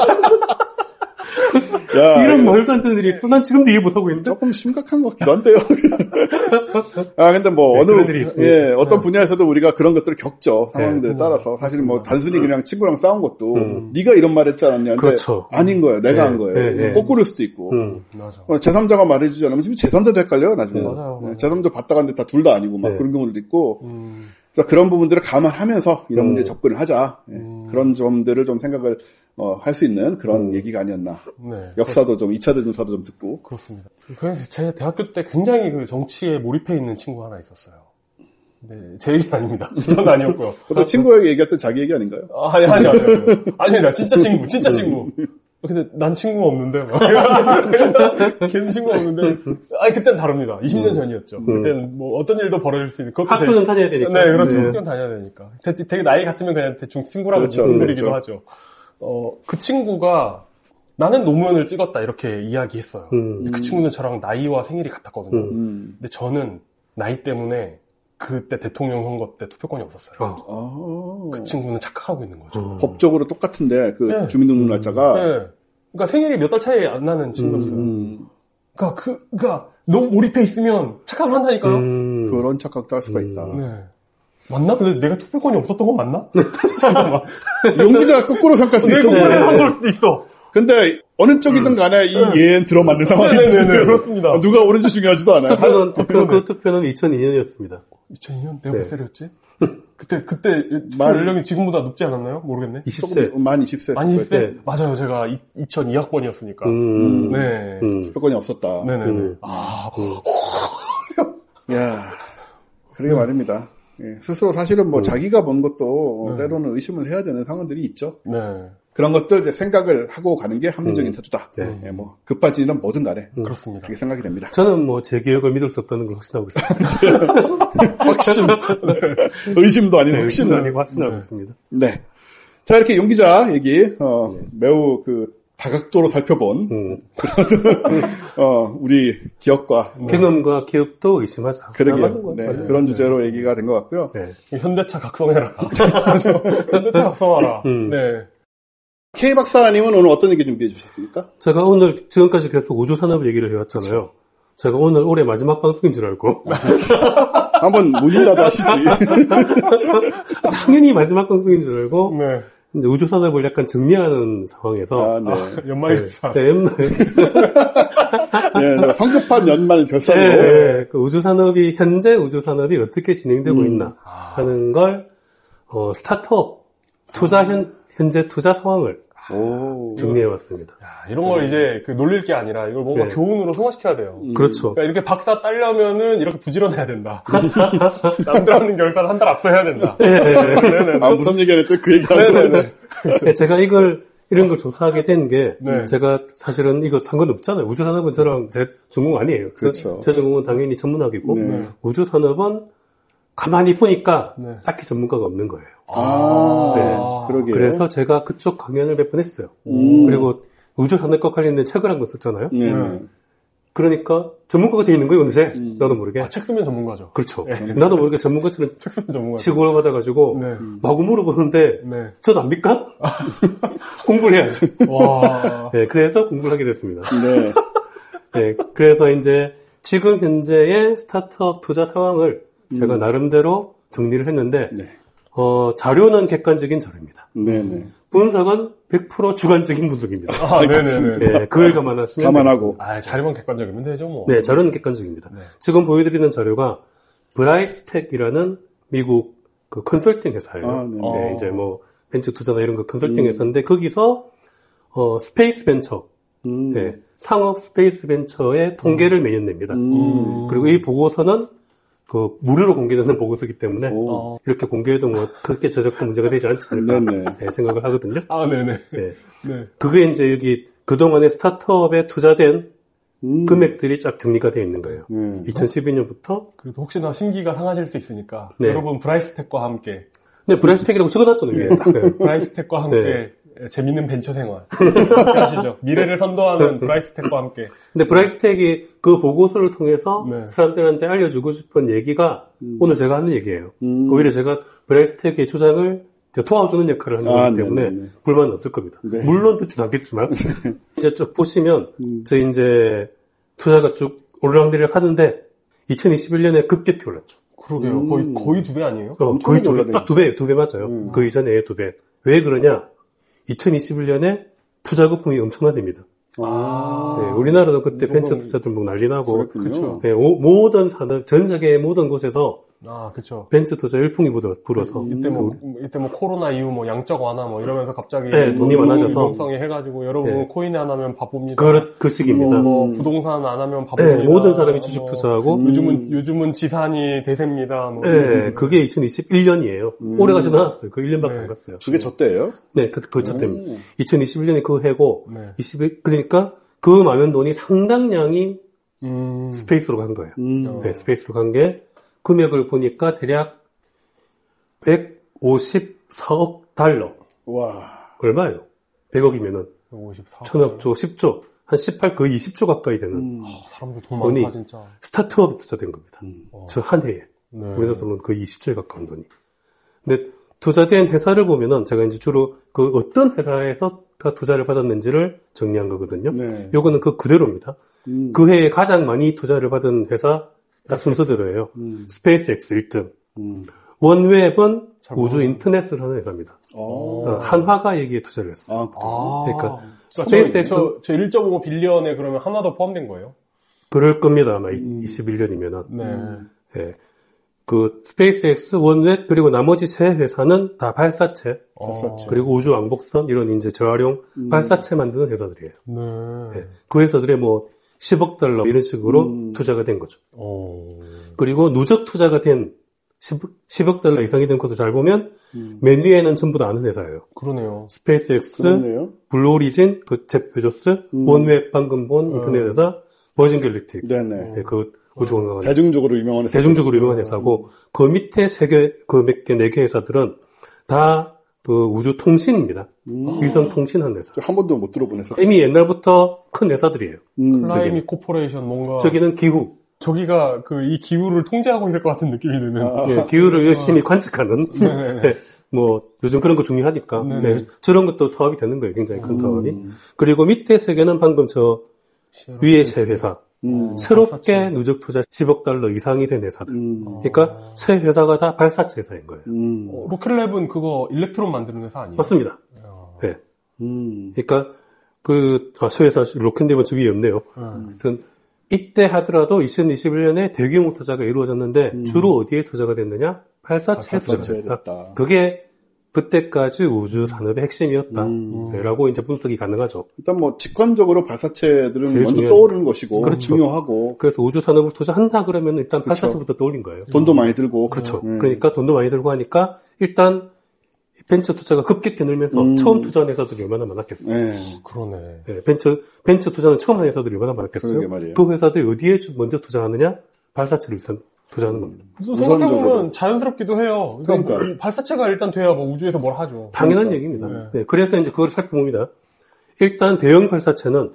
야, 이런 말도 안 되는 일이 있어. 난 지금도 이해 못하고 있는데. 조금 심각한 것 같기도 한데요. 아, 근데 뭐, 네, 어느, 예, 어떤 분야에서도 우리가 그런 것들을 겪죠. 상황들에 네, 따라서. 사실 뭐, 단순히 그냥 친구랑 싸운 것도, 음. 네가 이런 말 했지 않았냐. 그렇죠. 아닌 거예요. 내가 네, 한 거예요. 네, 네. 거꾸로일 수도 있고. 음, 맞아. 어, 제삼자가 말해주지 않으면 지금 제삼자도 헷갈려요, 나중에. 네, 맞아요. 맞아요. 제삼자 봤다 갔는데 다 둘 다 아니고 막 네. 그런 경우도 있고. 음. 그래서 그런 부분들을 감안하면서 이런 음. 문제에 접근을 하자. 예. 음. 그런 점들을 좀 생각을 어, 할 수 있는 그런 음. 얘기가 아니었나. 네. 역사도 좀, 이 차 대전사도 좀 듣고. 그렇습니다. 그래서 제가 대학교 때 굉장히 그 정치에 몰입해 있는 친구 하나 있었어요. 네, 제 얘기 아닙니다. 전 아니었고요. 그것도 친구에게 얘기했던 자기 얘기 아닌가요? 아, 아니, 아니, 아니, 아니. 아닙니다. 진짜 친구, 진짜 친구. 근데 난 친구가 없는데. 걔는 친구가 없는데. 아니, 그때는 다릅니다. 이십 년 전이었죠. 음. 그때는 뭐 어떤 일도 벌어질 수 있는. 학교는 제... 다녀야 되니까. 네, 그렇죠. 네. 학교는 다녀야 되니까. 되게, 되게 나이 같으면 그냥 대충 친구라고 그렇죠, 부르기도 그렇죠. 하죠. 어, 그 친구가 나는 노무현을 찍었다 이렇게 이야기했어요. 음. 그 친구는 저랑 나이와 생일이 같았거든요. 음. 근데 저는 나이 때문에 그때 대통령 선거 때 투표권이 없었어요. 어. 그 친구는 착각하고 있는 거죠. 음. 법적으로 똑같은데 그 네. 주민등록 날짜가. 네. 그러니까 생일이 몇 달 차이 안 나는 친구였어요. 음. 그러니까 그, 그러니까 너무 몰입해 있으면 착각을 한다니까요. 음, 그런 착각도 할 수가 음, 있다. 네. 맞나? 근데 내가 투표권이 없었던 건 맞나? 잠깐만. 용기자가 거꾸로 생각할 수 있어. 내가 거꾸로 걸 수도 있어. 근데 어느 쪽이든 간에 이 예엔 들어맞는 상황이죠. 네네네, 그렇습니다. 누가 옳은지 중요하지도 않아요. 투표는, 투표, 그 투표는 이천이 년이었습니다. 이천이 년? 내가 네. 몇 살이었지? 그때, 그때 투표 연령이 지금보다 높지 않았나요? 모르겠네. 이십 세. 만 이십 세. 만 이십 세? 네. 맞아요. 제가 이천이 학번이었으니까. 음, 네. 음. 투표권이 없었다. 네네네. 음. 아, 야, 그러게 말입니다. 예, 스스로 사실은 뭐 음. 자기가 본 것도 네. 때로는 의심을 해야 되는 상황들이 있죠. 네. 그런 것들 이제 생각을 하고 가는 게 합리적인 음. 태도다. 네. 예, 뭐 급발진이든 뭐든 간에 음. 그렇습니다. 그렇게 생각이 됩니다. 저는 뭐 제 기억을 믿을 수 없다는 걸 확신하고 있습니다. 확신, 의심도 아닌 네, 확신. 의심도 아니고 확신하고 네. 있습니다. 네. 자, 이렇게 용 기자 얘기, 어, 네. 매우 그, 다각도로 살펴본, 음. 어, 우리 기억과, 경험과 기억도 의심하자. 아, 맞는 그러게요. 거야. 네, 맞아요. 그런 주제로 얘기가 된 것 같고요. 네. 현대차 각성해라. 현대차 각성하라. 음. 네. K 박사님은 오늘 어떤 얘기 준비해 주셨습니까? 제가 오늘 지금까지 계속 우주산업 얘기를 해왔잖아요. 제가 오늘 올해 마지막 방송인 줄 알고. 한번 문의라도 하시지. 당연히 마지막 방송인 줄 알고. 네. 이제 우주산업을 약간 정리하는 상황에서. 아, 네. 아, 연말결산. 네, 연말. 네, 성급한 연말 결산으로. 네, 네, 그 우주산업이, 현재 우주산업이 어떻게 진행되고 음. 있나 하는 걸, 어, 스타트업, 투자 현, 현재 투자 상황을 오. 정리해왔습니다. 야, 이런 걸 이제 그 놀릴 게 아니라 이걸 뭔가 네. 교훈으로 승화시켜야 돼요. 음. 그렇죠. 그러니까 이렇게 박사 따려면은 이렇게 부지런해야 된다. 남들 하는 결산 한 달 앞서 해야 된다. 네, 네, 네. 네네네. 아, 무슨 얘기 하는데 그 얘기 하는 거지. 네, 제가 이걸, 이런 걸 조사하게 된 게, 네. 제가 사실은 이거 상관없잖아요. 우주산업은 저랑 제 전공 아니에요. 그렇죠. 제 전공은 당연히 전문학이고, 네. 우주산업은 가만히 보니까 네. 딱히 전문가가 없는 거예요. 아, 네. 그러게요. 그래서 제가 그쪽 강연을 몇 번 했어요. 음. 그리고 우주산업과 관련된 책을 한 권 썼잖아요. 네. 네. 그러니까 전문가가 돼 있는 거예요, 어느새. 음. 나도 모르게. 아, 책 쓰면 전문가죠. 그렇죠. 네. 나도 모르게 전문가처럼 책 쓰면 전문가죠. 치고 올라가다가지고 네. 마구 물어보는데 네. 저도 압니까? 공부를 해야지. 와. 네, 그래서 공부를 하게 됐습니다. 네. 네, 그래서 이제 지금 현재의 스타트업 투자 상황을 제가 음. 나름대로 정리를 했는데 네. 어, 자료는 객관적인 자료입니다. 네, 네. 분석은 백 퍼센트 주관적인 분석입니다. 아, 네네네. 네, 그걸 감안하시면 감안하고. 아, 자료만 객관적이면 되죠, 뭐. 되겠습니다. 네, 자료는 객관적입니다. 네. 지금 보여드리는 자료가 브라이스텍이라는 미국 그 컨설팅 회사예요. 아, 네. 네, 이제 뭐 벤처 투자나 이런 거 컨설팅 음. 회사인데 거기서 어, 스페이스 벤처, 음. 네, 상업 스페이스 벤처의 통계를 매년 냅니다. 음. 그리고 이 보고서는 그 무료로 공개되는 보고서이기 때문에 오. 어. 이렇게 공개해도 뭐 그렇게 저작권 문제가 되지 않지 않을까 네네. 네, 생각을 하거든요. 아, 네네. 네. 네. 그게 이제 여기 그동안에 스타트업에 투자된 음. 금액들이 쫙 정리가 되어 있는 거예요. 네. 이천십이 년부터 그래도 혹시나 심기가 상하실 수 있으니까. 네. 여러분, 브라이스텍과 함께. 네, 브라이스텍이라고 적어놨잖아요. 이게. 네. 브라이스텍과 함께. 재밌는 벤처 생활. 함께 하시죠. 미래를 선도하는 브라이스텍과 함께. 근데 브라이스텍이 그 보고서를 통해서 네. 사람들한테 알려주고 싶은 얘기가 음. 오늘 제가 하는 얘기예요. 음. 오히려 제가 브라이스텍의 주장을 도와주는 역할을 하는 아, 거기 때문에 네네네. 불만은 없을 겁니다. 네. 물론 듣진 않겠지만 이제 쭉 보시면 음. 저희 이제 투자가 쭉 오르락내리락 하는데 이천이십일 년에 급격히 올랐죠. 그러게요. 음. 거의, 거의 두 배 아니에요? 어, 엄청 거의 두 배, 올라다녔죠. 딱 두 배, 두 배 맞아요. 음. 그 이전에 두 배. 왜 그러냐? 이천이십일 년에 투자 거품이 엄청나됩니다. 아. 네, 우리나라도 그때 이건- 벤처 투자들 막 난리 나고 그렇군요. 그쵸. 네, 오- 모든 산업, 전 세계 모든 곳에서 아, 그쵸. 벤처 투자 열풍이 불어- 불어서 이때 뭐, 이때 뭐 코로나 이후 뭐 양적 완화 뭐 이러면서 갑자기 네, 돈이 많아져서. 유동성이 해가지고 여러분 네. 코인 안 하면 바쁩니다. 그, 그 시기입니다. 뭐, 뭐 음. 부동산 안 하면 바쁩니다. 네, 모든 사람이 주식 뭐 투자하고 음. 요즘은 요즘은 지산이 대세입니다. 뭐 네, 그게 이천이십일 년이에요. 음. 오래 가지도 않았어요. 그 일 년밖에 네. 안 갔어요. 그게 저 때예요? 네, 그, 그, 첫 때입니다. 오. 이천이십일 년에 그 해고, 네. 이십일, 그러니까 그 많은 돈이 상당량이 음. 스페이스로 간 거예요. 음. 네, 스페이스로 간 게 금액을 보니까 대략 백오십사억 달러. 와. 얼마예요? 백억이면은 백오십사. 천억조, 십조, 한 십팔, 거의 이십조 가까이 되는 음. 사람들 돈 돈이 많다 진짜. 스타트업에 투자된 겁니다. 음. 어. 저 한 해에. 네. 우리나라 돈은 거의 이십조에 가까운 돈이. 근데 투자된 회사를 보면은 제가 이제 주로 그 어떤 회사에서 투자를 받았는지를 정리한 거거든요. 네. 요거는 그 그대로입니다. 음. 그 해에 가장 많이 투자를 받은 회사 딱 순서대로예요. 음. 스페이스X 일 등. 음. 원웹은 우주 인터넷을 하는 회사입니다. 어, 한화가 여기에 투자를 했어요. 아, 그러니까 스페이스X 저, 저 일 점 오 빌리언에 그러면 하나도 포함된 거예요? 그럴 겁니다. 아마 음. 이십일 년이면은. 네. 네. 그 스페이스X, 원웹 그리고 나머지 세 회사는 다 발사체, 발사체. 그리고 우주 왕복선 이런 이제 재활용 음. 발사체 만드는 회사들이에요. 네. 네. 그 회사들의 뭐 십억 달러 이런 식으로 음. 투자가 된 거죠. 오. 그리고 누적 투자가 된 십억 달러 이상이 된 것을 잘 보면 음. 맨 위에는 전부 다 아는 회사예요. 그러네요. 스페이스X, 그렇네요. 블루오리진, 그 제프 베조스, 음. 원웹 방금 본 음. 인터넷 회사, 버진 갤렉틱. 네네. 네, 그 우주관광 대중적으로 유명한 회사. 대중적으로 유명한 회사고 음. 그 밑에 세 개, 그 몇 개, 네 개 회사들은 다 그 우주 통신입니다. 음. 위성 통신하는 회사. 한 번도 못 들어본 회사. 이미 옛날부터 큰 회사들이에요. 음. 클라이밋 코퍼레이션 뭔가. 저기는 기후. 저기가 그 이 기후를 통제하고 있을 것 같은 느낌이 드는. 아. 네, 기후를 열심히 관측하는. 네, 뭐 요즘 그런 거 중요하니까. 네, 저런 것도 사업이 되는 거예요. 굉장히 큰 음. 사업이. 그리고 밑에 세 개는 방금 저 위에 세 회사. 음. 새롭게 발사체. 누적 투자 십억 달러 이상이 된 회사들. 음. 그러니까 세 회사가 다 발사체 회사인 거예요. 음. 어, 로켓랩은 그거 일렉트론 만드는 회사 아니에요? 맞습니다. 네. 음. 그러니까 그 아, 세 회사 로켓랩은 저 위에 없네요. 음. 하여튼 이때 하더라도 이천이십일 년에 대규모 투자가 이루어졌는데 음. 주로 어디에 투자가 됐느냐? 발사체에 투자가 됐다. 그게 그때까지 우주 산업의 핵심이었다라고 음. 이제 분석이 가능하죠. 일단 뭐 직관적으로 발사체들은 먼저 중요한... 떠오르는 것이고 그렇죠. 중요하고. 그래서 우주 산업을 투자한다 그러면 일단 그렇죠. 발사체부터 떠올린 거예요. 돈도 많이 들고. 그렇죠. 네. 그러니까 돈도 많이 들고 하니까 일단 벤처 투자가 급격히 늘면서 음. 처음 투자한 회사들이 얼마나 많았겠어요. 네. 그러네. 네, 벤처 벤처 투자는 처음 한 회사들이 얼마나 많았겠어요. 그 회사들이 어디에 먼저 투자하느냐? 발사체를 우선 투자하는 겁니다. 생각해보면 자연스럽기도 해요. 그러니까, 그러니까 발사체가 일단 돼야 뭐 우주에서 뭘 하죠. 당연한 그러니까. 얘기입니다. 네. 네, 그래서 이제 그걸 살펴봅니다. 일단 대형 발사체는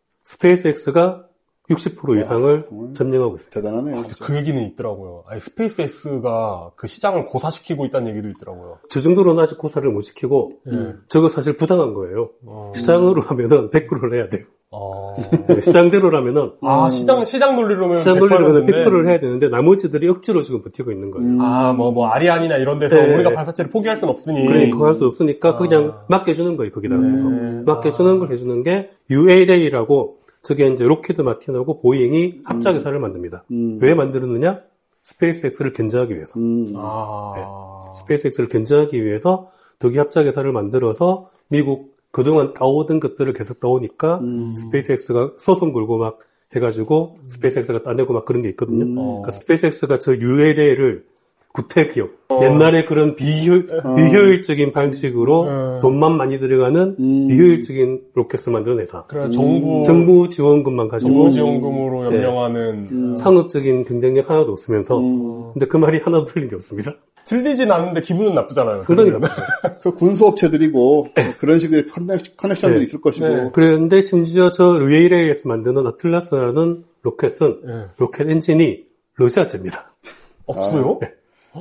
스페이스X가 육십 퍼센트 이상을 와, 점령하고 있어요. 대단하네요. 아, 그 얘기는 있더라고요. 아니, 스페이스X가 그 시장을 고사시키고 있다는 얘기도 있더라고요. 저 정도로는 아직 고사를 못 시키고 네. 저거 사실 부당한 거예요. 어... 시장으로 하면은 백 퍼센트를 해야 돼요. 아... 네, 시장대로라면은 아 시장 시장 논리로면 시장 논리로면 백 퍼센트를 해야 되는데 나머지들이 억지로 지금 버티고 있는 거예요. 음... 아 뭐 뭐 아리안이나 이런 데서 네. 우리가 발사체를 포기할 수는 없으니. 그래 그거 할 수 없으니까 아... 그냥 맡겨주는 거예요. 거기다가 해서 네. 맡겨주는 아... 걸 해주는 게 유에이라고 저게 이제 로키드 마틴하고 보잉이 합작 회사를 음. 만듭니다. 음. 왜 만들었느냐? 스페이스X를 견제하기 위해서. 음. 아... 네. 스페이스X를 견제하기 위해서 독일 합작 회사를 만들어서 미국 그동안 따오던 것들을 계속 따오니까 음. 스페이스X가 소송 걸고 막 해가지고 음. 스페이스X가 따내고 막 그런 게 있거든요. 음. 그러니까 스페이스X가 저 유엘에이를 구태기업 어. 옛날에 그런 비효, 어. 비효율적인 방식으로 어. 돈만 많이 들어가는 음. 비효율적인 로켓을 만드는 회사. 그래 정부 정부 지원금만 가지고 정부 지원금으로 연명하는 네. 음. 상업적인 경쟁력 하나도 없으면서 음. 근데 그 말이 하나도 틀린 게 없습니다. 틀리진 않은데 기분은 나쁘잖아요. 상당히 나쁘죠. 그 군수업체들이고 그런 식의 커넥, 커넥션들이 네. 있을 것이고. 네. 그런데 심지어 저 루에이레이에서 만드는 아틀라스라는 로켓은 네. 로켓 엔진이 러시아제입니다. 없어요? 네.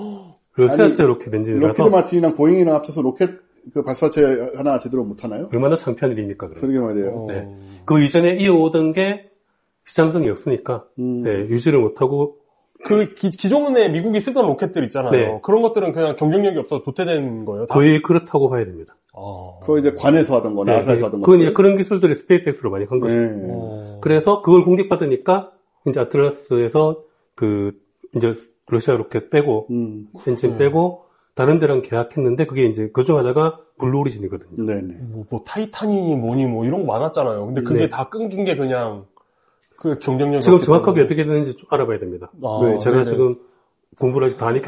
러시아제 로켓 엔진이라서. 로키드 마틴이랑 보잉이랑 합쳐서 로켓 그 발사체 하나 제대로 못 하나요? 얼마나 창피한 일입니까? 그럼. 그러게 말이에요. 네. 그 이전에 이어오던 게 시장성이 없으니까 음. 네, 유지를 못하고. 그 기, 기존에 미국이 쓰던 로켓들 있잖아요. 네. 그런 것들은 그냥 경쟁력이 없어서 도태된 거예요? 다? 거의 그렇다고 봐야 됩니다. 아. 그거 이제 관에서 하던 거, 나사에서 네, 하던 거. 그건 그런 기술들이 스페이스X로 많이 한 거죠. 네. 그래서 그걸 공격받으니까 이제 아틀라스에서 그 이제 러시아 로켓 빼고 음. 엔진 빼고 다른 데랑 계약했는데 그게 이제 그중 하나가 블루오리진이거든요. 네네. 뭐, 뭐 타이탄이 뭐니 뭐 이런 거 많았잖아요. 근데 그게 네. 다 끊긴 게 그냥 그 경쟁력이 지금 정확하게 어떻게 되는지 좀 알아봐야 됩니다. 아, 네, 제가 네네. 지금 공부를 아직 다 안 했기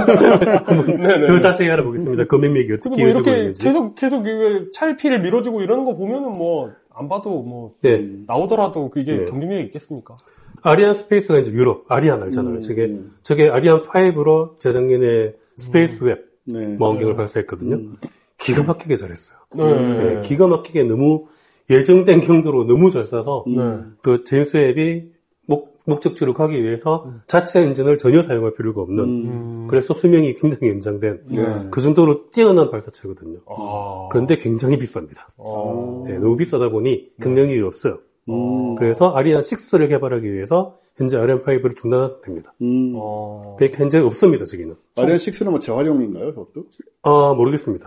때문에 더 자세히 알아보겠습니다. 그 맥락이 어떻게 뭐 이렇게 계속 계속 찰피를 밀어주고 이러는 거 보면은 뭐 안 봐도 뭐 네. 나오더라도 그게 네. 경쟁력이 있겠습니까? 아리안 스페이스가 이제 유럽 아리안 알잖아요. 음, 저게 음. 저게 아리안 오로 재작년에 스페이스 웹 음. 망원경을 네. 발사했거든요. 음. 기가 막히게 잘했어요. 네. 네. 기가 막히게 너무 예정된 경도로 너무 잘 쏴서 음. 그 제임스 웹이 목, 목적지로 가기 위해서 음. 자체 엔진을 전혀 사용할 필요가 없는 음. 그래서 수명이 굉장히 연장된 네. 그 정도로 뛰어난 발사체거든요. 아. 그런데 굉장히 비쌉니다. 아. 네, 너무 비싸다 보니 경쟁력이 없어요. 음. 그래서 아리안 식스를 개발하기 위해서 현재 아리안 파이브를 중단한 상태입니다. 음. 어. 그러니까 현재 없습니다, 저기는. 아리안 식스는 뭐 재활용인가요, 그것도? 아, 모르겠습니다.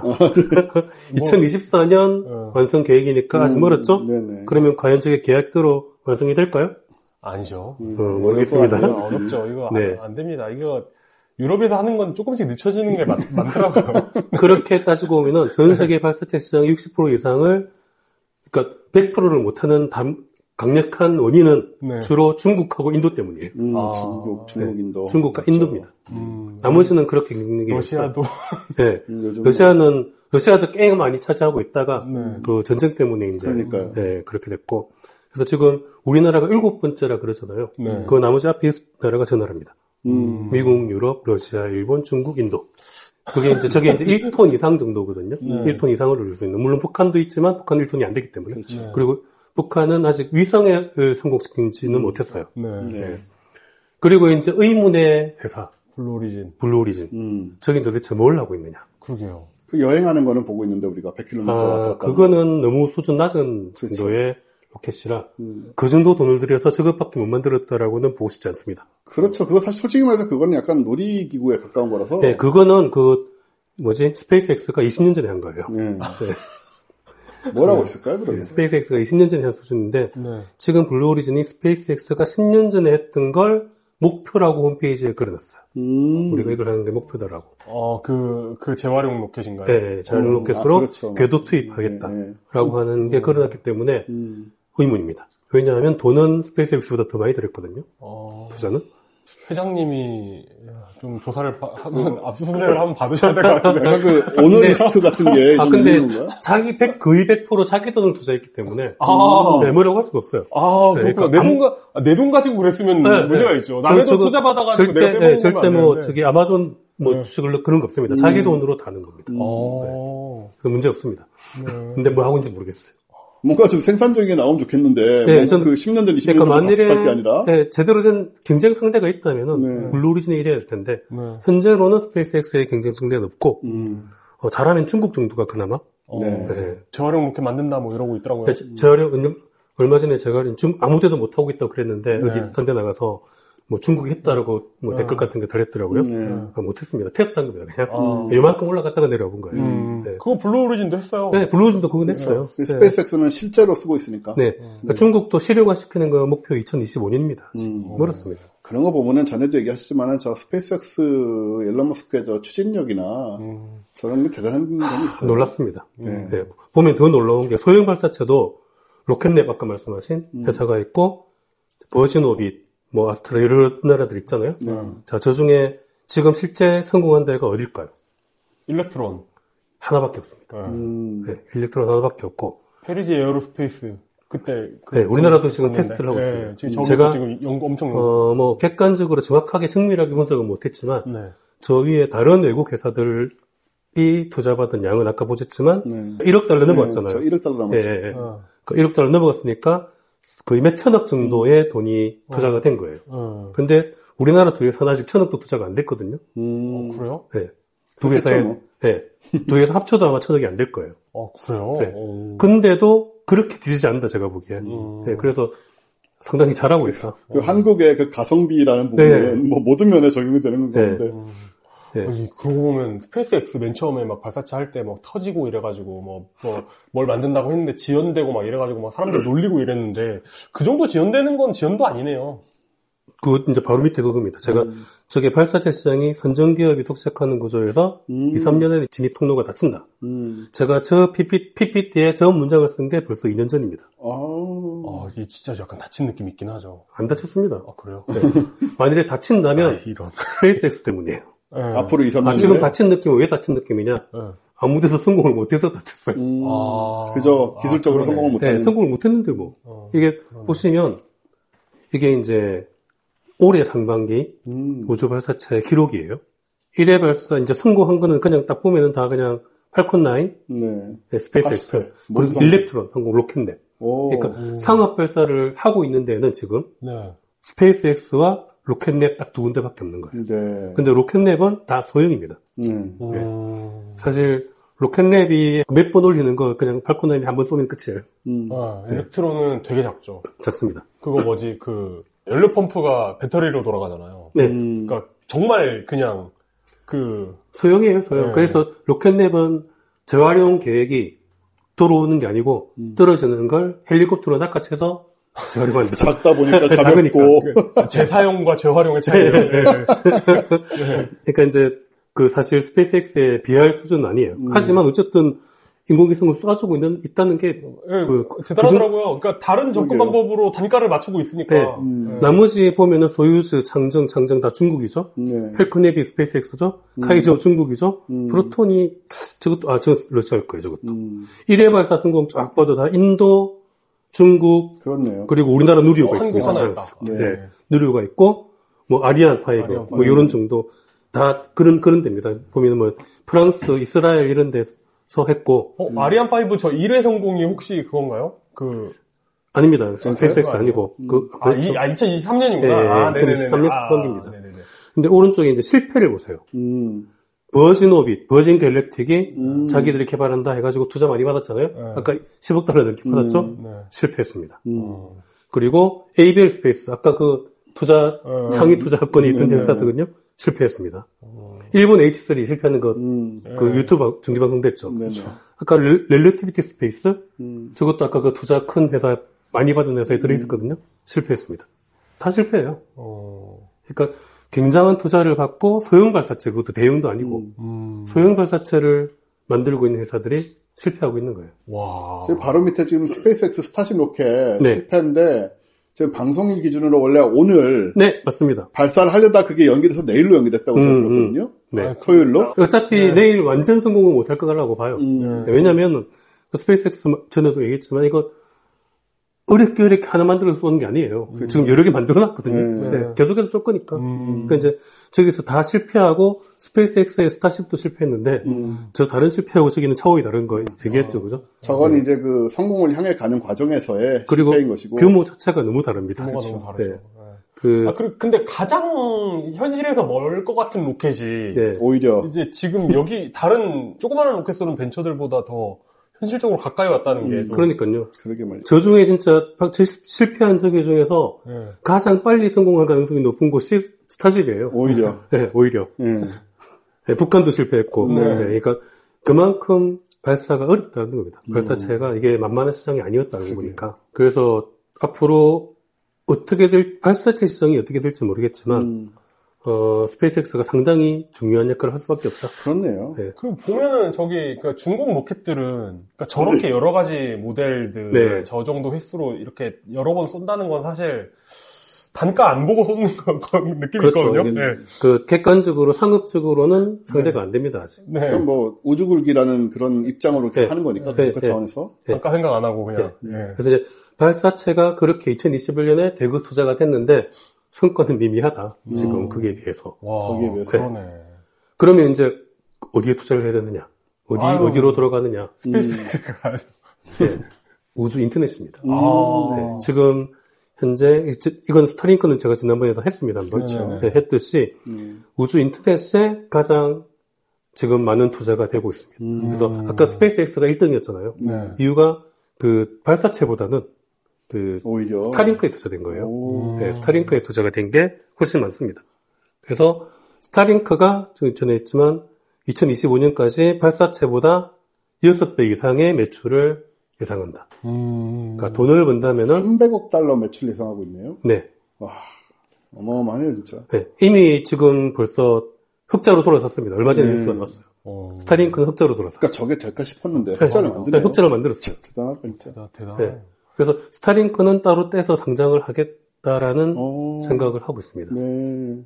이천이십사 년 뭐, 완성 계획이니까 아직 음, 멀었죠? 네네. 그러면 과연 저게 계획대로 완성이 될까요? 아니죠. 음, 어, 모르겠습니다. 어려울 것 같네요. 어렵죠. 이거 네. 안, 안 됩니다. 이거 유럽에서 하는 건 조금씩 늦춰지는 게 많, 많더라고요. 그렇게 따지고 보면은 전 세계 발사체 시장의 육십 퍼센트 이상을, 그러니까 백 퍼센트를 못하는 담, 강력한 원인은 네. 주로 중국하고 인도 때문이에요. 음, 아, 중국, 중국, 인도. 중국과 그렇죠. 인도입니다. 음, 나머지는 그렇게 겪는 게 러시아도. 네. 음, 요즘 러시아는 러시아도 꽤 많이 차지하고 있다가 네. 그 전쟁 때문에 이제 그러니까요. 네, 그렇게 됐고, 그래서 지금 우리나라가 일곱 번째라 그러잖아요. 네. 그 나머지 앞에 나라가 저 나라입니다. 음. 미국, 유럽, 러시아, 일본, 중국, 인도. 그게 이제 저게 이제 일 톤 이상 정도거든요. 네. 일 톤 이상을 올릴 수 있는. 물론 북한도 있지만 북한 일 톤이 안 되기 때문에. 그렇죠. 그리고 북한은 아직 위성을 성공시키지는 못했어요. 네. 네. 그리고 이제 의문의 회사 블루오리진. 블루오리진. 음. 저긴 도대체 뭘 하고 있느냐? 그러게요. 그 여행하는 거는 보고 있는데 우리가 백 킬로미터 왔다 아, 갔다. 그거는 너무 수준 낮은 그렇죠. 정도의 로켓이라 음. 그 정도 돈을 들여서 저것밖에 못 만들었다라고는 보고 싶지 않습니다. 그렇죠. 그거 사실 솔직히 말해서 그거는 약간 놀이기구에 가까운 거라서. 네, 그거는 그 뭐지 스페이스X가 이십 년 전에 한 거예요. 네. 네. 뭐라고 했을까요, 그러면? 스페이스X가 이십 년 전에 한 수준인데 네. 지금 블루오리진이 스페이스X가 십 년 전에 했던 걸 목표라고 홈페이지에 걸어놨어요. 음. 우리가 이걸 하는 게 목표다라고. 어, 그, 그 재활용 로켓인가요? 네, 자율 음, 로켓으로 아, 그렇죠. 궤도 투입하겠다라고 네, 네. 하는 게 걸어놨기 때문에 음. 의문입니다. 왜냐하면 돈은 스페이스X보다 더 많이 들었거든요. 어, 투자는. 회장님이 좀 조사를 파- 하고 압수수색을 한번 받으셔야 될 것 같은데. 약간 그 오너 근데- 리스크 같은 게 아, 좀 근데 있는 건가요? 자기 백, 거의 백 퍼센트 자기 돈을 투자했기 때문에 아, 네, 뭐라고 할 수가 없어요. 아, 네, 그렇구나. 그러니까 내 돈, 가, 내 돈 가지고 그랬으면 네, 문제가 네. 있죠. 남의 저- 돈 저거 투자 받아가지고 절대, 내가 빼먹는 네, 절대 건 뭐, 안 되는데. 저기 아마존 뭐 네. 주식을 그런 거 없습니다. 음. 자기 돈으로 다는 겁니다. 어, 그래서 문제 없습니다. 네. 근데 뭐 하고 있는지 모르겠어요. 뭔가 좀 생산적인 게 나오면 좋겠는데. 네, 네, 저는- 그 십 년 전, 이십 년 그러니까 전 같이 갈 게 만일에 아니라. 네, 제대로 된 경쟁 상대가 있다면은 네. 블루오리진이 이래야 될 텐데 네. 현재로는 스페이스X의 경쟁 상대는 없고 음. 어, 잘하면 중국 정도가 그나마. 어, 네. 네. 재활용 로켓 만든다 뭐 이러고 있더라고요. 네, 저- 저렴 은근- 얼마 전에 제가 중 아무데도 못 하고 있다고 그랬는데 네. 어디 딴 데 나가서 뭐 중국이 했다라고 뭐 네. 댓글 같은 게 달렸더라고요. 네. 아, 못했습니다. 테스트한 겁니다. 그냥 아. 요만큼 올라갔다가 내려본 거예요. 음, 네. 그거 블루오리진도 했어요. 네, 블루오리진도 그건 했어요. 그 스페이스X는 실제로 쓰고 있으니까. 네. 그러니까 중국도 실효화 시키는 거 목표 이천이십오 년입니다. 음. 멀었습니다. 그런 거 보면은 전에도 얘기하셨지만은 저 스페이스X 일론 머스크의 저 추진력이나 음. 저런 게 대단한 점이 있어요. 놀랍습니다. 네. 네. 보면 더 놀라운 게 소형 발사체도 로켓랩 아까 말씀하신 음. 회사가 있고 버진 오빗, 뭐 아스트라 여러 나라들 있잖아요. 네. 자, 저 중에 지금 실제 성공한 데가 어딜까요? 일렉트론. 하나밖에 없습니다. 네. 음. 네, 일렉트론 하나밖에 없고. 페리지 에어로스페이스. 그때. 그- 네, 우리나라도 지금 갔는데. 테스트를 하고 네, 있어요. 지금 제가, 제가 지금 연구 엄청 연구. 어, 뭐 객관적으로 정확하게 정밀하게 분석은 못했지만 네. 저 위에 다른 외국 회사들이 투자받은 양은 아까 보셨지만 네. 일억 달러 네, 넘어갔잖아요. 저 일억 달러 남았죠. 예, 예, 예. 어. 그 일억 달러 넘어갔으니까 거의 몇 천억 정도의 돈이 투자가 된 거예요. 어. 근데 우리나라 두 회사는 아직 천억도 투자가 안 됐거든요. 음. 어, 그래요? 네. 두 그렇겠죠, 회사에, 뭐. 네. 두 회사 합쳐도 아마 천억이 안 될 거예요. 어, 그래요? 네. 오. 근데도 그렇게 뒤지지 않는다, 제가 보기엔. 음. 네, 그래서 상당히 잘하고 있다. 그 한국의 그 가성비라는 부분은 네. 뭐 모든 면에 적용이 되는 네. 건데. 음. 네. 아니, 그러고 보면 스페이스X 맨 처음에 막 발사체 할 때 막 터지고 이래가지고 뭐, 뭐, 뭘 만든다고 했는데 지연되고 막 이래가지고 막 사람들 놀리고 이랬는데 그 정도 지연되는 건 지연도 아니네요. 그, 이제 바로 밑에 그겁니다. 제가, 음. 저게 발사체 시장이 선정기업이 독식하는 구조에서 음. 이, 삼 년에 진입 통로가 닫힌다. 음. 제가 저 피피티에 저 문장을 쓴 게 벌써 이 년 전입니다. 아. 아, 이게 진짜 약간 다친 느낌 있긴 하죠. 안 다쳤습니다. 아, 그래요? 네. 만일에 다친다면 아, 이런. 스페이스X 때문이에요. 네. 앞으로 이, 삼 년. 아, 지금 다친 느낌은 왜 다친 느낌이냐? 네. 아무 데서 성공을 못해서 다쳤어요. 음. 아. 그저 기술적으로 아, 그러네. 성공을 못하는. 네, 성공을 못했는데 뭐. 어. 이게 보시면 이게 이제 올해 상반기 음. 우주 발사체의 기록이에요. 일 회 발사 이제 성공한 거는 그냥 딱 보면은 다 그냥 팔콘 나인, 네. 네, 스페이스X, 팔십 회. 그리고 모두 일렉트론, 한국 로켓랩. 오. 그러니까 오. 상업 발사를 하고 있는 데는 지금 네. 스페이스X와 로켓랩 딱 두 군데밖에 없는 거예요. 네. 근데 로켓랩은 다 소형입니다. 음. 음. 사실 로켓랩이 몇 번 올리는 거 그냥 팔코나인이 한 번 쏘면 끝이에요. 음. 아, 엘렉트론은 네. 되게 작죠. 작습니다. 그거 뭐지, 그, 연료 펌프가 배터리로 돌아가잖아요. 네. 음. 그러니까 정말 그냥 그. 소형이에요, 소형. 네. 그래서 로켓랩은 재활용 계획이 들어오는 게 아니고 음. 떨어지는 걸 헬리콥터로 낚아채서 재활용한다. 작다 보니까 가볍고. 재사용과 재활용의 차이예요. 네. 네. 그러니까 이제 그 사실 스페이스X에 비할 수준은 아니에요. 음. 하지만 어쨌든 인공위성을 쏴주고 있는 있다는 게 네, 그, 대단하더라고요. 그러니까 다른 접근 방법으로 단가를 맞추고 있으니까. 네. 음. 네. 나머지 보면은 소유즈, 장정, 장정 다 중국이죠. 네. 펠크네비 스페이스X죠. 음. 카이저 중국이죠. 음. 프로톤이 저것도 아 저 러시아일 거예요. 저것도. 음. 일 회 발사 성공 쫙 봐도 다 인도, 중국, 그렇네요. 그리고 우리나라 누리호가 어, 있습니다. 네. 네. 누리호가 있고 뭐 아리안 파이브 아리안 뭐 이런 정도. 다 그런 그런 데입니다. 보면은 뭐 프랑스, 이스라엘 이런 데서 했고. 어, 음. 아리안 파이브 저 일 회 성공이 혹시 그건가요? 그 아닙니다. 스페이스X 아니고 음. 그 아, 이, 아 이천이십삼 년이구나. 네, 아, 이천이십삼 년 상반기입니다. 아, 근데 오른쪽에 이제 실패를 보세요. 음. 버진 오빗, 버진 갤렉틱이 음. 자기들이 개발한다 해가지고 투자 많이 받았잖아요. 네. 아까 십억 달러 넘게 받았죠? 음. 네. 실패했습니다. 음. 그리고 에이비엘 스페이스, 아까 그 투자 음. 상위 투자 학번이 있던 음. 회사거든요. 실패했습니다. 음. 일본 에이치 쓰리 실패하는 거, 음. 그 네. 유튜브 정지방송 됐죠. 네. 아까 렐러티비티 스페이스, 음. 저것도 아까 그 투자 큰 회사, 많이 받은 회사에 들어있었거든요. 음. 실패했습니다. 다 실패해요. 어. 그러니까 굉장한 투자를 받고 소형 발사체, 그것도 대형도 아니고, 음. 소형 발사체를 만들고 있는 회사들이 실패하고 있는 거예요. 와. 바로 밑에 지금 스페이스X 스타쉽 로켓 네. 실패인데, 지금 방송일 기준으로 원래 오늘 네 맞습니다. 발사를 하려다 그게 연기돼서 내일로 연기됐다고 제가 음, 들었거든요. 음. 네 토요일로. 어차피 네. 내일 완전 성공은 못할 거라고 봐요. 음. 네. 왜냐하면 스페이스X 전에도 얘기했지만 이거 어렵게 어렵게 하나 만들어서 쏘는 게 아니에요. 음. 지금 여러 개 만들어놨거든요. 네. 네. 계속해서 쏠 거니까. 음. 그러니까 이제 저기서 다 실패하고 스페이스X의 스타쉽도 실패했는데 음. 저 다른 실패하고 저기는 차원이 다른 거 얘기했죠, 그죠? 저건 네. 이제 그 성공을 향해 가는 과정에서의 그리고 실패인 것이고 규모 자체가 너무 다릅니다. 규모가 그렇죠. 너무 다르죠. 네. 그 아, 그리고 근데 가장 현실에서 멀 것 같은 로켓이 네. 오히려 이제 지금 여기 다른 조그마한 로켓 쏘는 벤처들보다 더 현실적으로 가까이 왔다는 게. 음, 그러니까요. 그러게 말이죠. 저 중에 진짜 실패한 저기 중에서 네. 가장 빨리 성공할 가능성이 높은 곳이 스타쉽이에요. 오히려. 네, 오히려. 네. 네, 북한도 실패했고. 네. 네, 그러니까 그만큼 발사가 어렵다는 겁니다. 음. 발사체가 이게 만만한 시장이 아니었다는 거 보니까. 그래서 앞으로 어떻게 될, 발사체 시장이 어떻게 될지 모르겠지만, 음. 어, 스페이스X가 상당히 중요한 역할을 할 수밖에 없다. 그렇네요. 네. 그 보면은 저기 그 중국 로켓들은 그러니까 저렇게 여러 가지 모델들 네. 저 정도 횟수로 이렇게 여러 번 쏜다는 건 사실 단가 안 보고 쏘는 느낌이 그렇죠. 있거든요. 네. 그 객관적으로 상업적으로는 상대가 네. 안 됩니다 아직. 네. 그래서 뭐 우주굴기라는 그런 입장으로 네. 하는 거니까 네. 그 네. 차원에서 네. 단가 생각 안 하고 그냥. 네. 네. 그래서 이제 발사체가 그렇게 이천이십일 년에 대거 투자가 됐는데. 성과는 미미하다. 음. 지금 그게 비해서. 와, 거기에 비해서. 그러네. 그러면 이제 어디에 투자를 해야 되느냐? 어디 아유, 어디로 들어가느냐? 스페이스X가 음. 네. 우주 인터넷입니다. 음. 아. 네. 지금 현재 이건 스타링크는 제가 지난번에도 했습니다. 한번 네, 했듯이 음. 우주 인터넷에 가장 지금 많은 투자가 되고 있습니다. 음. 그래서 아까 스페이스X가 일 등이었잖아요. 네. 이유가 그 발사체보다는 그 오히려 스타링크에 투자된 거예요. 네, 스타링크에 투자가 된 게 훨씬 많습니다. 그래서 스타링크가 전에 했지만 이천이십오 년까지 발사체보다 여섯 배 이상의 매출을 예상한다. 음... 그러니까 돈을 번다면은 삼백억 달러 매출 예상하고 있네요. 네. 와, 어마어마하네요, 진짜. 네, 이미 지금 벌써 흑자로 돌아섰습니다. 얼마 전에 뉴스가 네. 나왔어요. 어... 스타링크는 흑자로 돌아섰어요. 그러니까 저게 될까 싶었는데 흑자를 만드네요. 네, 흑자를 만들었어요. 대단하다, 진짜. 대단해. 네. 그래서 스타링크는 따로 떼서 상장을 하겠다라는 오, 생각을 하고 있습니다. 네.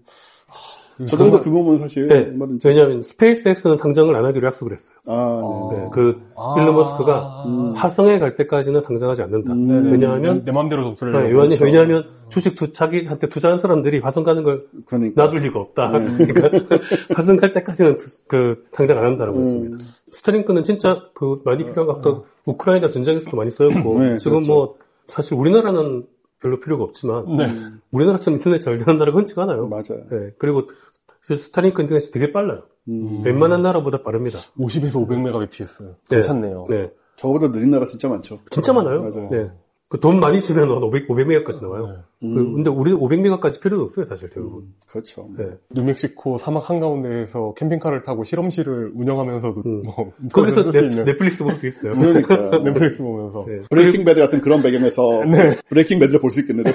저 정도 규모면 사실. 네. 왜냐하면 스페이스X는 상장을 안 하기로 약속을 했어요. 아, 네. 네. 그 아, 일론 머스크가 음. 화성에 갈 때까지는 상장하지 않는다. 음. 왜냐하면 내 마음대로 독서를. 네. 왜냐하면, 왜냐하면 주식 투, 자기한테 투자한 사람들이 화성 가는 걸 그러니까. 놔둘 리가 없다. 네. 그러니까 화성 갈 때까지는 투, 그 상장 안 한다라고 음. 했습니다. 스타링크는 진짜 그 많이 필요한 것 같고 우크라이나 전쟁에서도 많이 쓰였고 네, 지금 그렇죠. 뭐 사실 우리나라는 별로 필요가 없지만 네. 우리나라처럼 인터넷 잘 되는 나라가 흔치가 않아요. 맞아요. 네. 그리고 스타링크 인터넷이 되게 빨라요. 음. 웬만한 나라보다 빠릅니다. 오십에서 오백 메가비피에스. 네. 괜찮네요. 네. 저보다 느린 나라 진짜 많죠. 진짜 많아요. 맞아요. 네. 그 돈 많이 주면 오백, 오백 메가까지 나와요. 네. 음. 그, 근데 우리 오백 메가까지 필요도 없어요, 사실 대부분. 음. 그렇죠. 네. 뉴멕시코 사막 한가운데에서 캠핑카를 타고 실험실을 운영하면서도 음. 뭐 거기서 넷, 넷플릭스 볼 수 있어요. 그러니까 넷플릭스 보면서 네. 브레이킹 배드 같은 그런 배경에서 네. 브레이킹 배드를 볼 수 있겠네.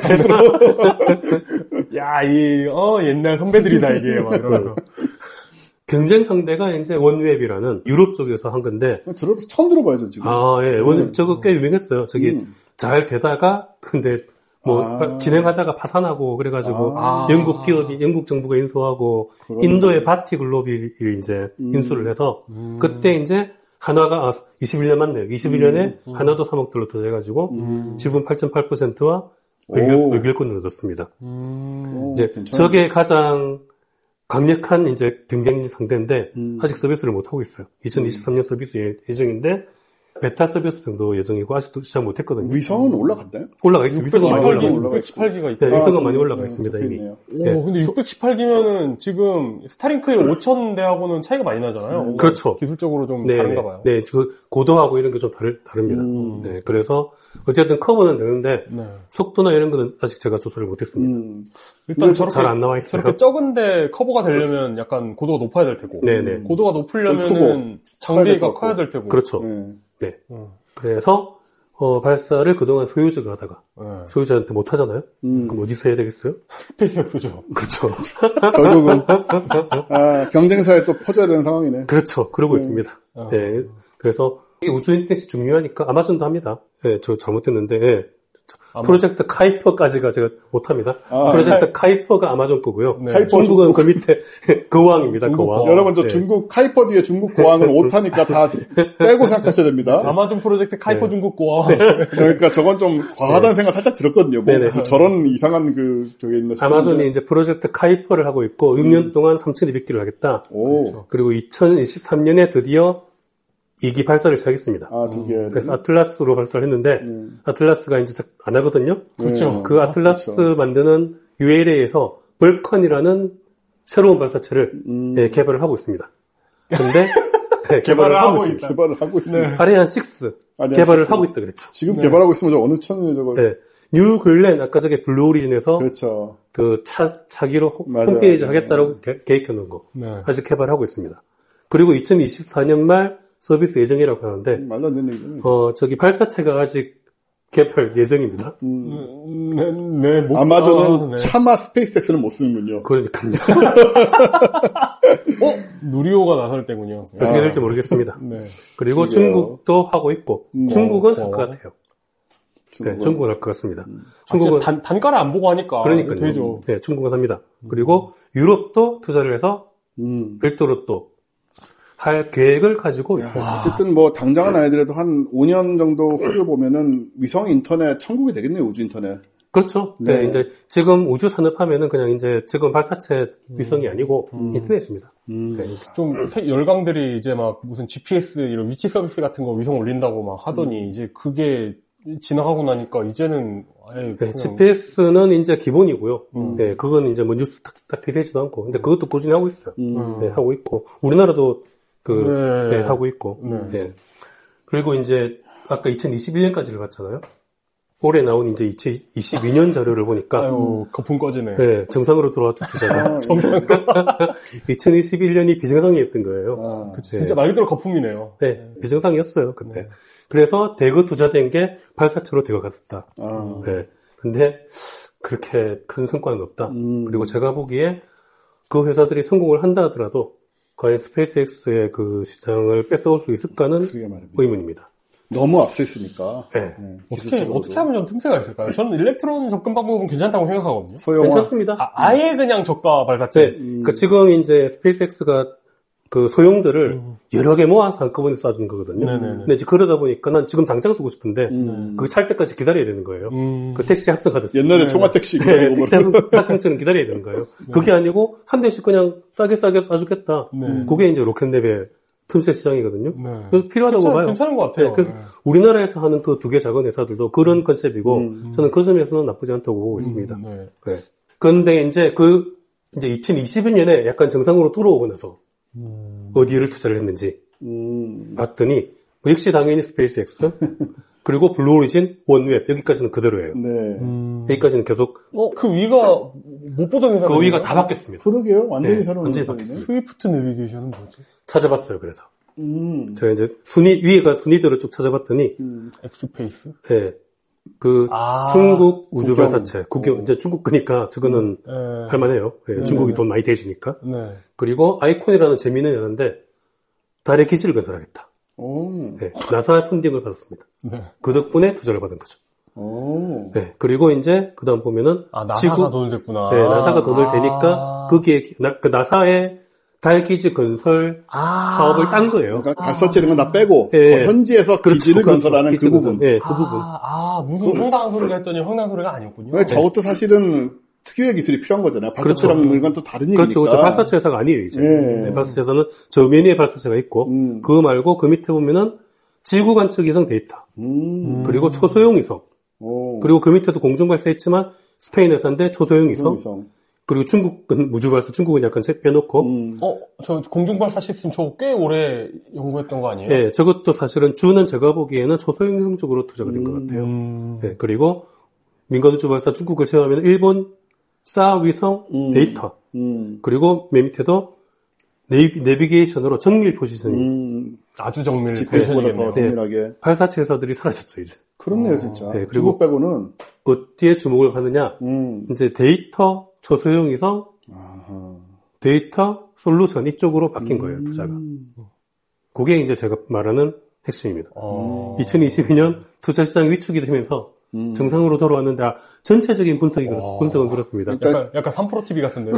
야, 이 어 옛날 선배들이다 이게 막 이러면서. 경쟁 상대가 이제 원웹이라는 유럽 쪽에서 한 건데. 들어, 처음 들어봐야죠, 지금. 아, 예. 원웹, 저거 꽤 유명했어요. 저기, 음. 잘 되다가, 근데, 뭐, 아. 진행하다가 파산하고, 그래가지고, 아. 영국 기업이, 영국 정부가 인수하고, 그러네. 인도의 바티 글로벌이 이제 음. 인수를 해서, 음. 그때 이제, 한화가, 아, 이십일 년 맞네요. 이십일 년에 음. 한화도 삼억 달러 투자해가지고, 음. 지분 팔 점 팔 퍼센트와 의결권을 얻었습니다. 음. 이제, 오, 저게 가장, 강력한 이제 경쟁 상대인데 음. 아직 서비스를 못 하고 있어요. 이천이십삼 년 서비스 예정인데 베타 서비스 정도 예정이고 아직도 시작 못 했거든요. 위성은 올라갔나요? 올라가 있어요. 위성은 많이 올라가 있어요. 육백십팔 기가 있다. 네, 위성은 아, 많이 올라가 네, 있습니다, 이미. 오, 네. 근데 육백십팔 기면은 지금 스타링크의 오천 대하고는 차이가 많이 나잖아요. 음, 그렇죠. 기술적으로 좀 네, 다른가 봐요. 네, 그 고도하고 이런 게 좀 다릅니다. 음. 네, 그래서 어쨌든 커버는 되는데 네. 속도나 이런 거는 아직 제가 조사를 못 했습니다. 음. 일단 저렇게 잘 안 나와 있어요. 저렇게 적은데 커버가 되려면 약간 고도가 높아야 될 테고. 네, 네. 고도가 높으려면은 장비가 커야 될 테고. 그렇죠. 네. 네. 음. 그래서 어, 발사를 그동안 소유주가 하다가 네. 소유자한테 못 하잖아요. 음. 그럼 어디서 해야 되겠어요? 스페이스X죠. 그렇죠. 결국은 아, 경쟁사에 또 퍼져야 되는 상황이네. 그렇죠. 그러고 음. 있습니다. 어. 네. 그래서 이 우주 인터넷이 중요하니까 아마존도 합니다. 네, 저 잘못했는데 네. 프로젝트 카이퍼까지가 제가 못합니다. 아, 프로젝트 카이퍼가 아마존 거고요. 네. 카이퍼 중국은 중국. 그 밑에 거왕입니다. 거왕. 여러분 저 네. 중국 카이퍼 뒤에 중국 거왕은 오타니까 다 빼고 생각하셔야 됩니다. 아마존 프로젝트 카이퍼 네. 중국 거왕. 네. 그러니까 저건 좀 과하다는 네. 생각 살짝 들었거든요. 뭐, 뭐 저런 이상한 그 저게 있나 싶은데. 아마존이 이제 프로젝트 카이퍼를 하고 있고 육 년 동안 삼천이백 기를 하겠다. 오. 그리고 이천이십삼 년에 드디어 이 기 발사를 시작했습니다. 아, 두 개. 그래서 아틀라스로 발사를 했는데, 음. 아틀라스가 이제 안 하거든요? 그렇죠. 네. 그 아틀라스 그렇죠. 만드는 유엘에이에서 벌컨이라는 새로운 발사체를 음. 예, 개발을 하고 있습니다. 근데, 네, 개발을 하고 있습니다. 개발을 하고 있습니다. 네. 아리안 육 아리안 개발을 육. 하고 있다 그랬죠. 지금 네. 개발하고 있으면 저 어느 천이에요, 저걸. 네. 뉴 글렌, 아까 저게 블루 오리진에서. 그렇죠. 그 차, 차기로 맞아요. 홈페이지 하겠다라고 네. 계획해 놓은 거. 네. 아직 개발하고 있습니다. 그리고 이천이십사 년 말 서비스 예정이라고 하는데, 말도 안 되는 얘기네. 어, 저기 발사체가 아직 개발 예정입니다. 음, 네, 네, 못, 아마존은 아, 네. 차마 스페이스X는 못 쓰는군요. 그러니까요. 어? 누리호가 나설 때군요. 어떻게 아. 될지 모르겠습니다. 네. 그리고 그래요. 중국도 하고 있고, 음, 중국은 할 것 같아요. 중국은? 네, 중국은 할 것 같습니다. 음. 중국은. 아, 단, 단가를 안 보고 하니까. 그러니까요. 되죠. 네, 중국은 합니다. 그리고 유럽도 투자를 해서, 음. 별도로 또, 할 계획을 가지고 있습니다. 야, 어쨌든 뭐 당장은 아니더라도 한 오 년 정도 후를 보면은 위성 인터넷 천국이 되겠네요, 우주 인터넷. 그렇죠. 네. 네, 이제 지금 우주 산업하면은 그냥 이제 지금 발사체 위성이 아니고 음. 인터넷입니다. 음. 네. 좀 열강들이 이제 막 무슨 지피에스 이런 위치 서비스 같은 거 위성 올린다고 막 하더니 음. 이제 그게 지나가고 나니까 이제는 아예 네, 지피에스는 이제 기본이고요. 음. 네, 그건 이제 뭐 뉴스 딱, 딱 되지도 않고, 근데 그것도 꾸준히 하고 있어요. 음. 네, 하고 있고 우리나라도 그, 네. 네, 하고 있고, 네. 네. 그리고 이제, 아까 이천이십일 년까지를 봤잖아요? 올해 나온 이제 이천이십이 년 자료를 보니까. 아유, 거품 꺼지네. 네, 정상으로 돌아왔죠, 투자가. 정상으로. 이천이십일 년이 비정상이었던 거예요. 아, 그치, 네. 진짜 말 그대로 거품이네요. 네, 네. 비정상이었어요, 그때. 네. 그래서 대거 투자된 게 발사체로 대거 갔었다. 아. 네. 근데, 그렇게 큰 성과는 없다. 음. 그리고 제가 보기에 그 회사들이 성공을 한다 하더라도, 과연 스페이스X의 그 시장을 뺏어올 수 있을까는 의문입니다. 너무 앞서 있으니까. 네. 네. 어떻게, 어떻게 하면 좀 틈새가 있을까요? 저는 일렉트론 접근 방법은 괜찮다고 생각하거든요. 소형화. 괜찮습니다. 아, 아예 그냥 저가 발사체. 네. 음. 그러니까 지금 이제 스페이스X가 그 소형들을 음. 여러 개 모아서 한꺼번에 쏴주는 거거든요. 네네네. 근데 이제 그러다 보니까 난 지금 당장 쓰고 싶은데 음. 그거 찰 때까지 기다려야 되는 거예요. 음. 그 택시 합성하듯이. 옛날에 총알택시. 네, 택시 합성처럼 기다려야 되는 거예요. 네. 그게 아니고 한 대씩 그냥 싸게 싸게 쏴주겠다. 네. 그게 이제 로켓랩의 틈새 시장이거든요. 네. 그래서 필요하다고 괜찮, 봐요. 괜찮은 것 같아요. 네, 그래서 네. 우리나라에서 하는 그 두 개 작은 회사들도 그런 컨셉이고 음. 저는 그 점에서는 나쁘지 않다고 보고 있습니다. 음, 네. 네. 그런데 이제 그 이제 이천이십이 년에 약간 정상으로 돌아오고 나서 음. 어디를 투자를 했는지 음. 봤더니 역시 당연히 스페이스X 그리고 블루오리진, 원웹 여기까지는 그대로예요. 네. 음. 여기까지는 계속. 어, 그 위가 못 보던 회사. 그 위가 다 바뀌었습니다. 그러게요. 완전히 네, 새로운 완전히 바뀌었습니다. 스위프트 내비게이션은 뭐지? 찾아봤어요. 그래서. 음. 제가 이제 순위 위에가 순위들을 쭉 찾아봤더니. 음. 엑스페이스. 네. 그 아, 중국 우주 발사체 국경 이제 중국 거니까 저거는 네. 할만해요. 네, 네. 중국이 돈 많이 대주니까. 네. 그리고 아이콘이라는 재미있는 연인데 달에 기지를 건설하겠다. 네, 나사 펀딩을 받았습니다. 네. 그 덕분에 투자를 받은 거죠. 오. 네, 그리고 이제 그 다음 보면은 아 나사가 지구, 돈을 댔구나. 네, 나사가 돈을 아. 대니까 거기에 나, 그 나사의 달 기지 건설 아. 사업을 딴 거예요. 그러니까 발사체 이런 건 다 빼고 네. 현지에서 그렇죠, 기지를 그렇죠. 건설하는 기지 그 부분. 네, 그 아. 부분. 아 무슨 그, 황당한 소리가 했더니 황당한 소리가 아니었군요. 네. 저것도 사실은 특유의 기술이 필요한 거잖아요. 발사체랑 그렇죠. 건 또 다른 얘기니까. 그렇죠. 그렇죠. 발사체 회사가 아니에요, 이제. 네. 네, 발사체에서는 저면 위에 발사체가 있고, 음. 그거 말고 그 밑에 보면은 지구 관측 위성 데이터, 음. 그리고 초소형 위성, 오. 그리고 그 밑에도 공중 발사했지만 스페인 회사인데 초소형 위성, 위성. 그리고 중국은 우주 발사, 중국은 약간 빼놓고. 음. 어, 저 공중 발사 시스템 저 꽤 오래 연구했던 거 아니에요? 네, 저것도 사실은 주는 제가 보기에는 초소형 위성 쪽으로 투자가 된 것 음. 같아요. 네, 그리고 민간 우주 발사 중국을 제외하면 일본 사 위성 음. 데이터, 음. 그리고 맨 밑에도 내비, 내비게이션으로 정밀 포지셔닝. 음. 아주 정밀 포지셔닝보다 더 정밀하게. 네. 발사체 회사들이 사라졌죠, 이제. 그렇네요, 진짜. 네, 그리고 빼고는 어디에 주목을 하느냐? 음. 이제 데이터 초소형 위성, 아하. 데이터 솔루션 이쪽으로 바뀐 거예요, 음. 투자가. 그게 이제 제가 말하는 핵심입니다. 어. 이천이십이 년 투자 시장 위축이 되면서 음. 정상으로 돌아왔는데 아, 전체적인 분석이 그렇, 분석은 그렇습니다. 약간, 약간 삼프로 티비 같은데요.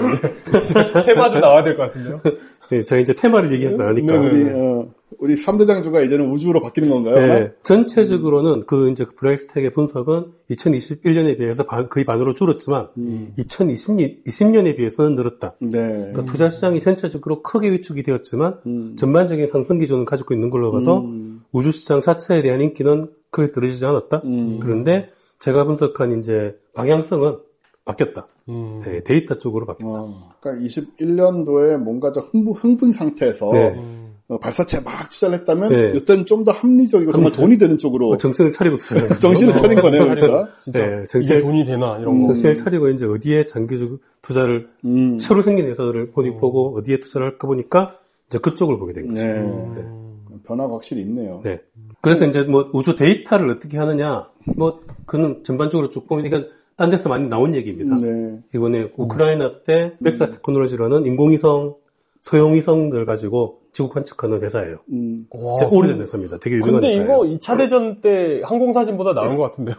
테마 좀 나와야 될 것 같은데요. 네, 제가 이제 테마를 얘기해서 나니까. 네, 우리, 어, 우리 삼 대 장주가 이제는 우주로 바뀌는 건가요? 네, 전체적으로는 그 이제 브라이스텍의 분석은 이천이십일 년에 비해서 반, 거의 반으로 줄었지만 음. 이천이십 년에 비해서는 늘었다. 네. 그러니까 투자 시장이 전체적으로 크게 위축이 되었지만 음. 전반적인 상승 기조는 가지고 있는 걸로 봐서 음. 우주 시장 자체에 대한 인기는 크게 떨어지지 않았다. 음. 그런데 제가 분석한 이제 방향성은 바뀌었다. 음. 네, 데이터 쪽으로 바뀌었다. 어, 그러니까 이십일 년도에 뭔가 좀 흥분, 흥분 상태에서 네. 어, 발사체에 막 투자를 했다면 네. 이때는 좀 더 합리적이고 정말 돈이 되는 쪽으로 어, 정신을 차리고 투자를 정신을 차린 거네요. 그러니까. 진짜 네, 정신을, 이게 돈이 되나 이런 거. 정신을 차리고 이제 어디에 장기적 투자를 음. 새로 생긴 회사를 보니 음. 보고 어디에 투자를 할까 보니까 이제 그쪽을 보게 된 거죠. 네. 네. 변화가 확실히 있네요. 네. 그래서 네. 이제 뭐 우주 데이터를 어떻게 하느냐, 뭐 그는 전반적으로 쭉 보면 이건 딴 데서 많이 나온 얘기입니다. 네. 이번에 우크라이나 때 벡사 테크놀로지라는 인공위성, 소형위성들 가지고 지구 관측하는 회사예요. 음. 진짜 오래된 회사입니다. 되게 유명한 근데 회사예요. 근데 이거 이 차 대전 때 항공사진보다 나은 것 같은데요?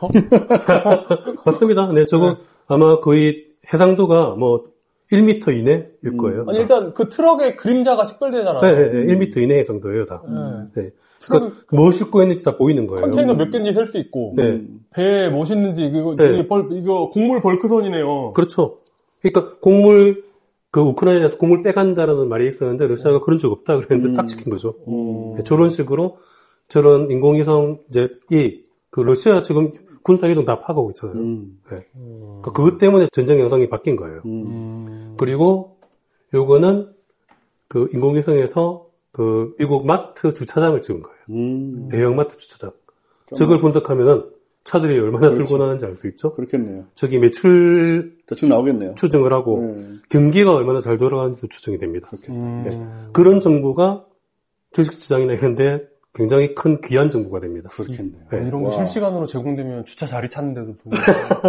맞습니다. 네, 저거 네. 아마 거의 해상도가 뭐 일 미터 이내일 거예요. 음. 아니 일단 그 트럭의 그림자가 식별되잖아요. 네, 네, 네. 일 미터 이내 해상도예요, 다. 음. 네. 그, 뭐 싣고 있는지 다 보이는 거예요. 컨테이너 몇 개인지 셀 수 있고, 네. 배에 뭐 싣는지, 이거, 네. 벌, 이거 곡물 벌크선이네요. 그렇죠. 그러니까 곡물, 그 우크라이나에서 곡물 빼간다라는 말이 있었는데, 러시아가 음. 그런 적 없다 그랬는데 음. 딱 지킨 거죠. 음. 네, 저런 식으로, 저런 인공위성, 이제, 이, 그 러시아 지금 군사이동 다 파가고 있잖아요. 음. 네. 음. 그러니까 그것 때문에 전쟁 양상이 바뀐 거예요. 음. 그리고 요거는 그 인공위성에서 그 미국 마트 주차장을 찍은 거예요. 음. 대형 마트 주차장. 저걸 분석하면은 차들이 얼마나 그렇죠. 들고 나는지 알 수 있죠? 그렇겠네요. 저기 매출 대충 나오겠네요. 추정을 하고 네. 경기가 얼마나 잘 돌아가는지도 추정이 됩니다. 음. 네. 그런 정보가 주식시장이나 이런데 굉장히 큰 귀한 정보가 됩니다. 그렇겠네요. 네. 이런 게 실시간으로 제공되면 주차 자리 찾는데도 도움이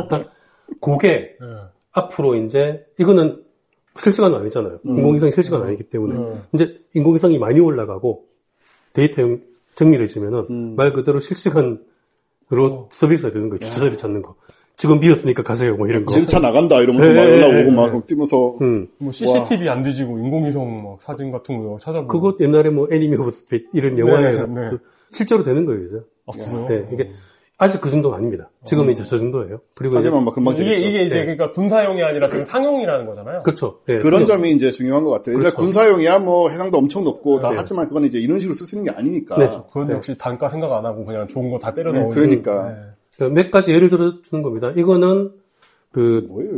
그게 네. 앞으로 이제 이거는 실시간은 아니잖아요. 음. 인공위성이 실시간 음. 아니기 때문에. 음. 이제 인공위성이 많이 올라가고 데이터 정밀해지면은 음. 말 그대로 실시간으로 어. 서비스가 되는 거예요. 주차자리 찾는 거. 지금 비었으니까 가세요. 뭐 이런 거. 지금 차 나간다 이러면서 네, 막 연락 오고 네, 막 뛰면서. 음. 뭐 씨씨티비 와. 안 뒤지고 인공위성 막 사진 같은 거 찾아보고. 그거 옛날에 뭐 애니미 오브 스페이스 이런 영화에 네, 네. 그 실제로 되는 거예요, 이제. 아, 그래요? 네, 이게 아직 그 정도는 아닙니다. 지금은 어. 이제 저 정도예요. 그리고 하지만 막 금방 이게 되겠죠. 이게 이제 네. 그러니까 군사용이 아니라 지금 상용이라는 거잖아요. 그렇죠. 네, 그런 상용. 점이 이제 중요한 것 같아요. 그렇죠. 이제 군사용이야 뭐 해상도 엄청 높고 다 네. 하지만 그건 이제 이런 식으로 쓸 수 있는 게 아니니까. 네. 그건 네. 역시 단가 생각 안 하고 그냥 좋은 거 다 때려 넣는. 네, 그러니까. 네. 몇 가지 예를 들어 주는 겁니다. 이거는 그 뭐예요 이게?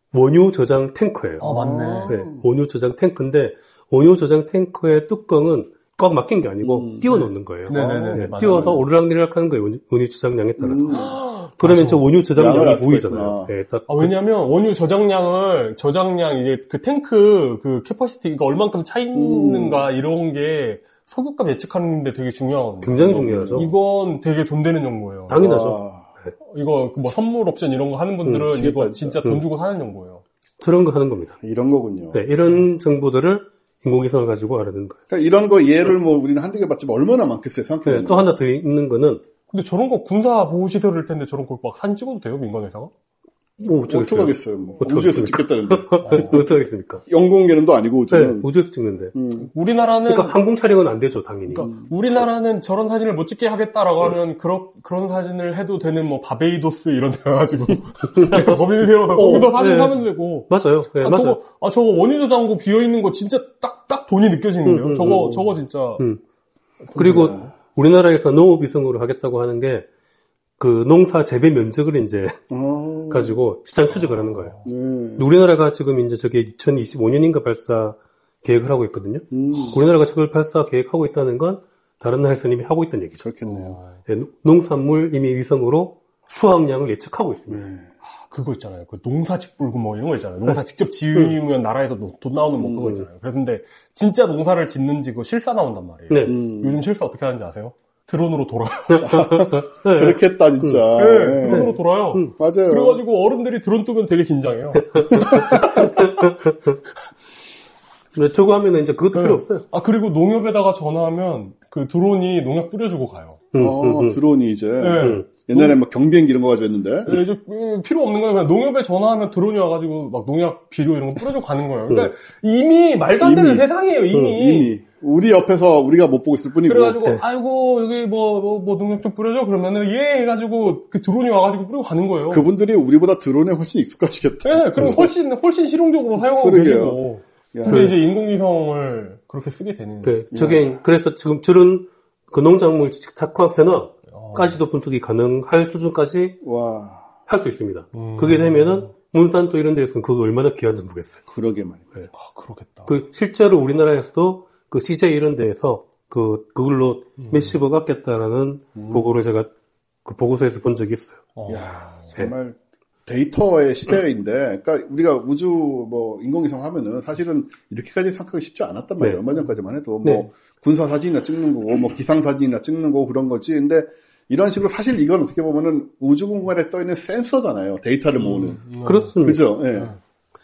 원유 저장 탱커예요. 아, 맞네. 네, 원유 저장 탱크인데 원유 저장 탱크의 뚜껑은 꽉 막힌 게 아니고 음. 띄워 놓는 거예요. 네네네. 네, 맞아요. 띄워서 오르락내리락 하는 거예요. 원유, 원유 저장량에 따라서. 음. 그러면 맞아. 저 원유 양을 저장량이 알 수가 보이잖아요. 있구나. 네, 딱 아, 왜냐면 원유 저장량을 저장량 이제 그 탱크 그 캐퍼시티가 얼만큼 차 있는가 음. 이런 게 석유값 예측하는데 되게 중요하거든요. 굉장히 중요하죠. 이건 되게 돈 되는 정보예요. 당연하죠. 와. 이거 뭐 선물 옵션 이런 거 하는 분들은 음, 이거 진짜. 진짜 음. 돈 주고 사는 정보예요. 저런 거 하는 겁니다. 이런 거군요. 네, 이런 정보들을 인공위성을 가지고 알아내는 거예요. 그러니까 이런 거 예를 뭐 우리는 한두 개 봤지만 얼마나 많겠어요, 생각해보면. 네, 또 하나 더 있는 거는 근데 저런 거 군사 보호 시설일 텐데 저런 거 막 사진 찍어도 돼요, 민간 회사가? 뭐 어쩌겠어요. 어떡하겠어요. 뭐. 어떡하겠습니까? 우주에서 찍겠다는데. 어떡하겠습니까? 영공계는도 아니고 네, 우주는. 우주에서 찍는데. 음. 우리나라는 그러니까 항공 촬영은 안 되죠, 당연히. 그러니까 우리나라는 저런 사진을 못 찍게 하겠다라고 하면 그런 그런 사진을 해도 되는 뭐 바베이도스 이런 데 가가지고 법인을 세워서 거기서 사진 네. 하면 되고. 맞아요. 네, 아, 맞아요. 저거 아 저거 원유 저장고 비어 있는 거 진짜 딱 딱 돈이 느껴지는데요. 음, 음, 저거 음. 저거 진짜. 음. 그리고 우리나라에서 농업위성으로 하겠다고 하는 게 그 농사 재배 면적을 이제 어. 가지고 시장 추적을 하는 거예요. 네. 우리나라가 지금 이제 저게 이천이십오 년인가 발사 계획을 하고 있거든요. 음. 우리나라가 저걸 발사 계획하고 있다는 건 다른 나라에서 이미 하고 있다는 얘기죠. 그렇겠네요. 네, 농산물 이미 위성으로 수확량을 예측하고 있습니다. 네. 그거 있잖아요. 그 농사 직불금 뭐 이런 거 있잖아요. 농사 직접 지으면 나라에서 돈 나오는 뭐 그거 있잖아요. 그런데 진짜 농사를 짓는지 그거 실사 나온단 말이에요. 네. 음. 요즘 실사 어떻게 하는지 아세요? 드론으로 돌아요. 네. 그렇겠다, 진짜. 네, 네. 드론으로 돌아요. 음. 맞아요. 그래가지고 어른들이 드론 뜨면 되게 긴장해요. 네, 저거 하면은 이제 그것도 네. 필요 없어요. 아, 그리고 농협에다가 전화하면 그 드론이 농약 뿌려주고 가요. 음, 어, 음, 음. 드론이 이제. 네. 음. 옛날에 막 경비행기 이런 거 가지고 했는데. 네, 이제 음, 필요 없는 거예요. 그냥 농협에 전화하면 드론이 와가지고 막 농약, 비료 이런 거 뿌려주고 가는 거예요. 그러니까 이미 말도 안 되는 이미. 세상이에요, 이미. 이미. 우리 옆에서 우리가 못 보고 있을 뿐이고. 그래가지고, 네. 아이고, 여기 뭐, 뭐, 뭐 농약 좀 뿌려줘? 그러면은, 예, 해가지고, 그 드론이 와가지고 뿌리고 가는 거예요. 그분들이 우리보다 드론에 훨씬 익숙하시겠다. 네, 그럼 훨씬, 훨씬 실용적으로 사용하고 그러게요. 계시고. 야. 근데 이제 인공위성을 그렇게 쓰게 되는. 네, 저게 그래서 지금 저런 그 농작물 작황 변화까지도 분석이 가능할 수준까지 와, 할 수 있습니다. 음. 그게 되면은 문산도 이런 데서는 그거 얼마나 귀한 정보겠어요. 그러게 말이야. 아, 그러겠다. 그 실제로 우리나라에서도 그 씨제이 이런 데에서 그 그걸로 음. 몇십억 아꼈다라는 보고를 제가 그 보고서에서 본 적이 있어요. 어. 야, 정말 데이터의 시대인데, 그러니까 우리가 우주 뭐 인공위성 하면은 사실은 이렇게까지 생각하기 쉽지 않았단 말이에요. 네. 얼마 전까지만 해도 뭐 네. 군사 사진이나 찍는 거고, 뭐 기상 사진이나 찍는 거고 그런 거지. 근데 이런 식으로 사실 이건 어떻게 보면은 우주 공간에 떠 있는 센서잖아요. 데이터를 모으는. 음. 그렇습니다. 그죠? 예. 네.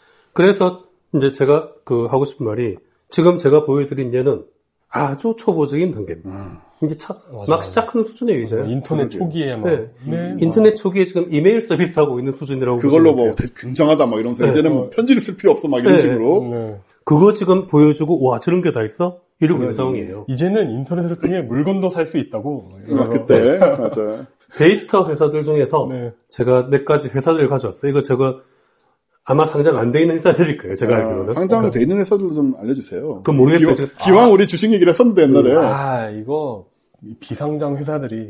그래서 이제 제가 그 하고 싶은 말이 지금 제가 보여드린 예는 아주 초보적인 단계입니다. 음. 이제 차, 맞아요. 막 시작하는 수준이에요, 이제. 인터넷 그러게요. 초기에 막. 네. 네. 인터넷 초기에 지금 이메일 서비스 하고 있는 수준이라고 그걸로 보시면 뭐 돼요. 되게 굉장하다 막 이러면서 네. 이제는 뭐 편지를 쓸 필요 없어 막 이런 네. 식으로. 네. 그거 지금 보여주고 와 저런 게 다 있어? 이러고 있는 그러니. 상황이에요. 이제는 인터넷을 통해 물건도 살 수 있다고. 아, 그때 맞아요. 데이터 회사들 중에서 네. 제가 몇 가지 회사들을 가져왔어요. 이거 저거 아마 상장 안 돼 있는 회사들일 거예요. 제가 아, 알기로는. 상장돼 있는 회사들도 좀 알려주세요. 그건 모르겠어요. 기왕, 지금. 기왕 우리 주식 얘기를 했었는데 옛날에. 아, 이거 이 비상장 회사들이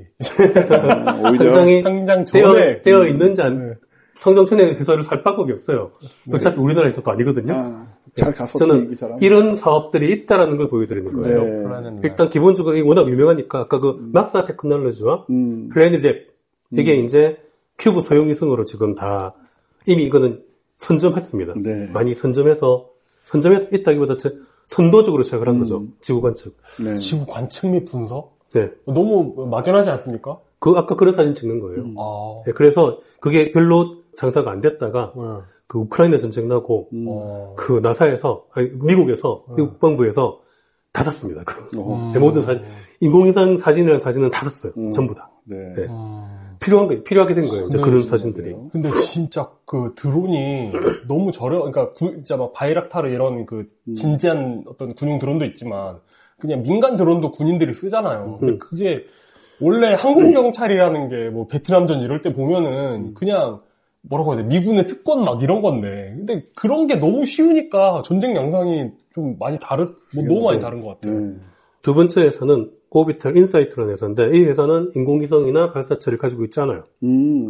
음, 오히려 상장이 상장 되어, 전에 되어 있는지 안, 네. 성정천의 회사를 살 방법이 없어요. 어차피 우리나라에서도 아니거든요. 아, 잘 가서 저는 얘기 잘하네. 이런 사업들이 있다라는 걸 보여드리는 거예요. 네. 그러는 일단 기본적으로 이게 워낙 유명하니까 아까 그 막사 테크놀로지와 음, 플래닛랩 이게 이제 큐브 소형위성으로 지금 다 이미 이거는 선점했습니다. 네. 많이 선점해서 선점했다기보다 선도적으로 시작을 한 거죠. 지구 관측. 네. 지구 관측 및 분석? 네. 너무 막연하지 않습니까? 그 아까 그런 사진 찍는 거예요. 음. 아, 네, 그래서 그게 별로 장사가 안 됐다가 네. 그 우크라이나 전쟁 나고 음, 어. 그 나사에서 아니, 미국에서 미국 국방부에서 다 샀습니다. 그 어, 음. 모든 사진 인공위성 사진이라는 사진은 다 샀어요. 음. 전부 다 네. 네. 음. 필요한 거 필요하게 된 거예요. 이제 네, 그런 그래요. 사진들이. 근데 진짜 그 드론이 너무 저렴, 그러니까 구, 진짜 막 바이락타르 이런 그 진지한 어떤 군용 드론도 있지만 그냥 민간 드론도 군인들이 쓰잖아요. 근데 음. 그게 원래 항공경찰이라는 게 뭐 베트남전 이럴 때 보면은 그냥 뭐라고 해야 돼, 미군의 특권 막 이런 건데. 근데 그런 게 너무 쉬우니까 전쟁 양상이 좀 많이 다르, 뭐 너무 많이 다른 것 같아요. 네. 두 번째 회사는 오비탈 인사이트라는 회사인데 이 회사는 인공위성이나 발사체를 가지고 있지 않아요. 음,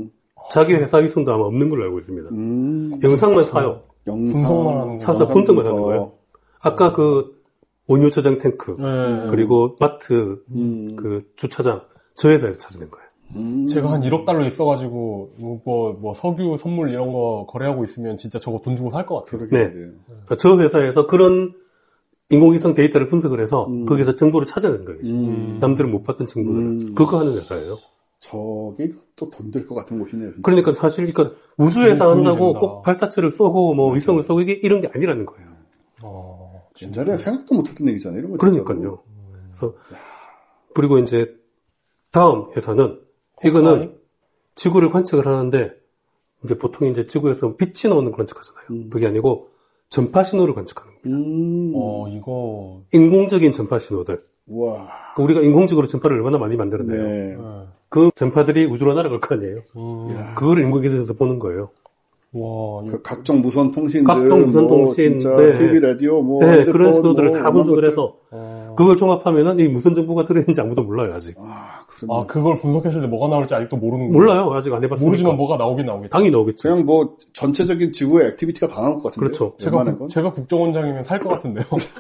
자기 회사 위성도 아마 없는 걸로 알고 있습니다. 음. 영상만 사요. 영상. 분석만 하는 사서 분석만 하는 거예요. 아까 그 원유 저장 탱크 네. 그리고 마트 음. 그 주차장 저 회사에서 찾아낸 거예요. 음. 제가 한 일억 달러 있어가지고 뭐, 뭐 석유 선물 이런 거 거래하고 있으면 진짜 저거 돈 주고 살 것 같아요. 그러게. 네. 저 회사에서 그런 인공위성 데이터를 분석을 해서 음. 거기서 정보를 찾아낸 거예요. 음. 남들은 못 봤던 정보들을. 음. 그거 하는 회사예요. 저게 또 돈 들 것 같은 곳이네요. 진짜. 그러니까 사실 그러니까 우주에서 돈이 한다고 된다. 꼭 발사체를 쏘고 뭐 위성을 쏘고 이게 이런 게 아니라는 거예요. 어, 옛날에 생각도 못했던 얘기잖아요. 이런 거 그러니까요. 그래서 그리고 이제 다음 회사는 이거는 호크아이? 지구를 관측을 하는데 이제 보통 이제 지구에서 빛이 나오는 걸 관측하잖아요. 음. 그게 아니고 전파 신호를 관측하는 거예요. 음. 어, 이거. 인공적인 전파 신호들. 와. 그러니까 우리가 인공적으로 전파를 얼마나 많이 만들었나요? 네. 네. 그 전파들이 우주로 날아갈 거 아니에요. 음. 야. 그거를 인공위성에서 보는 거예요. 와, 이거. 그 각종 무선 통신들, 각종 무선 뭐 통신, 진짜 네. 티비, 라디오, 뭐 네, 핸드폰, 그런 신호들을 뭐 다 분석을 것들. 해서 어. 그걸 종합하면은 이 무슨 정보가 들어있는지 아무도 몰라요 아직. 아, 그럼 아, 그걸 분석했을 때 뭐가 나올지 아직도 모르는 거예요? 몰라요 아직 안 해봤으니까. 모르지만 뭐가 나오긴 나오겠죠. 당연히 나오겠죠. 그냥 뭐 전체적인 지구의 액티비티가 다 나올 것 같은데. 그렇죠. 제가, 웬만한 국, 건. 제가 국정원장이면 살 것 같은데요.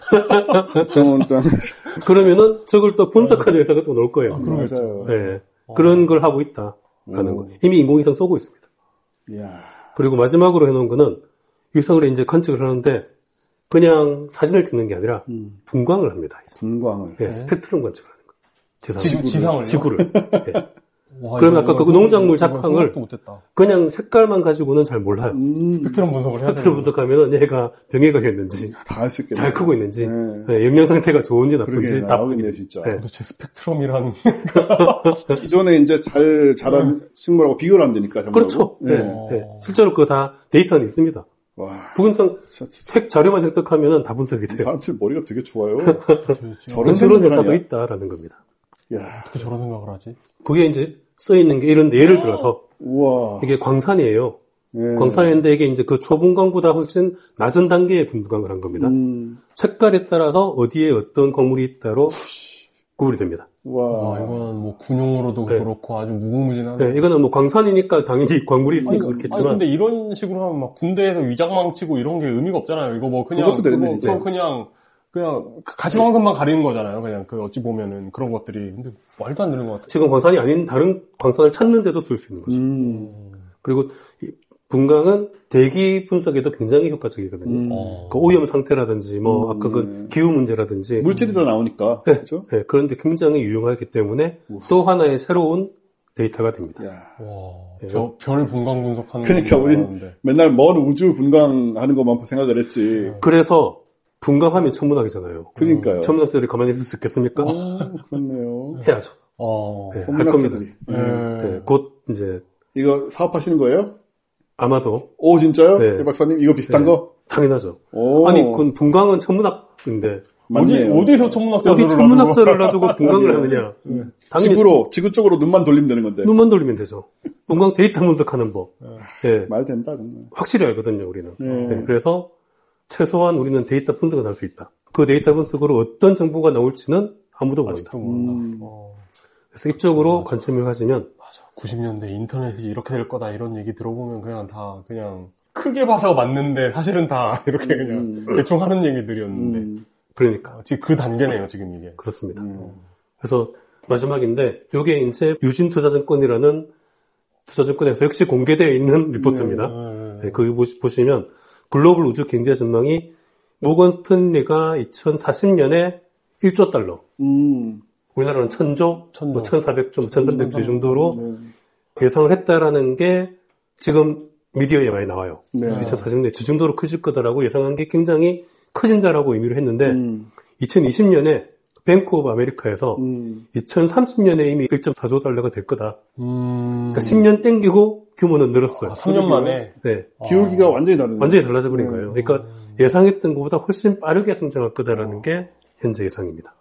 국정원 땅. 그러면은 저걸 또 분석하는 회사가 또 나올 거예요. 맞아요. 네. 그런 걸 하고 있다라는 오. 거예요. 이미 인공위성 쏘고 있습니다. 이야. 그리고 마지막으로 해놓은 거는 위성을 이제 관측을 하는데 그냥 사진을 찍는 게 아니라 음. 분광을 합니다. 분광을. 네, 스펙트럼 관측을 하는 거예요. 지상, 지구, 지상을요? 지구를. 네. 와, 그러면 이거- 아까 그 이거 농작물 생각- 작황을 생각도 못했다. 그냥 색깔만 가지고는 잘 몰라요. 음. 스펙트럼 분석을 해야 스펙트럼 되는 분석하면은 얘가 병에 걸렸는지, 다 할 수 있겠네. 잘 크고 있는지, 네. 네, 영양 상태가 좋은지 나쁜지 그러게 다 나오겠네, 보입니다. 진짜. 네. 도대체 스펙트럼이란 기존에 이제 잘 자란 식물하고 비교를 하면 되니까. 정말로. 그렇죠. 네. 어. 네. 실제로 그거 다 데이터는 있습니다. 와. 부근성 진짜 색 자료만 획득하면은 다 분석이 돼요. 사람들 머리가 되게 좋아요. 저런 저런 저런 생각을 회사도 하냐? 있다라는 겁니다. 야. 어떻게 저런 생각을 하지? 그게 이제 써 있는 게 이런데 예를 들어서 우와. 이게 광산이에요. 네. 광산인데 이게 이제 그 초분광보다 훨씬 낮은 단계의 분광을 한 겁니다. 음. 색깔에 따라서 어디에 어떤 광물이 있다로 구분이 됩니다. 와. 와, 이거는 뭐 군용으로도 네. 그렇고 아주 무궁무진하네. 네, 이거는 뭐 광산이니까 당연히 광물이 아니, 있으니까 아니, 그렇겠지만 근데 이런 식으로 하면 막 군대에서 위장망 치고 이런 게 의미가 없잖아요. 이거 뭐 그냥 그것도 되네, 그거, 진짜. 그거 그냥 그냥 가시광선만 가리는 거잖아요. 그냥 그 어찌 보면은 그런 것들이 근데 말도 안 되는 것 같아요. 지금 광산이 아닌 다른 광산을 찾는데도 쓸 수 있는 거죠. 음. 그리고 이 분광은 대기 분석에도 굉장히 효과적이거든요. 음. 어. 그 오염 상태라든지 뭐 음, 아까 그 네. 기후 문제라든지 물질이 다 나오니까. 네. 그렇죠? 네, 그런데 굉장히 유용하기 때문에 또 하나의 새로운 데이터가 됩니다. 야. 와, 네. 별, 별 분광 분석하는 그러니까 거 우린 몰랐는데. 맨날 먼 우주 분광하는 것만 생각을 했지. 그래서 분광하면 천문학이잖아요. 그러니까요. 천문학자들이 가만히 있을 수 있겠습니까? 오, 그렇네요. 해야죠. 어. 네, 할 겁니다. 천문학자들이. 네. 네, 곧 이제 이거 사업하시는 거예요? 아마도 오, 진짜요? 네. 네. 박사님, 이거 비슷한 네. 거? 당연하죠. 오. 아니, 그건 분광은 천문학인데 어디, 맞네요. 어디서 천문학자들을 어디 천문학자를 놔두고 분광을 하느냐? 당연히 지구로, 지구 쪽으로 눈만 돌리면 되는 건데. 눈만 돌리면 되죠. 분광 데이터 분석하는 법. 네, 말 된다, 정말. 확실히 알거든요, 우리는. 네. 네, 그래서 최소한 우리는 데이터 분석을 할 수 있다. 그 데이터 분석으로 어떤 정보가 나올지는 아무도 모른다. 아직도 모른다. 음. 어. 그래서 이쪽으로 관심을 가지면 맞아. 구십 년대 인터넷이 이렇게 될 거다 이런 얘기 들어보면 그냥 다 그냥 크게 봐서 맞는데 사실은 다 이렇게 그냥 음. 대충 하는 얘기들이었는데 음. 그러니까 어, 지금 그 단계네요 지금 이게. 그렇습니다. 음. 그래서 마지막인데 이게 이제 유진투자증권이라는 투자증권에서 역시 공개되어 있는 리포트입니다. 네. 네, 거기 보시, 보시면 글로벌 우주 경제 전망이 모건 스탠리가 이천사십 년에 일조 달러, 음. 우리나라는 천조, 천조. 뭐 천사백조, 뭐 천삼백조 정도로 네. 예상을 했다라는 게 지금 미디어에 많이 나와요. 네. 이천사십 년에 저 정도로 커질 거다라고 예상한 게 굉장히 커진다라고 의미를 했는데 음. 이천이십 년에 뱅크 오브 아메리카에서 음. 이천삼십 년에 이미 일점사조 달러가 될 거다. 음. 그러니까 십 년 땡기고 규모는 늘었어요. 아, 삼 년 만에. 네. 기울기가 완전히 다르네. 완전히 달라져 버린 네. 거예요. 그러니까 예상했던 것보다 훨씬 빠르게 성장할 거다라는 게 현재 예상입니다.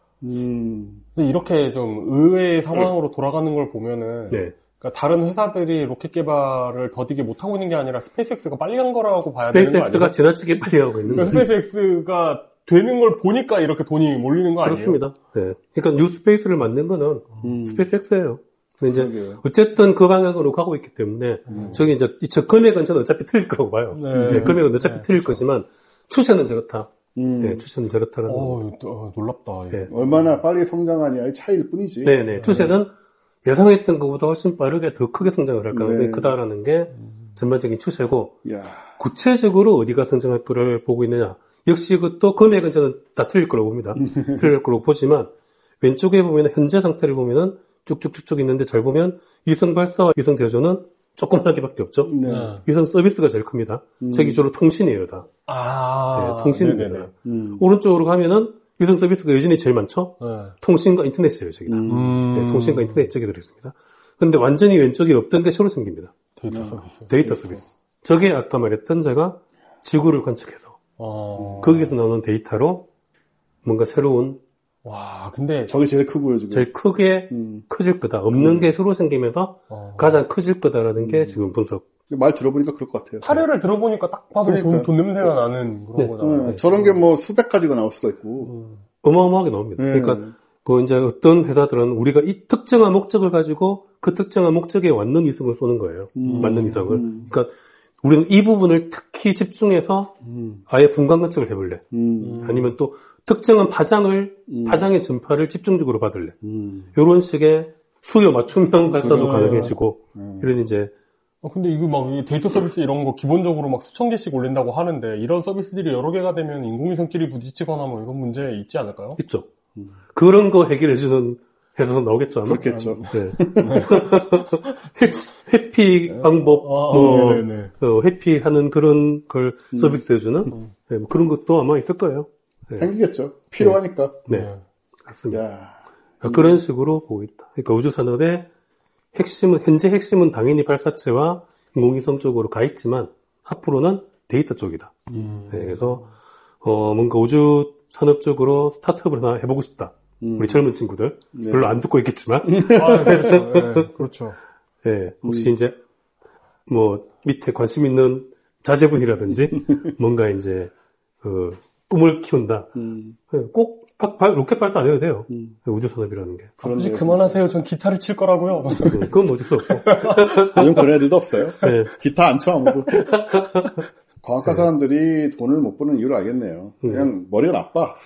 음. 근데 이렇게 좀 의외의 상황으로 돌아가는 걸 보면은 네. 그러니까 다른 회사들이 로켓 개발을 더디게 못하고 있는 게 아니라 스페이스X가 빨리 간 거라고 봐야 되는 거 스페이스X가 아니에요? 지나치게 빨리 하고 있는 그러니까 거예요. 스페이스X가 되는 걸 보니까 이렇게 돈이 몰리는 거 아니에요? 그렇습니다. 네. 그러니까 뉴스페이스를 만든 거는 음. 스페이스X예요. 근데 이제 그러게요. 어쨌든 그 방향으로 가고 있기 때문에 음. 저기 이제 저 금액은 저는 어차피 틀릴 거라고 봐요. 네. 네, 금액은 어차피 네. 틀릴 거지만 추세는 저렇다. 음. 네, 추세는 저렇다는. 어, 어 놀랍다. 네. 얼마나 빨리 성장하냐의 차이일 뿐이지. 네네. 네. 추세는 예상했던 것보다 훨씬 빠르게 더 크게 성장을 할 가능성이 네. 크다라는 게 전반적인 추세고 야. 구체적으로 어디가 성장할 거를 보고 있느냐. 역시 그것도 금액은 저는 다 틀릴 거라고 봅니다. 틀릴 거라고 보지만 왼쪽에 보면 현재 상태를 보면은 쭉쭉쭉쭉 있는데 잘 보면 위성 발사와 위성 제조는 조그만하게밖에 없죠. 네. 위성 서비스가 제일 큽니다. 음. 제 기초로 통신이에요, 다. 아, 네, 통신입니다. 음. 오른쪽으로 가면은 위성 서비스가 여전히 제일 많죠. 네. 통신과 인터넷이에요, 저기다. 음. 네, 통신과 인터넷 저기 들어있습니다. 근데 완전히 왼쪽에 없던 게 새로 생깁니다. 데이터 서비스. 데이터 서비스. 저게 아까 말했던 제가 지구를 관측해서 어... 거기서 나오는 데이터로 뭔가 새로운 와, 근데 저게 제일 크고요, 지금. 제일 크게 음. 커질 거다. 없는 음. 게 새로 생기면서 어... 가장 커질 거다라는 게 음. 지금 분석. 말 들어보니까 그럴 것 같아요. 사례를 들어보니까 딱 봐도 그러니까. 돈, 돈 냄새가 나는 그런 네. 거잖아요. 네. 저런 게 뭐 수백 가지가 나올 수가 있고. 음. 어마어마하게 나옵니다. 네. 그러니까 그 이제 어떤 회사들은 우리가 이 특정한 목적을 가지고 그 특정한 목적에 맞는 이성을 쏘는 거예요. 음. 맞는 이성을. 음. 그러니까 우리는 이 부분을 특히 집중해서 음. 아예 분간 관측을 해볼래. 음. 아니면 또 특정한 파장을, 음. 파장의 전파를 집중적으로 받을래. 음. 이런 식의 수요 맞춤형 발사도 가능해지고, 음. 이런 이제. 어, 근데 이거 막 데이터 서비스 이런 거 기본적으로 막 수천 개씩 올린다고 하는데, 이런 서비스들이 여러 개가 되면 인공위성끼리 부딪히거나 뭐 이런 문제 있지 않을까요? 있죠. 음. 그런 거 해결해주는 회사는 나오겠죠, 아마? 그렇겠죠. 네. 회피 방법, 아, 뭐, 어, 회피하는 그런 걸 음. 서비스해주는, 음. 네, 뭐 그런 것도 아마 있을 거예요. 네. 생기겠죠. 필요하니까. 네. 네. 맞습니다. 야. 그런 식으로 보고 있다. 그러니까 우주산업의 핵심은, 현재 핵심은 당연히 발사체와 인공위성 쪽으로 가 있지만, 앞으로는 데이터 쪽이다. 음. 네, 그래서, 어, 뭔가 우주산업 쪽으로 스타트업을 하나 해보고 싶다. 음. 우리 젊은 친구들. 네. 별로 안 듣고 있겠지만. 아, 그렇죠. 네, 그렇죠. 네, 혹시 음. 이제, 뭐, 밑에 관심 있는 자제분이라든지, 뭔가 이제, 그, 꿈을 키운다. 음. 꼭 로켓 발사 안 해도 돼요. 음. 우주산업이라는 게. 아버지 그만하세요. 전 기타를 칠 거라고요. 그건 뭐 어쩔 수 없고. 요즘 그런 애들도 없어요. 네. 기타 안 쳐 아무도. 과학과 네. 사람들이 돈을 못 버는 이유를 알겠네요. 그냥 음. 머리가 나빠.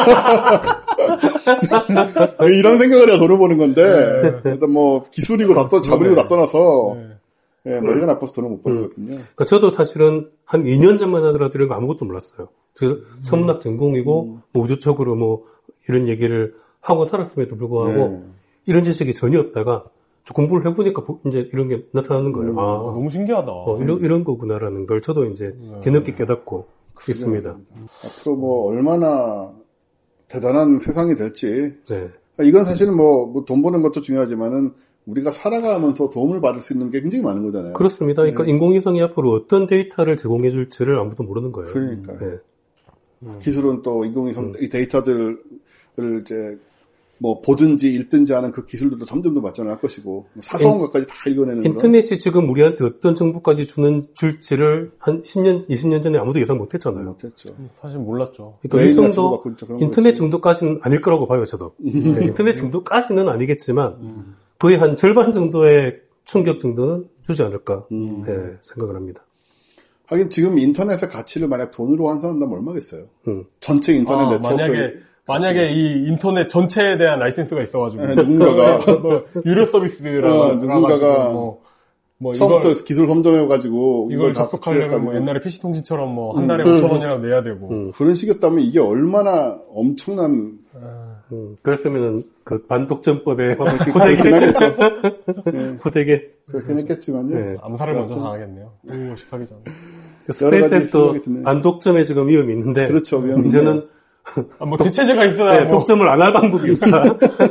이런 생각을 해야 돈을 버는 건데, 네. 일단 뭐 기술이고 다 떠, 자본이고 다 떠나서 네. 네, 머리가 나빠서 돈을 못 버는 거거든요. 음. 그러니까 저도 사실은 한 이 년 전만 하더라도 이런 거 아무것도 몰랐어요. 그래서 음. 천문학 전공이고 음. 뭐 우주적으로 뭐 이런 얘기를 하고 살았음에도 불구하고 네. 이런 지식이 전혀 없다가 공부를 해보니까 이제 이런 게 나타나는 거예요. 음. 아, 너무 신기하다. 어, 이런, 이런 거구나라는 걸 저도 이제 네. 뒤늦게 깨닫고 그래. 있습니다. 앞으로 뭐 얼마나 대단한 세상이 될지. 네. 이건 사실은 뭐, 뭐 돈 버는 것도 중요하지만은 우리가 살아가면서 도움을 받을 수 있는 게 굉장히 많은 거잖아요. 그렇습니다. 그러니까 네. 인공위성이 앞으로 어떤 데이터를 제공해 줄지를 아무도 모르는 거예요. 그러니까요. 네. 음. 기술은 또 인공위성 음. 이 데이터들을 이제 뭐 보든지 읽든지 하는 그 기술들도 점점 더 발전할 것이고 사소한 인, 것까지 다 읽어내는 인터넷이 그런. 지금 우리한테 어떤 정보까지 주는 줄지를 한 십 년, 이십 년 전에 아무도 예상 못했잖아요. 못했죠. 사실 몰랐죠. 그러니까 위성도 인터넷 정도까지는 아닐 거라고 봐요, 저도. 네, 인터넷 정도까지는 아니겠지만 음. 거의 한 절반 정도의 충격 정도는 주지 않을까 음. 네, 생각을 합니다. 하긴 지금 인터넷의 가치를 만약 돈으로 환산한다면 얼마겠어요? 음. 전체 인터넷 아, 네트워크의 만약에 만약에 이 인터넷 전체에 대한 라이센스가 있어가지고 네, 누군가가 뭐 유료 서비스라 어, 누군가가 뭐, 뭐 처음부터 이걸, 기술 선점해가지고 이걸 접속하려면 뭐 옛날에 피씨 통신처럼 뭐 한 달에 음. 오천 원이라도 내야 되고 음. 그런 식이었다면 이게 얼마나 엄청난 음. 그랬으면은 그 반독점법에 그렇긴 하겠죠. 네. 후대게 그렇긴 했겠지만요. 네. 암살을 먼저 당하겠네요. 오, 십하기 전에. 스페이스X도 반독점에 지금 위험이 있는데 그렇죠. 위험이 문제는 아, 뭐 대체제가 있어야 네, 뭐. 독점을 안 할 방법이 없다.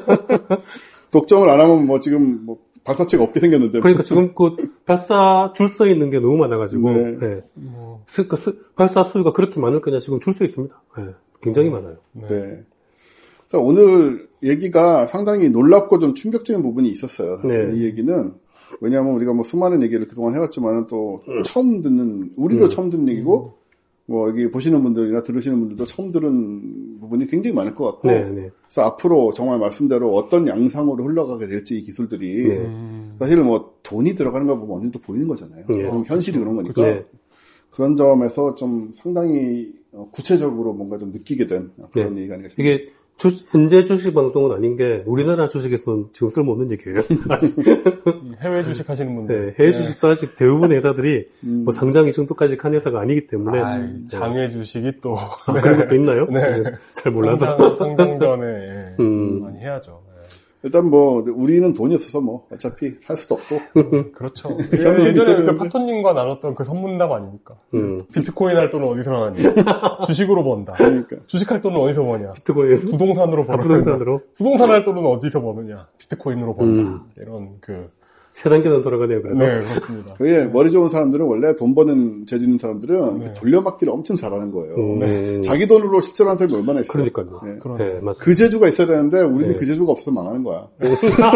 독점을 안 하면 뭐 지금 뭐 발사체가 없게 생겼는데. 그러니까 지금 그 발사 줄 서 있는 게 너무 많아가지고 네. 네. 뭐. 그 발사 수요가 그렇게 많을 거냐 지금 줄 수 있습니다. 네. 굉장히 많아요. 네. 네. 그래서 오늘 얘기가 상당히 놀랍고 좀 충격적인 부분이 있었어요. 사실 네. 이 얘기는 왜냐하면 우리가 뭐 수많은 얘기를 그동안 해왔지만은 또 음. 처음 듣는 우리도 음. 처음 듣는 얘기고. 뭐 여기 보시는 분들이나 들으시는 분들도 처음 들은 부분이 굉장히 많을 것 같고 네, 네. 그래서 앞으로 정말 말씀대로 어떤 양상으로 흘러가게 될지 이 기술들이 네. 사실 뭐 돈이 들어가는 거 보면 어느 정도 보이는 거잖아요. 네. 그럼 현실이 그런 거니까 네. 그런 점에서 좀 상당히 구체적으로 뭔가 좀 느끼게 된 그런 네. 얘기가 아닌가 싶습니다. 이게 주, 현재 주식 방송은 아닌 게 우리나라 주식에서는 지금 쓸모없는 얘기예요. 아직. 해외 주식 하시는 분들. 네, 해외 주식도 아직 대부분 회사들이 음. 뭐 상장이 정도까지 한 회사가 아니기 때문에 아이, 장외 주식이 또 아, 네. 그런 것도 있나요? 네. 잘 몰라서 상장, 상장 전에 음. 많이 해야죠. 네. 일단 뭐 우리는 돈이 없어서 뭐 어차피 살 수도 없고 그렇죠. 예전에 그 파토님과 나눴던 그 선문답 아닙니까? 음. 비트코인 할 돈은 어디서 나왔니? 주식으로 번다. 그러니까. 주식할 돈은 어디서 버냐? 비트코인에서? 부동산으로 벌어. 아, 부동산으로? 부동산 할 돈은 어디서 버느냐? 비트코인으로 번다. 음. 이런 그 세 단계는 돌아가네요, 그래도. 네, 그렇습니다. 그게 머리 좋은 사람들은 원래 돈 버는 재주 있는 사람들은 네. 돌려막기를 엄청 잘하는 거예요. 음. 네. 자기 돈으로 실제로 하는 사람이 얼마나 있어요. 그러니까요. 네. 네, 맞습니다. 그 재주가 있어야 되는데 우리는 네. 그 재주가 없어서 망하는 거야. 네.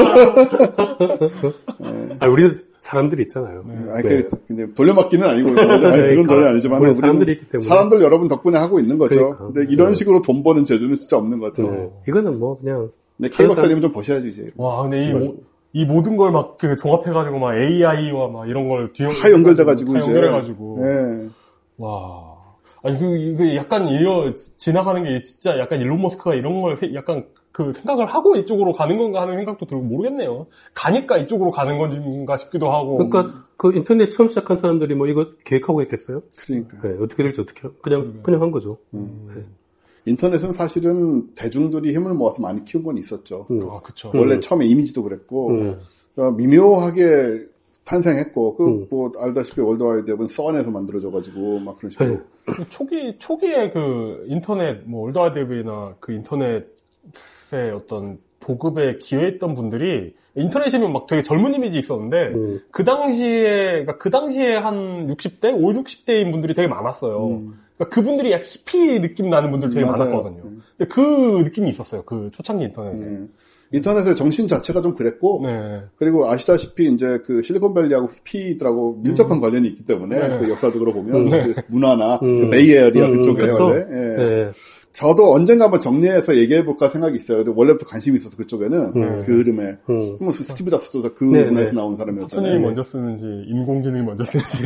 아, 우리는 사람들이 있잖아요. 네. 아니, 네. 그, 돌려막기는 아니고, 아니, 그건 전혀 아니지만, 우리는 사람들이 있기 때문에. 사람들 여러분 덕분에 하고 있는 거죠. 그러니까. 근데 이런 네. 식으로 돈 버는 재주는 진짜 없는 것 같아요. 네. 이거는 뭐, 그냥. 네, K 박사님은 좀 버셔야지, 이제. 와, 근데 이, 모, 이 모든 걸 막, 그, 종합해가지고, 막, 에이아이와 막, 이런 걸 뒤에. 다 연결돼가지고, 다 이제. 연결해가지고. 네. 와. 아니, 그, 이게 약간, 이어, 지나가는 게 진짜 약간 일론 머스크가 이런 걸 약간, 그 생각을 하고 이쪽으로 가는 건가 하는 생각도 들고 모르겠네요. 가니까 이쪽으로 가는 건가 싶기도 하고. 그러니까 그 인터넷 처음 시작한 사람들이 뭐 이거 계획하고 했겠어요? 그러니까. 네, 어떻게 될지 어떻게 그냥 그러게. 그냥 한 거죠. 음. 네. 인터넷은 사실은 대중들이 힘을 모아서 많이 키운 건 있었죠. 음. 아, 그렇죠. 원래 음. 처음에 이미지도 그랬고 음. 그러니까 미묘하게 탄생했고 그 음. 뭐 알다시피 월드와이드웹은 썬에서 만들어져가지고 막 그런 식으로. 그 초기 초기에 그 인터넷 뭐 월드와이드웹이나 그 인터넷 의 어떤 보급에 기여했던 분들이 인터넷이면 막 되게 젊은 이미지 있었는데 음. 그 당시에 그러니까 그 당시에 한 육십 대, 오, 육십 대인 분들이 되게 많았어요. 음. 그러니까 그분들이 약간 히피 느낌 나는 분들 되게 음, 많았거든요. 음. 근데 그 느낌이 있었어요. 그 초창기 인터넷에. 음. 인터넷의 정신 자체가 좀 그랬고, 네. 그리고 아시다시피 이제 그 실리콘밸리하고 히피들하고 밀접한 음. 관련이 있기 때문에 네. 그 역사적으로 보면 네. 그 문화나 음. 그 베이에리아 음. 그쪽에 그쵸? 원래. 예. 네. 저도 언젠가 한번 정리해서 얘기해볼까 생각이 있어요. 근데 원래부터 관심이 있어서 그쪽에는 음. 그 흐름에. 음. 뭐 스티브 잡스도 그 네, 문화에서 네. 나온 사람이었잖아요. 천이 먼저 쓰는지 인공지능이 먼저 쓰는지.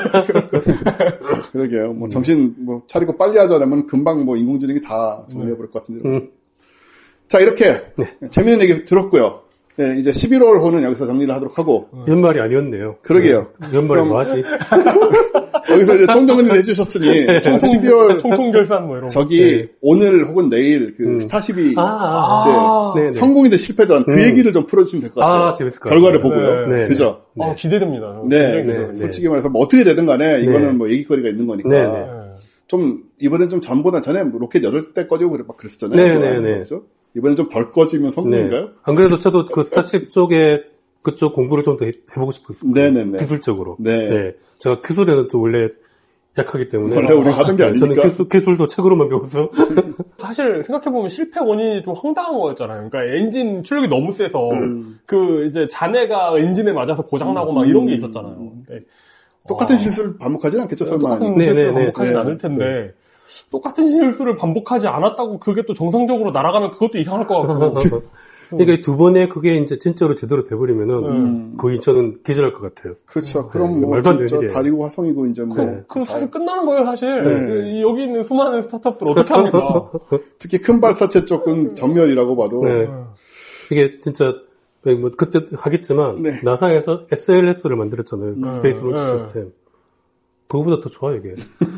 그러게요. 뭐 정신 뭐 차리고 빨리 하자면 금방 뭐 인공지능이 다 정리해버릴 것 같은데. 음. 자, 이렇게 네. 재미있는 얘기 들었고요. 네, 이제 십일월 호는 여기서 정리를 하도록 하고. 연말이 아니었네요. 그러게요. 네. 연말이 뭐 하지? 여기서 이제 총정리를 해주셨으니 총통, 십이월 총통결산 뭐 이런 거. 저기 네. 오늘 혹은 내일 그 음. 스타쉽이 아, 이제 성공이든 실패든 그 음. 얘기를 좀 풀어주시면 될 것 같아요. 아, 재밌을 것 같아요. 결과를 보고요. 네. 그죠? 네. 아, 기대됩니다. 네. 네. 솔직히 말해서 뭐 어떻게 되든 간에 이거는 네. 뭐 얘기거리가 있는 거니까. 네. 네. 좀 이번엔 좀 전보다 전에 뭐 로켓 여덟 대 꺼지고 그래 막 그랬었잖아요. 네, 네, 네. 그렇죠? 이번엔 좀 덜 꺼지면 성공인가요? 네. 안 그래도 저도 그 스타칩 쪽에 그쪽 공부를 좀 더 해보고 싶었어요. 네네네. 기술적으로. 네. 네. 제가 기술에는 좀 원래 약하기 때문에. 원래 우리가 하던 게 아니니까. 저는 기술, 기술도 책으로만 배워서. 사실 생각해보면 실패 원인이 좀 황당한 거였잖아요. 그러니까 엔진 출력이 너무 세서 음. 그 이제 잔해가 엔진에 맞아서 고장나고 막 이런 게 있었잖아요. 네. 똑같은 어. 실수를 반복하진 않겠죠, 설마. 똑같은 네, 실수를 네, 반복하진 네. 않을 텐데 네. 똑같은 실수를 반복하지 않았다고 그게 또 정상적으로 날아가면 그것도 이상할 것 같고. 그러니까 두 번에 그게 이제 진짜로 제대로 돼버리면은 음. 거의 저는 기절할 것 같아요. 그렇죠. 그럼 네, 뭐 말도 안 되는 진짜 일이에요. 다리고 화성이고 이제 뭐. 네. 그럼 사실 끝나는 거예요, 사실. 네. 여기 있는 수많은 스타트업들 어떻게 합니까? 특히 큰 발사체 쪽은 전멸이라고 봐도. 네. 이게 진짜 뭐 그때 하겠지만 네. 나사에서 에스엘에스를 만들었잖아요. 네. 스페이스 론치 네. 시스템. 그거보다 더 좋아요, 이게.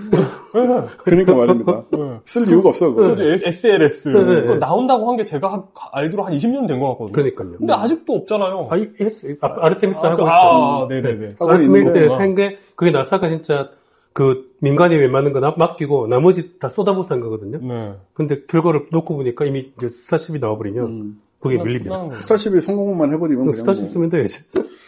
그러니까 말입니다. 네. 쓸 이유가 없어. 그거. 네. 에스엘에스. 네, 네, 그거 네. 나온다고 한 게 제가 한, 알기로 한 이십 년 된 것 같거든요. 그러니까요. 근데 아직도 없잖아요. 아, 했어요. 아, 아르테미스 아, 하고 그, 있어요. 아, 네네네. 하고 아르테미스에서 있는데. 한 게, 그게 나사가 진짜 그 민간이 웬만한 거 맡기고 나머지 다 쏟아부어서 한 거거든요. 네. 근데 결과를 놓고 보니까 이미 이제 스타쉽이 나와버리면 음. 그게 끝나- 밀립니다. 끝나는 거죠. 스타쉽이 성공만 해버리면 그냥 스타쉽 뭐. 쓰면 돼야지.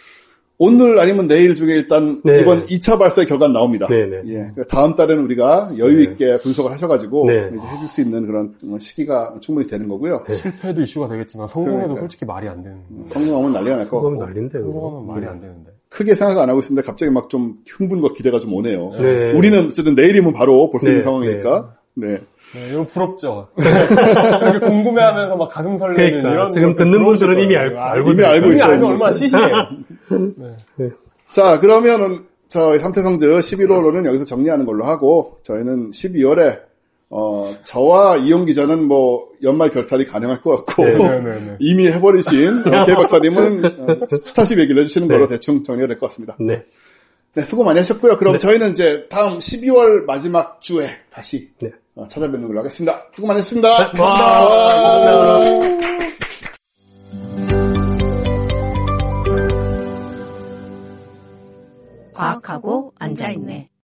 오늘 아니면 내일 중에 일단 네. 이번 이 차 발사의 결과는 나옵니다. 네네. 예. 그 다음 달에는 우리가 여유 있게 분석을 하셔가지고 네. 이제 해줄 수 있는 그런 시기가 충분히 되는 거고요. 실패도 이슈가 되겠지만 성공해도 그러니까요. 솔직히 말이 안 되는. 성공하면 난리가 날 것 그거면 같고. 난린데. 그거. 성공하면 말이 안 되는데. 크게 생각 안 하고 있었는데 갑자기 막 좀 흥분과 기대가 좀 오네요. 네. 우리는 어쨌든 내일이면 바로 볼 수 있는 네. 상황이니까. 네. 네, 이거 부럽죠. 이렇게 궁금해하면서 막 가슴 설레는 그러니까, 이런. 지금 듣는 분들은 이미 알, 알고 이미 알고 이미 있어요. 알면 얼마나 시시해요. 네. 네. 자, 그러면은 저 삼태성즈 십일월호는 여기서 정리하는 걸로 하고 저희는 십이월에 어 저와 이용 기자는 뭐 연말 결산이 가능할 것 같고 네, 네, 네, 네. 이미 해버리신 개 박사님은 어, 스타쉽 얘기를 해주시는 거로 네. 대충 정리가 될 것 같습니다. 네. 네, 수고 많이 하셨고요. 그럼 네. 저희는 이제 다음 십이월 마지막 주에 다시 네. 어, 찾아뵙는 걸로 하겠습니다. 수고 많이 했습니다. 네. 와. 과학하고 앉아있네.